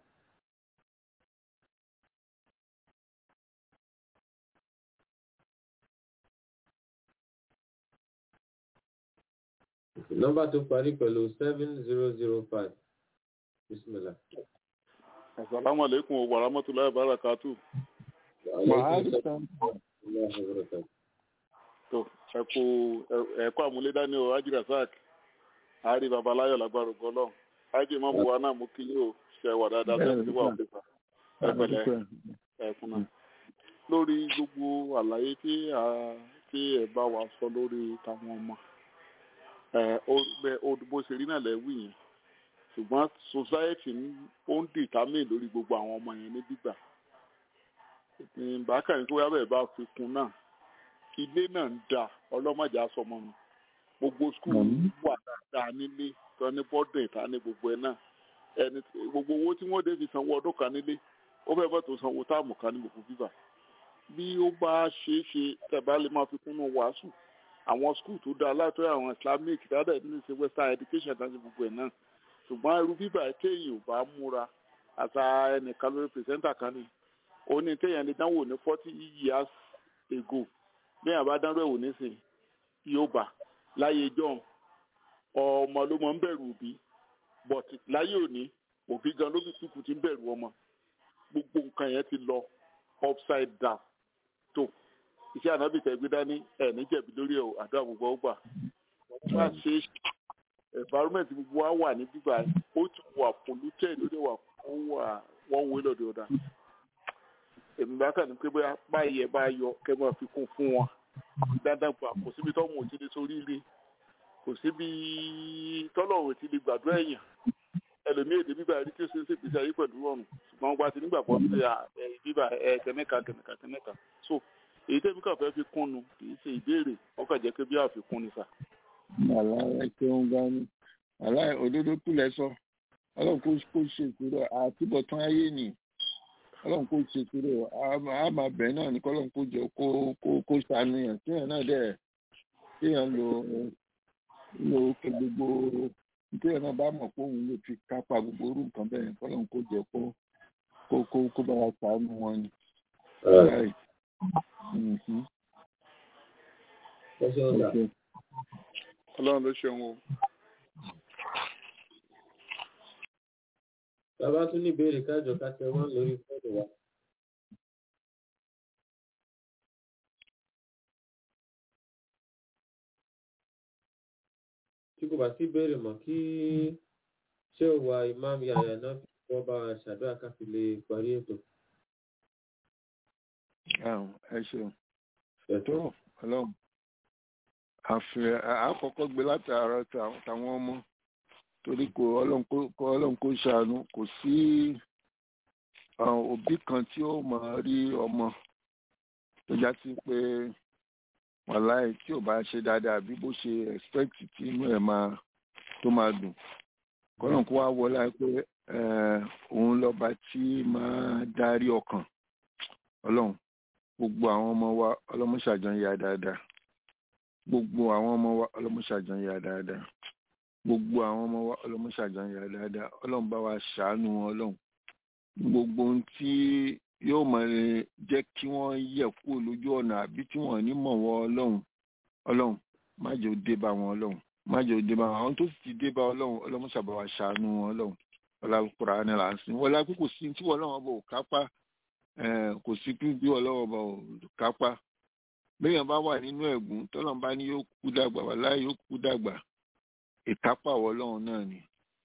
Speaker 4: nọ́mbà tó parí pẹ̀lú seven zero zero five bismillah.
Speaker 8: Assalamu alaikum wa rahmatullahi wa barakatuh. tó ẹkú ẹkú àmúlédá ní o Haji Rasaq àárí babaláyọ̀ lágbára gọlọ Haji mọbù wa náà mú kí yóò ṣe wà dáadáa bẹ́ẹ̀ tí wà òkúta ẹpẹ̀lẹ́ ẹkún náà lórí gbogbo àlàyé tí a tí ẹ bá wa sọ lórí táwọn ọmọ ẹ bó ṣe rí náà lẹ́wì yẹn ṣùgbọ́n society ó ń determine lórí gbogbo àwọn ọmọ yẹn ní gbígbà bákàrí tó yábẹ̀ bá fi kún náà ilé náà ń da ọlọ́mọdé asọmọ mi gbogbo skul wà dáadáa nílé tó ní bọ́dẹ̀ ìta ní gbogbo ẹ̀ náà ẹni gbogbo owó tí wọ́n dé fi sanwó ọdún kan nílé ó fẹ́ bọ́ tó sanwó táàmù kan ní gbogbo fífà bí ó bá ṣe é ṣe tẹ̀bá lè máa fi kúnnú wàásù àwọn skul tó dáa látọ̀ àwọn islamic dáadáa ní ṣe western education dájú gbogbo ẹ̀ náà ṣùgbọ́n irú bíbà kéèyàn ò bá múra àtà ẹnìkan lórí pìrìsẹ́ńtà kan ní ó ní téèyàn lè dánwò ní forty years ago bí àbá dánwò ẹ̀wò nísìn yóò bá láyé john ọmọ ló mọ ń bẹ̀rù òbí but láyé òní òbí gan ló fi túkù tí ń bẹ̀rù ọmọ gbogbo nǹkan yẹn ti lọ upside down tó iṣẹ́ ànábì tẹ̀gbé dání ẹ̀ níjẹ̀bi lórí ẹ̀ àdúrà gbogbo ọgbà wọ́n bá ṣe environment gbogbo wa wà ní bíbá ó ti wà polluted lórí wà ó wà wọ́n wé lọ́dọ̀ ọ̀dà èmi bá kàn ní pé bóyá báyìí ẹ bá yọ kẹ́ máa fi kún fún wọn dáadáa gbà kò síbi tọ́mù ò ti lè sórí ilé kò síbi tọ́lọ̀ ò ti lè gbàdúrà èèyàn ẹlòmíì èdè bíbá rí tí ó ṣe ń ṣègbésí ayé pẹ̀lú ọ̀run ṣùgbọ́n wọ́n bá ti nígbàgbọ́ pé bíbá ẹ kẹ́mẹ́ka kẹ́mẹ́ka kẹ́mẹ́ka so èyí tẹ́bí kàn fẹ́ fi kún nu kì í ṣe ìbéèrè wọ́n kàn jẹ́ pé bí àfikún ni sà.
Speaker 1: àlàyé ṣeun gan ni àlàyé òdodo kúlẹ̀ sọ ọlọ́run kó kó ṣe ìkúrò àtúbọ̀tán ayé nì ọlọ́run kó ṣe ìkúrò àmà bẹ́ẹ̀ náà ní kọ́lọ́run kó jọ kó kó kó ṣàníyàn tíyàn náà dẹ̀ tíyàn lo lo òkè gbogbo tíyàn náà bá mọ̀ pé òun lè fi kápá gbogbo orú nǹkan bẹ́ẹ̀ kọ́lọ́run kó jọ kó kó kó kó bá wa ṣàánú wọn ni.
Speaker 8: Ọlọ́run ló ṣeun o.
Speaker 4: Bàbá tún ní ìbéèrè kájọ ká tẹ wọ́n lórí fóònù wa. Tí kò bá sí ìbéèrè mọ́ kí ṣé ò wá ìmáàmù Yahya náà fi wọ́n bá ṣàdúrà ká fi lè parí ètò.
Speaker 1: ẹ ṣeun ẹ̀tọ́ ọlọ́run àfẹ́ àkọ́kọ́ gbé látàárọ̀ tàwọn ọmọ torí kò ọlọ́run kó ṣàánú kò sí òbí kan tí ó máa rí ọmọ tó já sí pé wàláì tí ò bá ṣe dáadáa bí bó ṣe expect tí inú ẹ̀ máa tó máa dùn kọ́lọ́n kó wá wọlé pé òun lọ́ba tí máa darí ọkàn ọlọ́run gbogbo àwọn ọmọ wa ọlọ́mọṣàjọ ń yà dáadáa gbogbo àwọn ọmọ wa ọlọ́mọṣàjọ ń yà dáadáa gbogbo àwọn ọmọ wa ọlọ́mọṣàjọ ń yà dáadáa ọlọ́run bá wa ṣàánú wọn ọlọ́run gbogbo ohun tí yóò máa jẹ́ kí wọ́n yẹ̀ kúrò lójú ọ̀nà àbí tí wọ́n ní mọ̀ wọ́n ọlọ́run ọlọ́run má jẹ́ ó dé bá wọn ọlọ́run má jẹ́ ó dé bá wọn àwọn tó sì ti dé bá ọlọ́run ọlọ́mọṣàbá wa ṣàánú wọn ọlọ́run ọlọ́kùnrin àná là ń sìn wọlé akókò sí tí wọ́n ọlọ́run ọba ò kápá kò sí pín bí ọlọ́run ọba ò kápá béèyàn bá wà nínú ẹ̀gún tọ́lọ́run bá ní yóò kú dàgbà wà láì yóò kú dàgbà ìkápá wọ ọlọ́run náà ni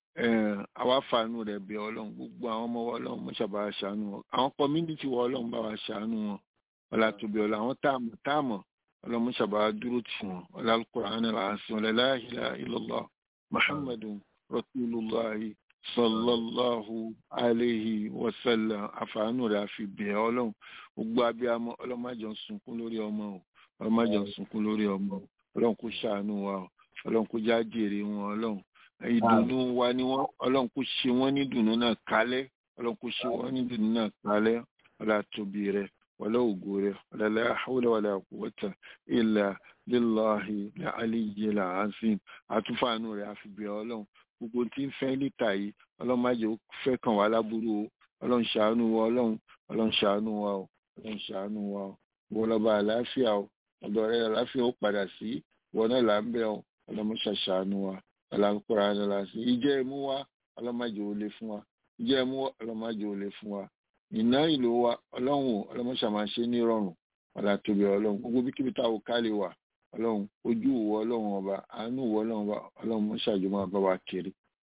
Speaker 1: àwa fàánú rẹ̀ bẹ̀ ọlọ́run gbogbo àwọn ọmọ wa ọlọ́run mọ́ṣàbá wa ṣàánú wọn àwọn community wa ọlọ́run bá wa ṣàánú wọn ọlá tóbi ọlá àwọn táàmù táàmù ọlọ́run mọ́ṣàbá wa dúró tì wọn ọlá al-Qur'an al-azim ọlá la ilaha illallah muhammadun rasulullahi sallallahu alayhi wa sallam àfàánú rẹ̀ àfi bẹ̀ ọlọ́run gbogbo abiyamọ ọlọ́run má jẹ́ sunkún lórí ọmọ o ọlọ́run má jẹ́ sunkún lórí ọmọ o ọlọ́run kó ṣàánú wa o ọlọ́run kó já jèrè wọn ọlọ́run ìdùnnú wa ni wọn ọlọ́run kò ṣe wọ́n ní ìdùnnú náà kálẹ̀ ọlọ́run kò ṣe wọ́n ní ìdùnnú náà kálẹ̀ ọlá tóbi rẹ̀ wọlé ògo rẹ̀ wala la hawla wala quwwata illa billahi al-aliyyil azim àtúfàánú rẹ̀ àfibẹ̀ ọlọ́run gbogbo tí ń fẹ́ níta yìí ọlọ́run má jẹ́ ó fẹ́ kàn wá láburú o ọlọ́run ṣàánú wa ọlọ́run ọlọ́run ṣàánú wa o ọlọ́run ṣàánú wa o wọ́n lọ́ba àlàáfíà o ọ̀dọ̀ rẹ̀ àlàáfíà ó padà sí wọn náà là ń bẹ̀ o ọlọ́run ṣàṣàánú wa alákùnrin aláàsì ìjẹ́ ẹ̀mú wa ọlọ́mọdé ò lè fún wa ìjẹ́ ẹ̀mú wa ọlọ́mọdé ò lè fún wa ìná ìlú wa ọlọ́run ọlọ́mọṣàmáṣe ní rọrùn ọ̀làtòbí ọlọ́run gbogbo bí kíbi táwọn kálí wa ọlọ́run ojú ìwọ ọlọ́run ọba àánú ìwọ ọlọ́run ọba ọlọ́run mọ́ṣáájú máa bá wa kiri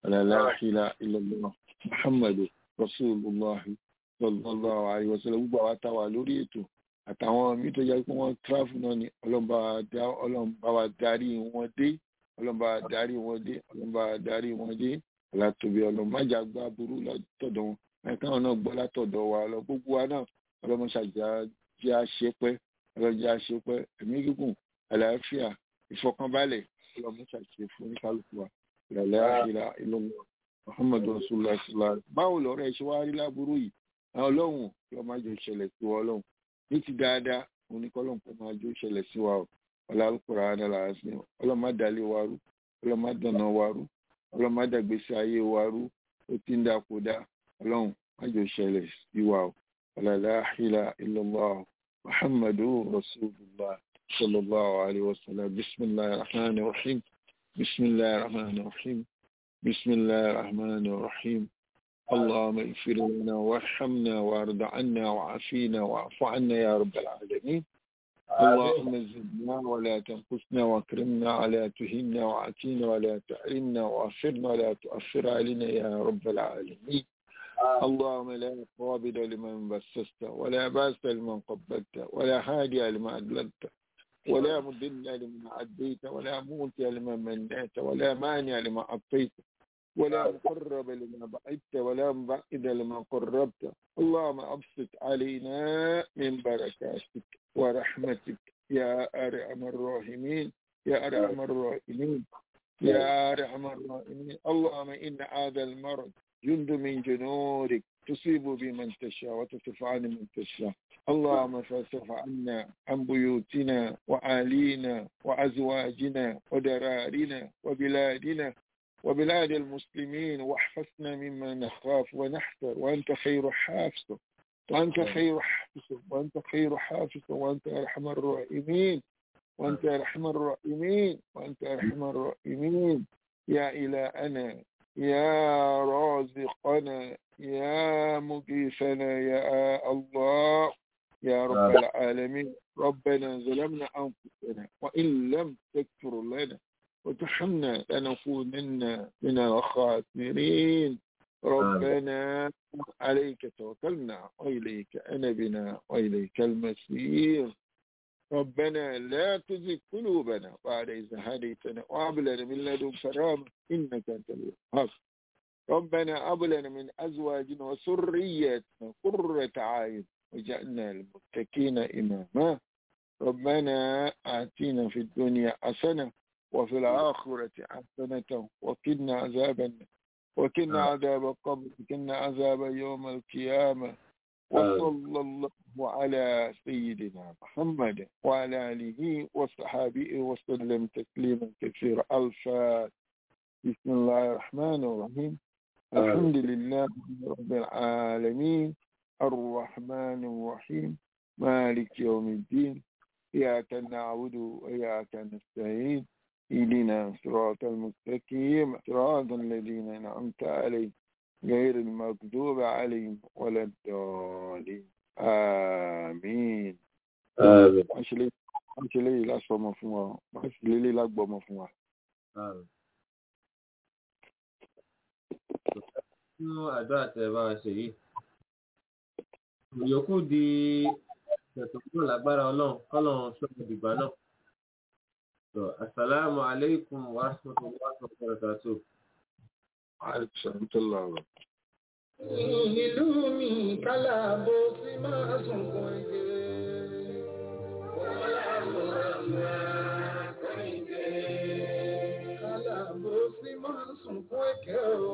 Speaker 1: la ilaha illallah muhammadu rasulullahi sallallahu alaihi wasallam gbogbo àwa táwa lórí ètò àtàwọn mi tó yẹ kí wọ́n tráfù náà ni ọlọ́run bá wa darí wọn dé ọlọ́mọba darí wọn dé ọlọ́mọba darí wọn dé látòbí ọlọ́mọjà gba burú látọ̀dọ̀ wọn ẹ̀ka wọn náà gbọ́ látọ̀dọ̀ wa lọ gbogbo wa náà ọlọ́mọṣàjà jẹ́ àṣepẹ́ ọlọ́jà àṣepẹ́ ẹ̀mí gígùn àlàáfíà ìfọkànbalẹ̀ ọlọ́mọṣàṣe fún oníkálukú wa ìrọ̀lẹ́ àṣírà ìlọ́mọ muhammadu rasulullah sallallahu báwo lọ́rọ̀ ẹ̀ ṣe wá rí láburú yìí àwọn ọlọ́run kí wọ́n má jẹ́ ìṣẹ̀lẹ̀ sí wa ọlọ́run ní ti dáadáa oníkọ́lọ́n kó máa jẹ́ ìṣẹ̀lẹ̀ sí wa o Al-Qur'an al-Azim ọlọ́mọ dálé wa rú ọlọ́mọ dáná wa rú ọlọ́mọ dàgbèsè ayé wa rú ó ti ń dà kó dá ọlọ́run májò ṣẹlẹ̀ sí wa o la ilaha illallah muhammadu rasulullah sallallahu alayhi wa sallam bismillahir rahmanir rahim bismillahir rahmanir rahim bismillahir rahmanir rahim اللهم اغفر لنا وارحمنا وارض عنا وعافينا واعف عنا يا رب العالمين اللهم زدنا ولا تنقصنا واكرمنا ولا تهنا وعاتينا ولا تحرمنا واغفرنا ولا تؤثر علينا يا رب العالمين اللهم لا قابل لمن بسست ولا باسط لمن قبلت ولا هادي لمن أدللت ولا مضل لمن عديت ولا موت لمن منعت ولا مانع لمن أعطيت ولا مقرب لما بعدت ولا مبعد لما قربت اللهم أبسط علينا من بركاتك ورحمتك يا أرحم الراحمين يا أرحم الراحمين يا أرحم الراحمين اللهم إن هذا المرض جند من جنودك تصيب بمن تشاء وتصف عن من تشاء اللهم فاصرف عنا عن بيوتنا وأهلينا وأزواجنا ودرارنا وبلادنا وبلاد المسلمين واحفظنا مما نخاف ونحذر وأنت خير حافظ وأنت خير حافظ وأنت خير حافظ وأنت أرحم الراحمين وأنت أرحم الراحمين وأنت أرحم الراحمين يا إلهنا يا رازقنا يا مجيسنا يا الله يا رب العالمين ربنا ظلمنا أنفسنا وإن لم تغفر لنا وترحمنا لنكونن من الخاسرين ربنا عليك توكلنا وإليك أنبنا وإليك المصير ربنا لا تزغ قلوبنا بعد إذ هديتنا وهب لنا من لدنك رحمة إنك أنت الوهاب ربنا هب لنا من أزواجنا وذرياتنا قرة أعين واجعلنا للمتقين إماما ربنا آتنا في الدنيا حسنة وفي الآخرة حسنة وقنا عذاب النار وقنا عذاب القبر وقنا عذاب يوم القيامة وصلى الله على سيدنا محمد وعلى آله وصحبه وسلم تسليما كثيرا الفاتحة بسم الله الرحمن الرحيم الحمد لله رب العالمين الرحمن الرحيم مالك يوم الدين إياك نعبد وإياك نستعين اهدنا صراط المستقيم صراط الذين أنعمت عليهم غير المغضوب عليهم ولا الضالين آمين.
Speaker 4: آمين.
Speaker 1: Actually, actually, last one of more. Actually, last one of more.
Speaker 4: Àmín. Nínú àdúrà tẹ́ bá wa ṣe yìí, ìyókù di ẹ̀tọ́ fún lágbára ọlọ́run kọ́lọ́run ṣọ́kùn dìgbà náà. Assalamu alaikum wa rahmatullahi wa barakatuh.
Speaker 1: Alhamdulillah.
Speaker 2: Ìlú mi kálá bó sí máa sunkún ẹ̀jẹ̀. Kálá bó sí máa sunkún ẹ̀kẹ́ o.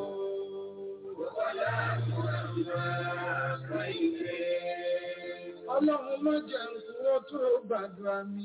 Speaker 2: Ọlọ́run má jẹ́ nkúrò tó gbàdúrà mi.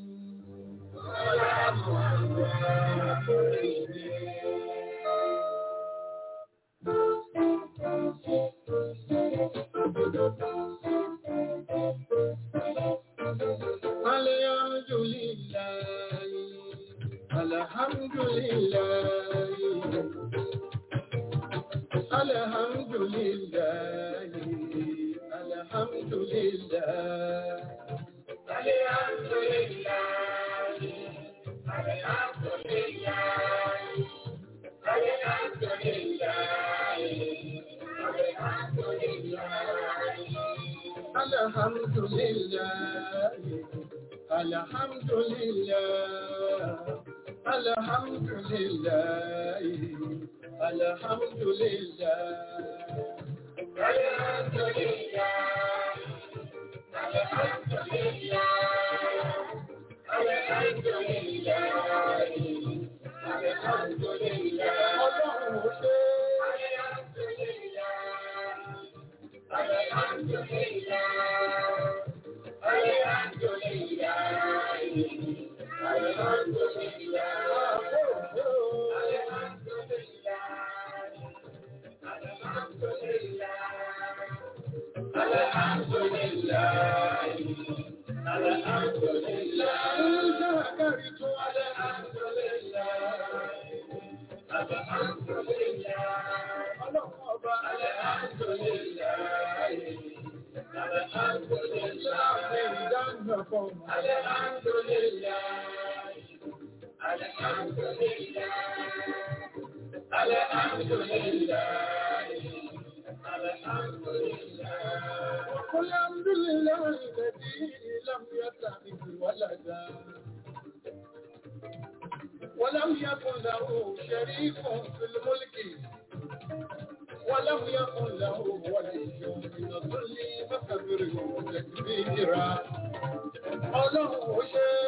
Speaker 2: ولم يكن له شريك في الملك ولم يكن له ولي من الظل فكبره تكبيرا. الله